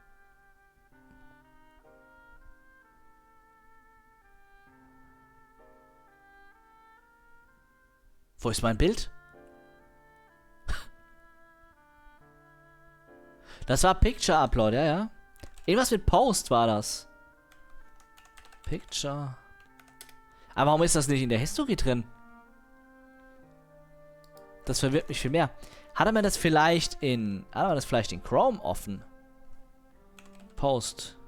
Wo ist mein Bild? Das war Picture Upload, ja, ja. Irgendwas mit Post war das. Picture. Aber warum ist das nicht in der History drin? Das verwirrt mich viel mehr. Hat er mir das vielleicht in... Hat er mir das vielleicht in Chrome offen? Post.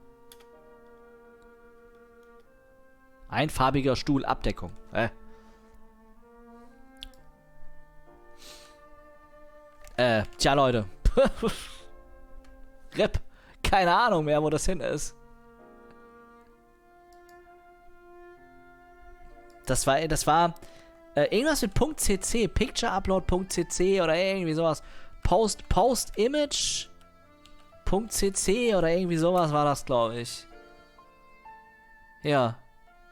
Einfarbiger Stuhl, Abdeckung. Äh. Äh, tja, Leute. Rip. Keine Ahnung mehr, wo das hin ist. Das war, das war äh, irgendwas mit .cc, pictureupload.cc oder irgendwie sowas. Post, Post Image .cc oder irgendwie sowas war das, glaube ich. Ja.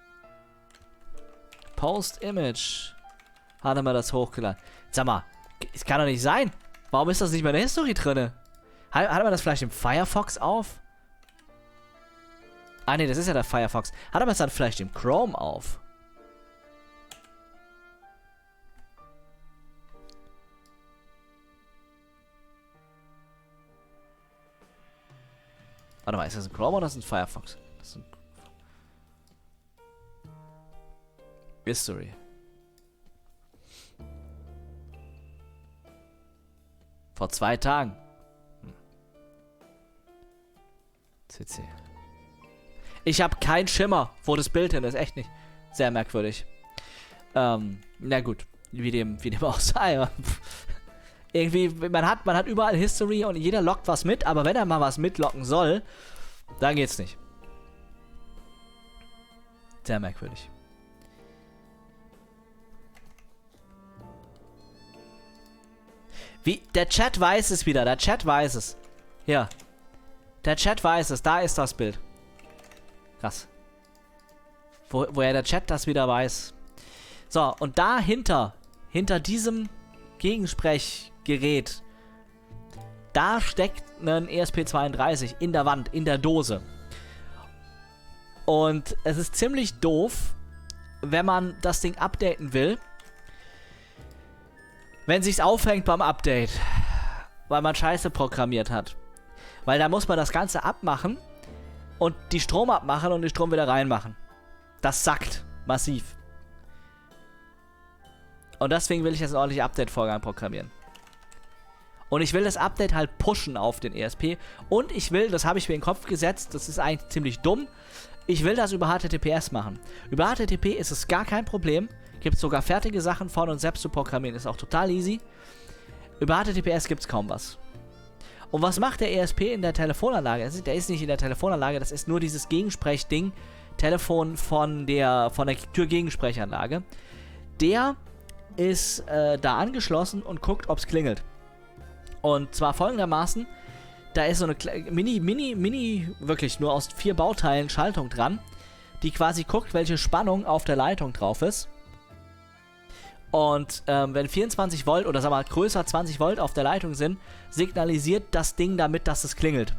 Post Image. Hat er mir das hochgeladen. Sag mal, es kann doch nicht sein. Warum ist das nicht mehr in der History drinne? Hat, hat man das vielleicht im Firefox auf? Ah ne, das ist ja der Firefox. Hat man das dann vielleicht im Chrome auf? Warte mal, ist das ein Chrome oder ist das ein Firefox? Das ist ein History. Vor zwei Tagen. Hm. C C. Ich habe keinen Schimmer, wo das Bild hin ist. Echt nicht. Sehr merkwürdig. Ähm, na gut. Wie dem, wie dem auch sei. Irgendwie, man hat, man hat überall History und jeder lockt was mit, aber wenn er mal was mitlocken soll, dann geht's nicht. Sehr merkwürdig. Wie? Der Chat weiß es wieder. Der Chat weiß es. Hier. Der Chat weiß es. Da ist das Bild. Krass. Wo, woher der Chat das wieder weiß. So, und dahinter, hinter diesem Gegensprechgerät, da steckt ein E S P zweiunddreißig in der Wand, in der Dose. Und es ist ziemlich doof, wenn man das Ding updaten will, wenn sich's aufhängt beim Update, weil man Scheiße programmiert hat. Weil da muss man das Ganze abmachen und die Strom abmachen und den Strom wieder reinmachen. Das sackt massiv. Und deswegen will ich jetzt einen ordentlichen Update-Vorgang programmieren. Und ich will das Update halt pushen auf den E S P. Und ich will, das habe ich mir in den Kopf gesetzt, das ist eigentlich ziemlich dumm, ich will das über H T T P S machen. Über H T T P ist es gar kein Problem. Gibt es sogar fertige Sachen von und selbst zu programmieren. Ist auch total easy. Über H T T P S gibt es kaum was. Und was macht der E S P in der Telefonanlage? Der ist nicht in der Telefonanlage, das ist nur dieses Gegensprechding, Telefon von der, von der Türgegensprechanlage. Der ist äh, da angeschlossen und guckt, ob es klingelt. Und zwar folgendermaßen, da ist so eine mini, mini, mini, wirklich nur aus vier Bauteilen Schaltung dran, die quasi guckt, welche Spannung auf der Leitung drauf ist. Und ähm, wenn vierundzwanzig Volt oder sagen wir mal größer zwanzig Volt auf der Leitung sind, signalisiert das Ding damit, dass es klingelt.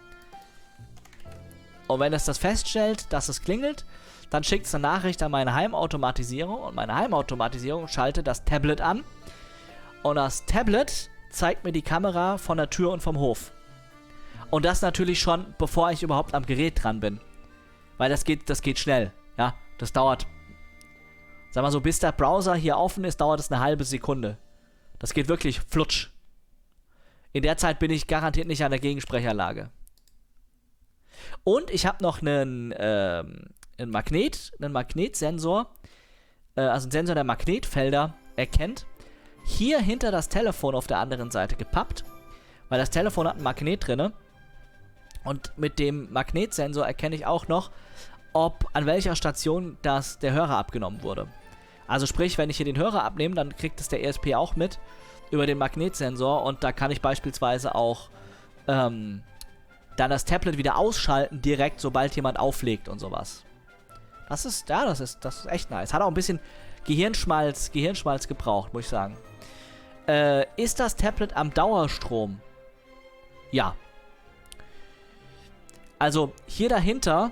Und wenn es das feststellt, dass es klingelt, dann schickt es eine Nachricht an meine Heimautomatisierung und meine Heimautomatisierung schaltet das Tablet an. Und das Tablet zeigt mir die Kamera von der Tür und vom Hof. Und das natürlich schon, bevor ich überhaupt am Gerät dran bin. Weil das geht, das geht schnell. Ja, das dauert, sag mal so, bis der Browser hier offen ist, dauert es eine halbe Sekunde. Das geht wirklich flutsch. In der Zeit bin ich garantiert nicht an der Gegensprechanlage. Und ich habe noch einen, ähm, einen Magnet, einen Magnetsensor, äh, also einen Sensor, der Magnetfelder erkennt. Hier hinter das Telefon auf der anderen Seite gepappt, weil das Telefon hat einen Magnet drin. Und mit dem Magnetsensor erkenne ich auch noch, ob an welcher Station das der Hörer abgenommen wurde. Also sprich, wenn ich hier den Hörer abnehme, dann kriegt es der E S P auch mit über den Magnetsensor und da kann ich beispielsweise auch ähm, dann das Tablet wieder ausschalten direkt, sobald jemand auflegt und sowas. Das ist, ja, das ist, das ist echt nice. Hat auch ein bisschen Gehirnschmalz, Gehirnschmalz gebraucht, muss ich sagen. Äh, ist das Tablet am Dauerstrom? Ja. Also, hier dahinter,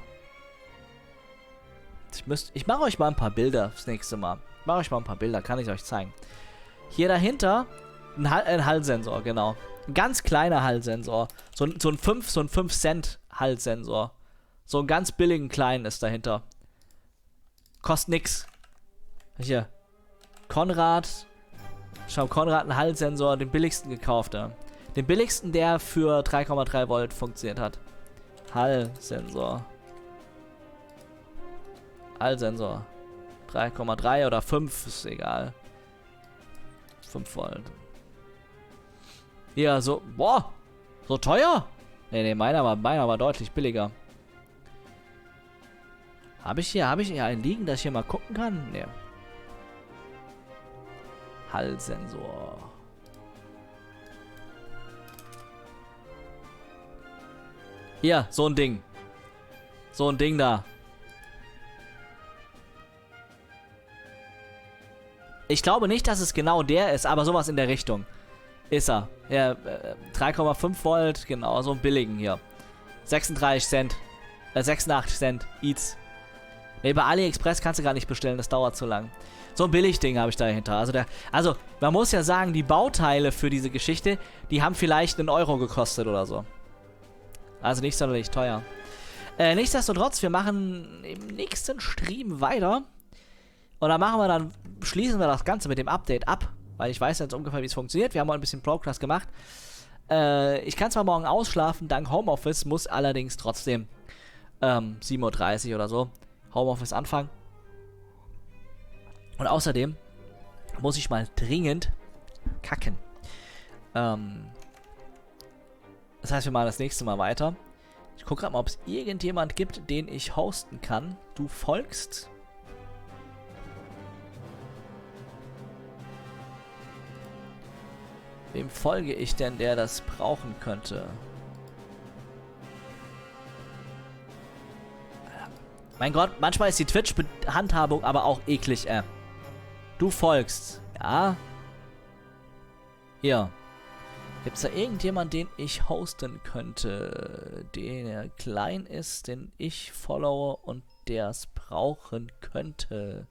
ich müsst, ich mache euch mal ein paar Bilder das nächste Mal. Ich mache euch mal ein paar Bilder, kann ich euch zeigen. Hier dahinter, ein, Hall, ein Hallsensor, genau. Ein ganz kleiner Hallsensor. So, so ein fünf, so ein fünf Cent Hallsensor. So einen ganz billigen kleinen ist dahinter. Kostet nix. Hier. Konrad. Schau, Konrad einen Hallsensor, den billigsten gekauft, ja. Den billigsten, der für drei Komma drei Volt funktioniert hat. Hallsensor. Hallsensor. drei Komma drei oder fünf, ist egal. fünf Volt. Ja, so, boah, so teuer? Nee, nee, meiner war, meiner war deutlich billiger. Habe ich hier, habe ich hier einen liegen, dass ich hier mal gucken kann? Nee. Hallsensor. Hier, so ein Ding. So ein Ding da. Ich glaube nicht, dass es genau der ist, aber sowas in der Richtung. Ist er. Ja, äh, drei Komma fünf Volt, genau, so einen billigen hier. sechsunddreißig Cent. Äh, sechsundachtzig Cent. Eats. Nee, bei AliExpress kannst du gar nicht bestellen, das dauert zu lang. So ein Billigding habe ich dahinter. Also, der, also, man muss ja sagen, die Bauteile für diese Geschichte, die haben vielleicht einen Euro gekostet oder so. Also nicht sonderlich teuer. Äh, nichtsdestotrotz, wir machen im nächsten Stream weiter. Und dann machen wir dann, schließen wir das Ganze mit dem Update ab. Weil ich weiß jetzt ungefähr, wie es funktioniert. Wir haben mal ein bisschen Progress gemacht. Äh, ich kann zwar morgen ausschlafen, dank Homeoffice, muss allerdings trotzdem ähm, sieben Uhr dreißig oder so Homeoffice anfangen. Und außerdem muss ich mal dringend kacken. Ähm, das heißt, wir machen das nächste Mal weiter. Ich gucke gerade mal, ob es irgendjemand gibt, den ich hosten kann. Du folgst. Wem folge ich denn, der das brauchen könnte? Mein Gott, manchmal ist die Twitch-Handhabung aber auch eklig, äh. Du folgst. Ja. Hier. Gibt es da irgendjemand, den ich hosten könnte? Der klein ist, den ich followe und der es brauchen könnte?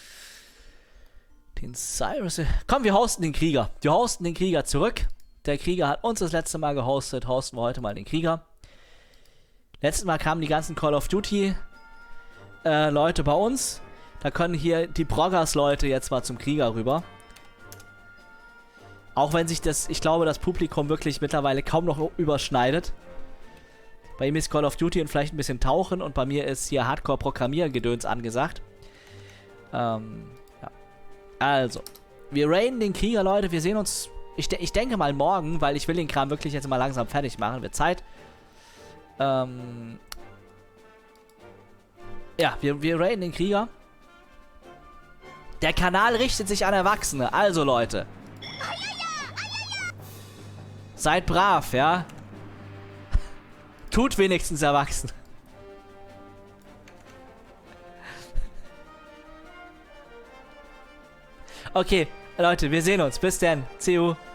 Den Cyrus. Komm, wir hosten den Krieger. Wir hosten den Krieger zurück. Der Krieger hat uns das letzte Mal gehostet. Hosten wir heute mal den Krieger. Letztes Mal kamen die ganzen Call of Duty äh, Leute bei uns. Da können hier die Broggers Leute jetzt mal zum Krieger rüber. Auch wenn sich das, ich glaube, das Publikum wirklich mittlerweile kaum noch überschneidet. Bei ihm ist Call of Duty und vielleicht ein bisschen Tauchen und bei mir ist hier Hardcore-Programmieren-Gedöns angesagt. Ähm, ja. Also, wir raiden den Krieger, Leute. Wir sehen uns, ich, de ich denke mal morgen, weil ich will den Kram wirklich jetzt mal langsam fertig machen. Wird Zeit. Ähm, ja, wir, wir raiden den Krieger. Der Kanal richtet sich an Erwachsene. Also, Leute. Seid brav, ja? Tut wenigstens erwachsen. Okay, Leute, wir sehen uns. Bis dann. C U.